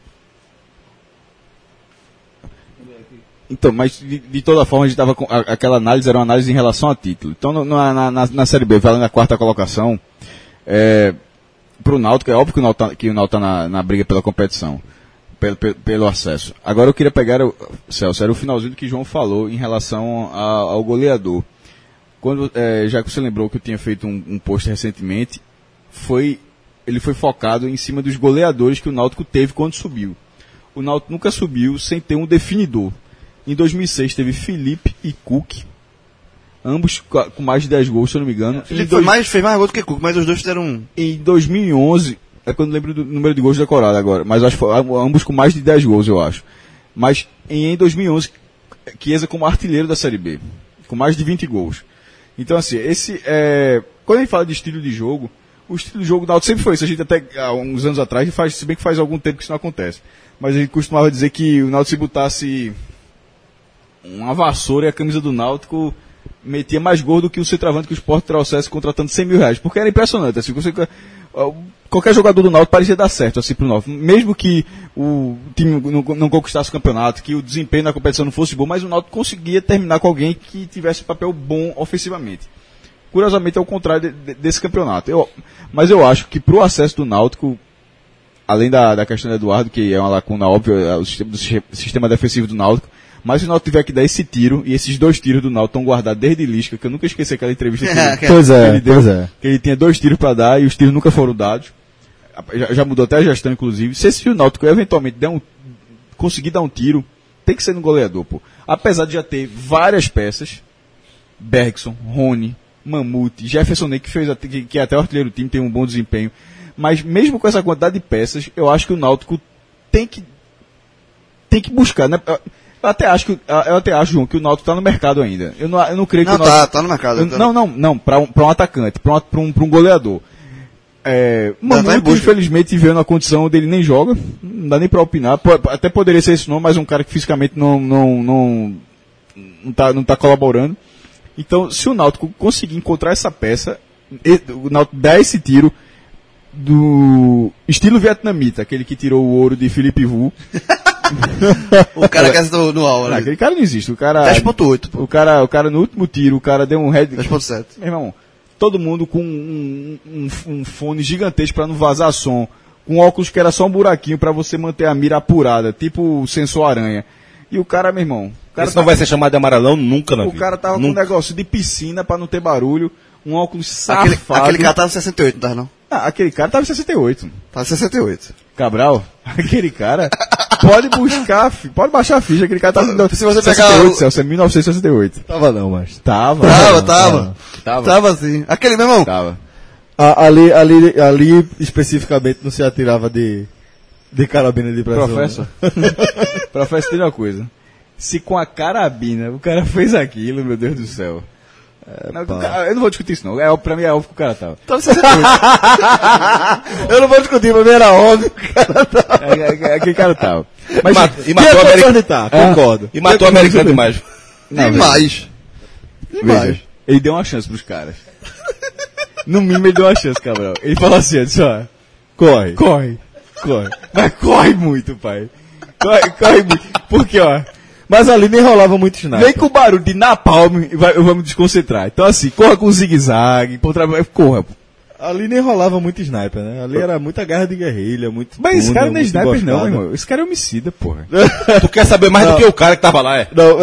Então, mas de, de toda forma a gente estava com a, aquela análise era uma análise em relação a título. Então no, na, na, na Série B, valendo a quarta colocação, é, para o Náutico, é óbvio que o Náutico está tá na, na briga pela competição, pelo, pelo, pelo acesso. Agora eu queria pegar, o, Celso, era o finalzinho do que o João falou em relação a, ao goleador. Quando, é, já que você lembrou que eu tinha feito um, um post recentemente, foi, ele foi focado em cima dos goleadores que o Náutico teve quando subiu. O Náutico nunca subiu sem ter um definidor. Em dois mil e seis teve Felipe e Cook, ambos com mais de dez gols, se eu não me engano. Felipe dois... mais, fez mais gol do que Cook, mas os dois fizeram um... Em dois mil e onze, é quando eu lembro do número de gols decorado agora, mas acho que foi, ambos com mais de dez gols, eu acho. Mas em dois mil e onze, Chiesa como artilheiro da Série B, com mais de vinte gols. Então assim, esse é... quando a gente fala de estilo de jogo, o estilo de jogo do Náutico sempre foi isso. A gente até há uns anos atrás, faz, se bem que faz algum tempo que isso não acontece. Mas a gente costumava dizer que o Náutico se botasse uma vassoura e a camisa do Náutico metia mais gol do que o centroavante que o Sport trouxesse contratando cem mil reais. Porque era impressionante. Assim, você, qualquer jogador do Náutico parecia dar certo assim, pro Náutico. Mesmo que o time não, não conquistasse o campeonato, que o desempenho na competição não fosse bom, mas o Náutico conseguia terminar com alguém que tivesse papel bom ofensivamente. Curiosamente é o contrário de, de, desse campeonato. Eu, mas eu acho que pro acesso do Náutico, além da, da questão do Eduardo, que é uma lacuna óbvia, o sistema, do sistema defensivo do Náutico, mas se o Náutico tiver que dar esse tiro, e esses dois tiros do Náutico estão guardados desde Lisca, que eu nunca esqueci aquela entrevista que, ele, pois é, que ele deu, pois é. que ele tinha dois tiros para dar e os tiros nunca foram dados. Já, já mudou até a gestão, inclusive. Se esse o Náutico eventualmente der um, conseguir dar um tiro, tem que ser no goleador, pô. Apesar de já ter várias peças, Bergson, Rony, Mamute, Jefferson Ney, que, fez, que, que é até o artilheiro do time, tem um bom desempenho. Mas mesmo com essa quantidade de peças, eu acho que o Náutico tem que, tem que buscar, né? Eu até acho, que, eu até acho, João, que o Náutico está no mercado ainda. Eu não, eu não creio que não, o Náutico... tá, tá no mercado. Eu, não, não, não, para um, um atacante, para um, um, um goleador. É, Mamute, tá infelizmente, vendo a condição dele, nem joga, não dá nem para opinar. Até poderia ser esse nome, mas um cara que fisicamente não, não, não, não, tá, não tá colaborando. Então, se o Náutico conseguir encontrar essa peça, o Náutico dá esse tiro do estilo vietnamita, aquele que tirou o ouro de Felipe Vu. O cara que acertou no alvo, né? Aquele cara não existe. O cara dez ponto oito. O cara, o cara no último tiro, o cara deu um head. dez ponto sete. Meu irmão, todo mundo com um, um, um fone gigantesco para não vazar som, com óculos que era só um buraquinho para você manter a mira apurada, tipo o sensor aranha. E o cara, meu irmão, o cara Isso tá... não vai ser chamado de amarelão nunca na o vida. O cara tava nunca. com um negócio de piscina para não ter barulho, um óculos safado. Aquele, aquele cara tava em sessenta e oito, não tava não? Ah, aquele cara tava em sessenta e oito. Tava em sessenta e oito. Cabral, aquele cara pode buscar, pode baixar a ficha, aquele cara tava em Se você sessenta e oito, pegar o... Celso, é mil novecentos e sessenta e oito. Tava não, mas... Tava. Tava, tava. Tava, tava. Tava sim. Aquele, meu irmão. Tava. A, ali, ali, ali, especificamente, não se atirava de, de carabina de pressão. Professor, professor, tem uma coisa. Se com a carabina o cara fez aquilo, meu Deus do céu. É, não, cara, eu não vou discutir isso não. É, pra mim é óbvio que o cara tava. Tava em sessenta e oito. Eu não vou discutir, pra mim era óbvio que o cara tava. É, é, é, aquele cara tava. Mas, Mat, e matou o americano. Tá, concordo. E matou o americano demais. Não, demais. Demais. Veja, ele deu uma chance pros caras. No mínimo ele deu uma chance, Cabral. Ele falou assim, disse, ó, corre, corre, corre. Mas corre muito, pai. Corre, corre muito. Porque, ó, Mas ali nem rolava muito sniper. vem com o barulho de napalm e vai, vamos desconcentrar. Então, assim, corra com zigue-zague, por tra- corra. Pô. Ali nem rolava muito sniper, né? Ali era muita guerra de guerrilha, muito. Mas esse túnel, cara não é muito sniper, não, emboscada. irmão. Esse cara é homicida, porra. Tu quer saber mais do que o cara que tava lá, é? Não,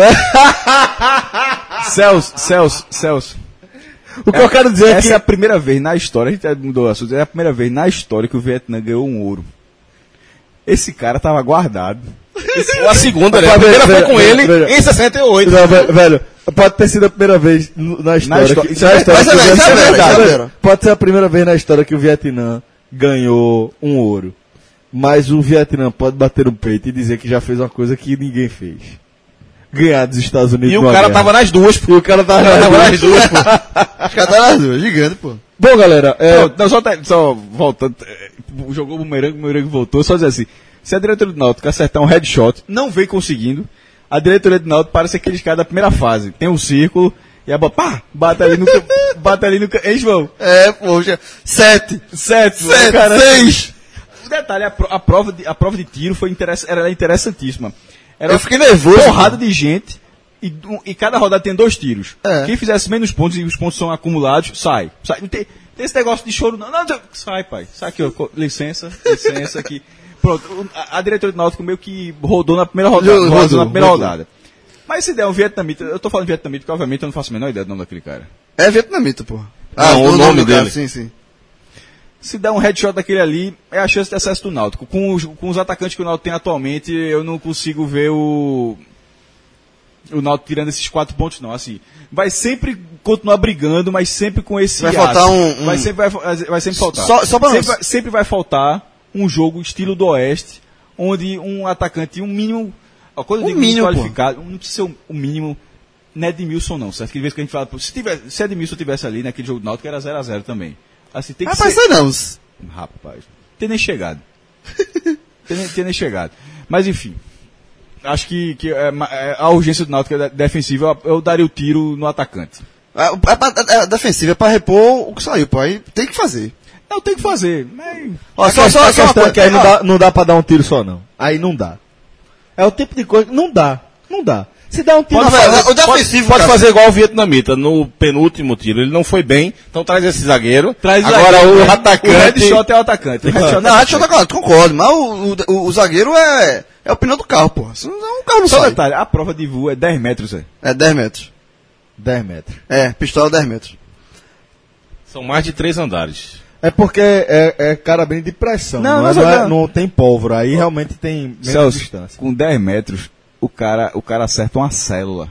Celso, Celso, Celso. o que eu quero dizer é Essa que. é a primeira vez na história, a gente mudou o assunto, é a primeira vez na história que o Vietnã ganhou um ouro. Esse cara tava guardado. Ou a segunda, né? A Veja, primeira foi veja, com veja, ele veja. em sessenta e oito. Não, ve- velho, pode ter sido a primeira vez no- na história. histó- que, isso na é história verdade, que o isso é Vietnã- verdade, isso é verdade. Pode ser a primeira vez na história que o Vietnã ganhou um ouro. Mas o Vietnã pode bater no peito e dizer que já fez uma coisa que ninguém fez. Ganhar dos Estados Unidos. E o numa cara guerra. tava nas duas, pô. E o cara tava, O cara tava nas nas duas, pô. Os caras tá nas duas, gigante, pô. Bom, galera, é, Não, não, só, tá- só voltando, é, jogou o bumerangue, o bumerangue voltou, só dizer assim, se a diretoria do Náutico acertar um headshot, não vem conseguindo, a diretoria do Náutico parece aqueles caras da primeira fase, tem um círculo, e a bola, pá, bate ali no, ca- bate ali no, ca- hein, João? É, poxa. Sete. Sete, Sete, cara. seis. O detalhe, a, pro- a prova de, a prova de tiro foi interess, era interessantíssima. Era Eu fiquei nervoso. porrada de gente e, um- e cada rodada tem dois tiros. É. Quem fizesse menos pontos e os pontos são acumulados, sai. sai. Não tem, tem esse negócio de choro, não. não, não sai, pai. Sai aqui, ó. co- Licença, licença aqui. Pronto, o- a, a diretoria do Náutico meio que rodou na primeira rodada. Rodou, Rodou na primeira rodou. rodada. Mas se der um vietnamita, eu tô falando vietnamita porque obviamente eu não faço a menor ideia do nome daquele cara. É vietnamita, pô. Não, o nome do cara, dele. Sim, sim. Se der um headshot daquele ali, é a chance de acesso do Náutico. Com os, com os atacantes que o Náutico tem atualmente, eu não consigo ver o o Náutico tirando esses quatro pontos, não. Assim, vai sempre continuar brigando, mas sempre com esse Vai aço. faltar um- um- Vai sempre, vai, vai sempre faltar. Só- só pra sempre, nós. vai, sempre vai faltar um jogo estilo do Oeste, onde um atacante, um mínimo... ó, Quando eu Um digo mínimo, qualificado, não precisa ser o um, mínimo... Não é Edmilson não, certo? Que vez que a gente fala... Se, tiver, se Edmilson tivesse ali naquele jogo do Náutico, era zero a zero também. Assim, tem que Rapaz, ser... sei não. Rapaz, tem nem chegado. tem, nem, tem nem chegado. Mas enfim, acho que, que é, ma- é, a urgência do Náutico é de- defensiva, eu, eu daria o tiro no atacante. É, é, pra- é, é defensiva, é pra repor o que saiu, pô. Aí tem que fazer. Não, tem que fazer. Mas... Ó, a só, questão- só, a só uma questão é coisa. que aí não Ó, dá, não dá pra dar um tiro só, não. Aí não dá. É o tipo de coisa que não dá. Não dá. Se dá um tiro Pode só, fazer, o defensivo, pode, pode cara. fazer igual o vietnamita. No penúltimo tiro, ele não foi bem, então traz esse zagueiro. Traz o Agora zagueiro, o né? atacante. O headshot é o atacante. O headshot é o Não, atacante. deixa eu dar concordo, mas o, o, o zagueiro é, é o pneu do carro, pô. Senão o carro não Só um sai. detalhe, a prova de voo é dez metros, é. É dez metros. dez metros. É, pistola dez metros. São mais de três andares. É porque é, é cara bem de pressão. Não, Não, é- não, não, é- não. não tem pólvora. Aí realmente tem menos Celso, distância. com dez metros, o cara, o cara acerta uma célula.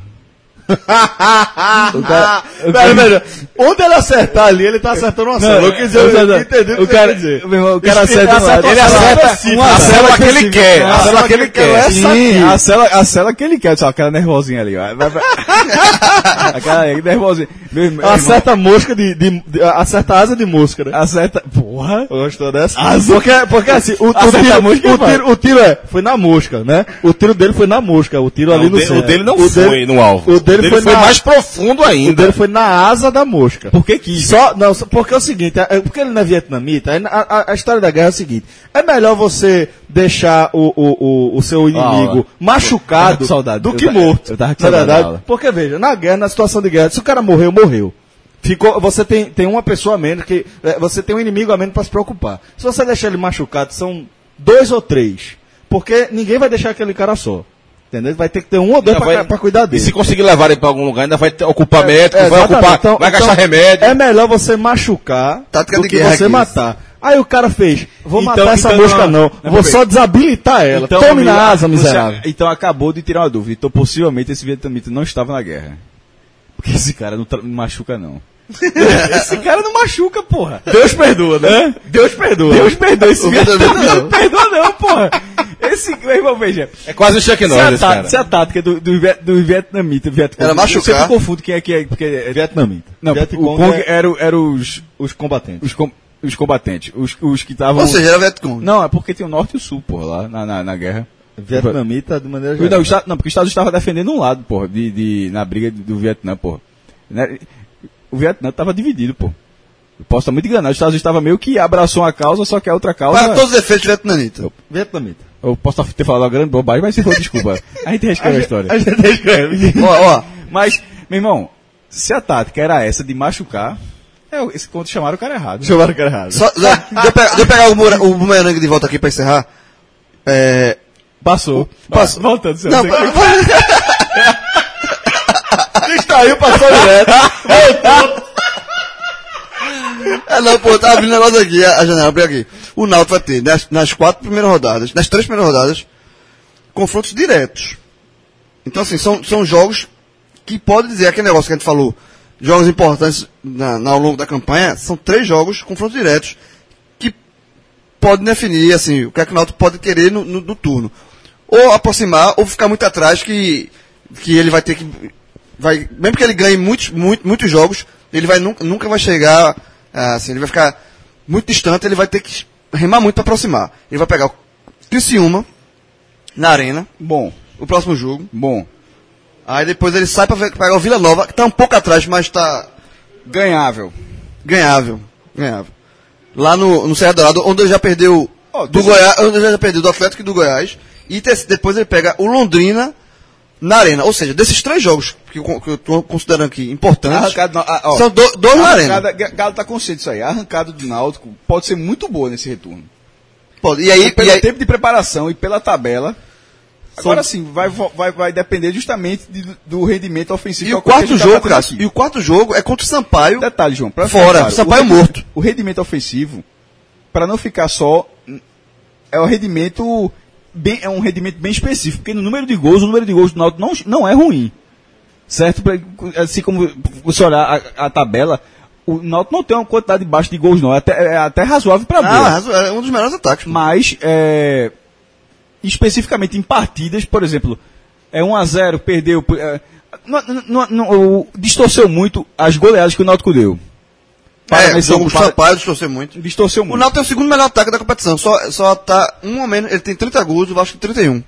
o cara, o Velho, velho, onde ele acertar ali, ele tá acertando uma célula. Eu quis dizer, eu, eu entendi o que o cara, você quer dizer. meu irmão, o cara Ele acerta, acerta ele uma acerta célula uma A célula que ele específica. quer. A A célula que ele quer. Essa aqui. Sim, a célula, a célula que ele quer, só aquela nervosinha ali, ó. Vai- vai- aquela nervosinha. Meu, irmão, Acerta a mosca de, de, de- Acerta a asa de mosca, né? acerta, porra. Gostou dessa? Asa. Porque, porque assim, o, o, Acerta a tiro, mosca, o, vai. tiro, o tiro é, foi na mosca, né? O tiro dele foi na mosca, o tiro ali o, no de- centro. o dele não O foi dele- no alvo. O dele, foi, na, mais profundo o ainda. dele foi na asa da mosca. Por que quis? Só, não, só- porque é o seguinte, é- é- porque ele não é vietnamita, aí a, a- a história da guerra é o seguinte, é melhor você deixar o, o, o, o seu inimigo aula. Eu machucado tava com saudade. do Eu que ta- morto. eu tava com Na saudade da verdade, aula. porque veja, na guerra, na situação de guerra, se o cara morreu, morreu. Ficou, você tem, tem uma pessoa a menos, que, é, você tem um inimigo a menos para se preocupar. Se você deixar ele machucado, são dois ou três. Porque ninguém vai deixar aquele cara só. Entendeu? Vai ter que ter um ou dois Ainda para vai- pra cuidar E dele. se conseguir levar ele pra algum lugar, ainda vai ter- ocupar médico, É, vai exatamente. ocupar, Então- vai gastar então, remédio. É melhor você machucar Tática do de que guerra você aqui. matar. Aí o cara fez, vou Então- matar essa então mosca não- não, não, vou peraí. só desabilitar ela. Então, Tome na Mila, asa, você- miserável. então acabou de tirar uma dúvida. Então possivelmente esse vietnamita não estava na guerra. Porque esse cara não, tra- não machuca, não. Esse cara não machuca, porra. Deus perdoa, né? Deus perdoa. Deus perdoa esse O vietnamita. vietnamita Não perdoa, não, porra. Esse, meu irmão, veja. É quase o Chuck Se a, Norris, tá- cara. se a tática do, do, viet- do vietnamita, Vietcong, Era machucar. eu sempre confundo quem é que é, porque é Vietnamita. não, Vietcong o Kong é era, o- era os, os combatentes. os, com- os combatentes, os, os que estavam... Ou seja, era Vietcong. Não, é porque tem o norte e o sul, porra, lá na, na, na guerra. Vietnamita de maneira Não, geral. o Estado- não, porque os Estados Unidos estava defendendo um lado, porra, de, de, na briga do Vietnã, porra. Né? O Vietnã estava dividido, pô. Eu posso estar muito enganado. Os Estados Unidos estava meio que abraçou uma causa, só que a outra causa... Para todos os efeitos, vietnamita. Vietnamita. Eu posso ter falado uma grande bobagem, mas se for, desculpa. A gente reescreve a, a história. A gente reescreve. Ó, ó. Mas, meu irmão, se a tática era essa de machucar, é, esse conto chamaram o cara errado. Chamaram o cara errado. Só, deixa, eu pegar, deixa eu pegar o, mura, o bumerangue de volta aqui pra encerrar. É... Passou. Passou. Ah, voltando, seu Não, Distraiu, passou direto. É, não, pô, tá abrindo um negócio aqui, a, a janela, abre aqui. O Náutico vai ter, nas, nas quatro primeiras rodadas, nas três primeiras rodadas, confrontos diretos. Então, assim, são, são jogos que pode dizer aquele negócio que a gente falou, jogos importantes na, na, ao longo da campanha, são três jogos, confrontos diretos, que podem definir, assim, o que, é que o Náutico pode querer no, no, no turno. Ou aproximar, ou ficar muito atrás, que, que ele vai ter que, vai, mesmo que ele ganhe muitos, muito, muitos jogos, ele vai, nunca, nunca vai chegar, assim, ele vai ficar muito distante, ele vai ter que remar muito para aproximar. Ele vai pegar o Criciúma na arena, Bom, o próximo jogo. bom. Aí depois ele sai para pegar o Vila Nova, que tá um pouco atrás, mas tá Ganhável. ganhável. Ganhável. Lá no, no Serra Dourada, onde ele já perdeu Ó, do Goiás, onde ele já perdeu do Atlético e do Goiás. E te- depois ele pega o Londrina na arena. Ou seja, desses três jogos que eu, que eu tô considerando aqui importantes, Arrancada, não, ah, ó, são do, dois na a arena. arrancada, Galo tá consciente disso aí. A arrancada do Náutico pode ser muito boa nesse retorno. Pode. E aí, pelo e aí tempo de preparação e pela tabela. Agora sim, vai, vai, vai depender justamente de- do rendimento ofensivo. e que é o coisa que quarto a gente jogo, tá batendo Cássio, aqui. e o quarto jogo é contra o Sampaio. Detalhe, João. Pra Fora, ficar claro, Sampaio o rendimento- morto. O rendimento ofensivo, para não ficar só, é o rendimento bem, é um rendimento bem específico, porque no número de gols, o número de gols do Náutico não, não é ruim. Certo? Pra- Assim como você olhar a, a tabela, o Náutico não tem uma quantidade baixa de gols, não. É até, é até razoável para boa. Ah, é um dos melhores ataques. Mas, é, especificamente em partidas, por exemplo, é um a zero, perdeu, é, não, não, não, o- distorceu muito as goleadas que o Náutico deu. Para É, o nesse jogo jogo, do para- Sampaio distorceu muito. distorceu O muito. Náutico tem o segundo melhor ataque da competição. Só, só tá um a menos. Ele tem trinta gols, o Vasco tem trinta e um.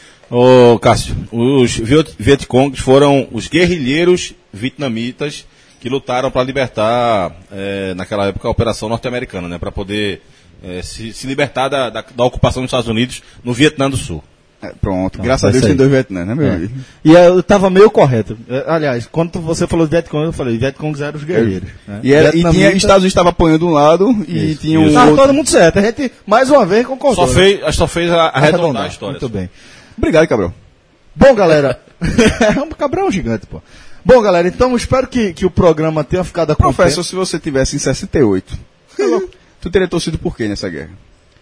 Ô, Cássio, os Viet- Vietcongs foram os guerrilheiros vietnamitas que lutaram para libertar, eh, naquela época, a Operação Norte-Americana, né? Para poder eh, se, se libertar da, da, da ocupação dos Estados Unidos no Vietnã do Sul. É, pronto, Não, graças a é Deus isso tem aí. dois Vietnã, né, meu É. amigo? E eu tava meio correto. É, Aliás, quando você falou de Vietcong, eu falei, Vietcongs eram os guerreiros. né? E, era, e Vietnamita- tinha, Estados Unidos estava apoiando um lado e Isso, tinha um Tá outro. todo mundo certo. A gente, mais uma vez, concordou. Só né? fez, só fez a, arredondar a história. Muito bem. Obrigado, Cabral. Bom, galera. o Cabral é um gigante, pô. Bom, galera, então eu espero que, que o programa tenha ficado Professor, acompanhado. se você tivesse em sessenta e oito, tu teria torcido por quê nessa guerra?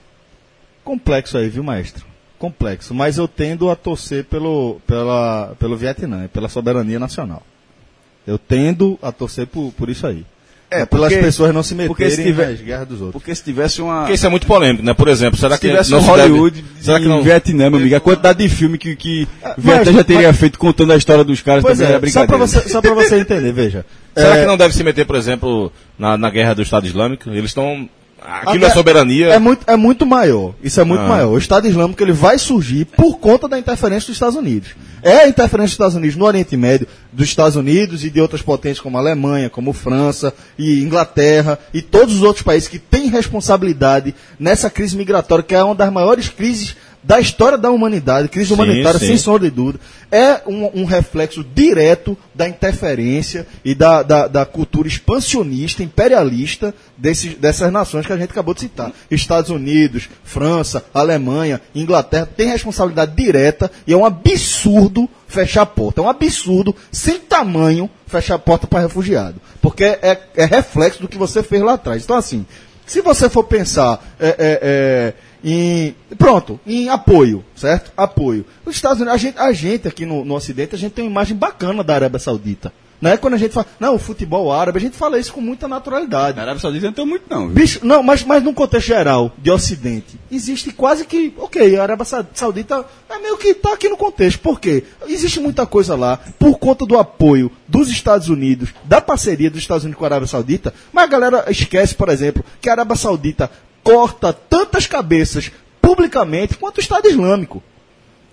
Complexo aí, viu, maestro? Complexo. Mas eu tendo a torcer pelo, pela, pelo Vietnã, pela soberania nacional. Eu tendo a torcer por, por isso aí. É, É, pelas porque- pessoas não se porque se meterem tiver- nas guerras dos outros. Porque se tivesse uma. Porque isso é muito polêmico, né? Por exemplo, será Se que tivesse não um se deve- Hollywood será que em não Vietnã, meu amigo, a quantidade de filme que, que mas- Vietnã já teria mas- feito contando a história dos caras Pois também era é, só pra, brincadeira. você, só pra você entender, veja. será É, que não deve se meter, por exemplo, na, na guerra do Estado Islâmico? Eles estão aquilo a- é soberania. É muito, é muito maior. Isso é muito Ah. maior. O Estado Islâmico ele vai surgir por conta da interferência dos Estados Unidos. É a interferência dos Estados Unidos no Oriente Médio, dos Estados Unidos e de outras potências como a Alemanha, como França e Inglaterra e todos os outros países que têm responsabilidade nessa crise migratória, que é uma das maiores crises da história da humanidade, crise Sim, humanitária, sim. sem sombra de dúvida, é um, um reflexo direto da interferência e da, da, da cultura expansionista, imperialista desses, dessas nações que a gente acabou de citar. Estados Unidos, França, Alemanha, Inglaterra, tem responsabilidade direta e é um absurdo fechar a porta. É um absurdo, sem tamanho, fechar a porta para refugiado. Porque é, é reflexo do que você fez lá atrás. Então, assim, se você for pensar é, é, é, em, pronto, em apoio, certo? Apoio. Os Estados Unidos, a gente, a gente aqui no, no Ocidente, a gente tem uma imagem bacana da Arábia Saudita. Né? Quando a gente fala, não, o futebol árabe, a gente fala isso com muita naturalidade. Na Arábia Saudita não tem muito, não. Viu? Bicho, não, mas, mas num contexto geral, de Ocidente, existe quase que, ok, a Arábia Sa- Saudita é meio que tá aqui no contexto. Por quê? Existe muita coisa lá, por conta do apoio dos Estados Unidos, da parceria dos Estados Unidos com a Arábia Saudita, mas a galera esquece, por exemplo, que a Arábia Saudita corta tantas cabeças publicamente quanto o Estado Islâmico.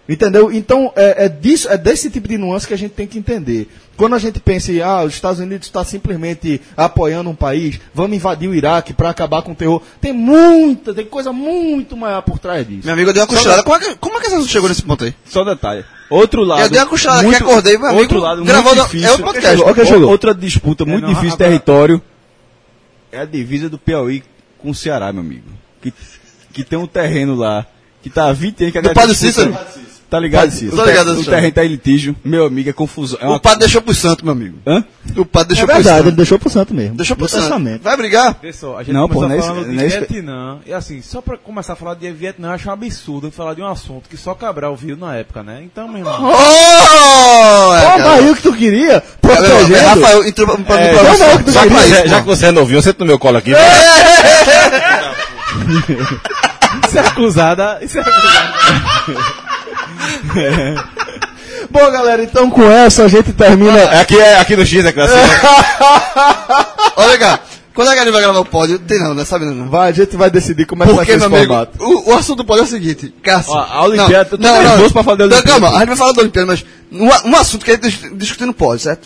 Entendeu? Então, é, é, disso, é desse tipo de nuance que a gente tem que entender. Quando a gente pensa em, ah, os Estados Unidos está simplesmente apoiando um país, vamos invadir o Iraque para acabar com o terror, tem muita, tem coisa muito maior por trás disso. Meu amigo, eu dei uma cochilada. Como é que, como é que você chegou nesse ponto aí? Só detalhe. Outro lado. Eu dei uma cochilada muito, aqui, acordei, meu amigo. Outro lado gravou muito no- difícil. é outro podcast. Outra- Ok, chegou. Outra disputa muito É, não, difícil de agora- território é a divisa do Piauí com o Ceará, meu amigo. Que, que tem um terreno lá que tá há vinte anos que a Do galera Padre disputa- Cícero? Tá ligado? Padre Cícero. Tô ligado O nessa terreno tá em litígio. Meu amigo, é confusão. É O uma... padre deixou pro santo, meu amigo. Hã? O padre É deixou pro verdade, ele santo. deixou pro santo mesmo. Deixou pro No santo. testamento. Vai brigar? Pessoal, a gente Não, pô, começou não é falando isso- de não é isso que- Vietnã. E assim, só pra começar a falar de Vietnã, eu acho um absurdo falar de um assunto que só Cabral viu na época, né? Então, meu irmão. Oh! É, Pô, cara. barril que tu queria, É, protegendo. Rafael entrou pra, pra, É, pra, não, não, que tu só pra queria. isso, Já que pô. você é novinho, senta no meu colo aqui. Isso é acusada. Isso é acusada. Bom, galera, então com essa a gente termina. É aqui, é aqui no X, é que assim, Olha cá, quando a galera vai gravar o pódio, tem não, não é sabendo não. Vai, a gente vai decidir como é que vai Porque, ser meu esse amigo, formato. o, o assunto do pódio é o seguinte, Cássio. Ó, a Olimpíada, eu tô nervoso pra falar da Não, Olimpíada. calma, a gente vai falar da Olimpíada, mas um, um assunto que a gente dis- discutir no pódio, certo?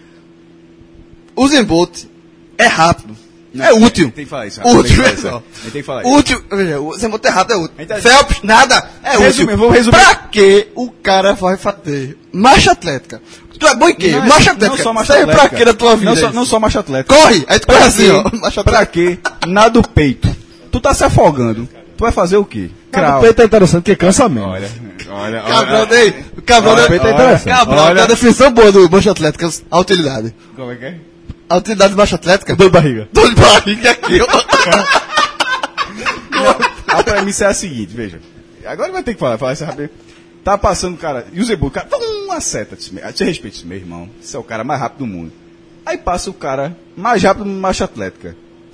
O Zembolt é rápido, é útil. Tem que falar isso. Útil, tem que falar isso, pessoal. é. A gente tem que falar isso. Útil, veja, o Zembolt é rápido, é útil. Então, Phelps, nada, é útil. Resumir, vamos resumir. Pra que o cara vai fazer marcha atlética? Tu é bom em quê? Não é- marcha não atlética. só marcha Serve atlética. pra quê na tua vida? Não só, isso? não só marcha atlética. Corre, aí tu corre Pra assim, quê? ó. Marcha Pra atlética. quê? Nada do peito. Tu tá se afogando. Tu vai fazer o quê? O peito é interessante porque cansa mesmo. Olha, olha, Cabral, daí, o Cabral, Olha, deu- peito é interessante. Cabral, deu a definição boa do marcha atlética, a utilidade. Como é que é? A utilidade de marcha atlética? Dor de barriga. Dor de barriga aqui, ó. A premissa é a seguinte, veja. Agora vai ter que falar, falar isso rápido. Tá passando, cara, e o Zebu, cara, uma seta. Disse, você respeita isso, meu irmão. Você é o cara mais rápido do mundo. Aí passa o cara mais rápido no marcha atlética.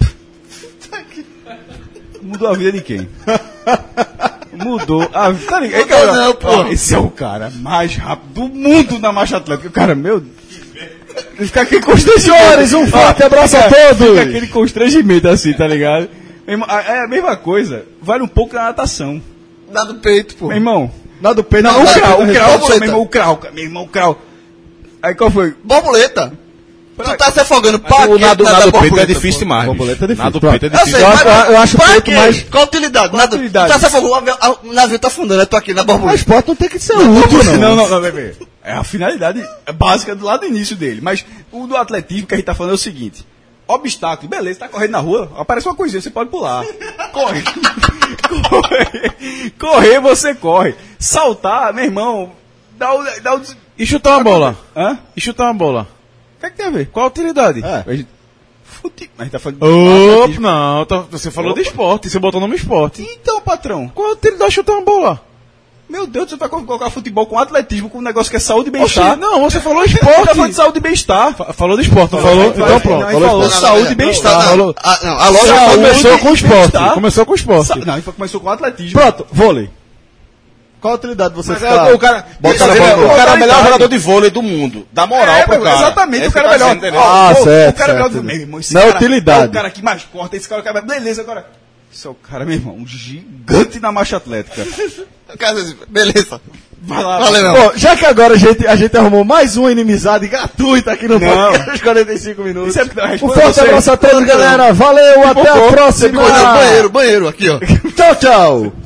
Mudou a vida de quem? Mudou a vida. Tá ligado? Aí, Mudou cara, não, pô. ó, esse é o cara mais rápido do mundo na marcha atlética. O cara, meu Deus. Fica aquele constrangimento. Senhores, um forte Ó, abraço a fica- todos. Fica aquele constrangimento assim, tá ligado? Meu irmão, É a mesma coisa, vale um pouco na natação. Dá do peito, pô. Meu irmão, Nada do peito. não, o não, crau, não, o crau, borboleta. meu irmão, o crau, meu irmão, o crau. Aí qual foi? Borboleta. Tu tá se afogando pra o quê? nado, Nadar nado peito é borboleta, difícil pô? demais. Borboleta é bicho. difícil. Nado peito é Eu sei, difícil. mas eu- eu acho pra peito quê? mais- Qual a utilidade? Qual a Nada- utilidade? Tu tá se afogando, o avião- a- o navio tá afundando, eu tô aqui na Mas borboleta. esporte não tem que ser útil, não. Não, não, não, bebê. É a finalidade básica do lado do início dele. Mas o do atletismo que a gente tá falando é o seguinte: obstáculo, beleza, tá correndo na rua, aparece uma coisinha, você pode pular. Corre. Correr. Correr, você corre. Saltar, meu irmão, dá o. Dá o E chutar uma bola? Hã? E chutar uma bola? O que é que tem a ver? Qual a utilidade? É. A gente, fute... Mas a gente tá falando de Opa, atletismo. não, tá- você falou de esporte, você botou o nome esporte. Então, patrão, Qual a utilidade de chutar uma bola? meu Deus, você vai colocar futebol com atletismo, com um negócio que é saúde e Oxi, bem-estar. não, você falou Você tá esporte. falando de saúde e bem-estar. Fa- Falou de esporte, não falou? Então Então pronto. Não, Falou falou esporte. saúde e Não, bem-estar. não, Falou- ah, não, a loja Saúde Começou com e esporte. bem-estar. Começou com esporte. Sa- Não, começou com atletismo. Pronto, vôlei. Qual a utilidade você Mas ficar... é, o cara, Bota na ele é- bola. o cara é o melhor jogador de vôlei do mundo. Dá moral É, pro cara. exatamente, Esse o cara é tá melhor. sendo, entendeu? Ah, Ó, o- certo, o cara é melhor certo. do meu irmão. Esse Não é cara utilidade. É o cara que mais corta, esse cara, o cara beleza, agora. Esse é o cara, meu irmão, um gigante na marcha atlética. O cara diz, beleza. Vai lá, Valeu, meu. Bom, já que agora a gente, a gente arrumou mais uma inimizade gratuita aqui no Não. podcast dos quarenta e cinco minutos. Isso é porque eu Um respondo forte você. abraço a todos, galera. Valeu, até a Pipocou. próxima. Banheiro, banheiro, banheiro, aqui, ó. Tchau, tchau.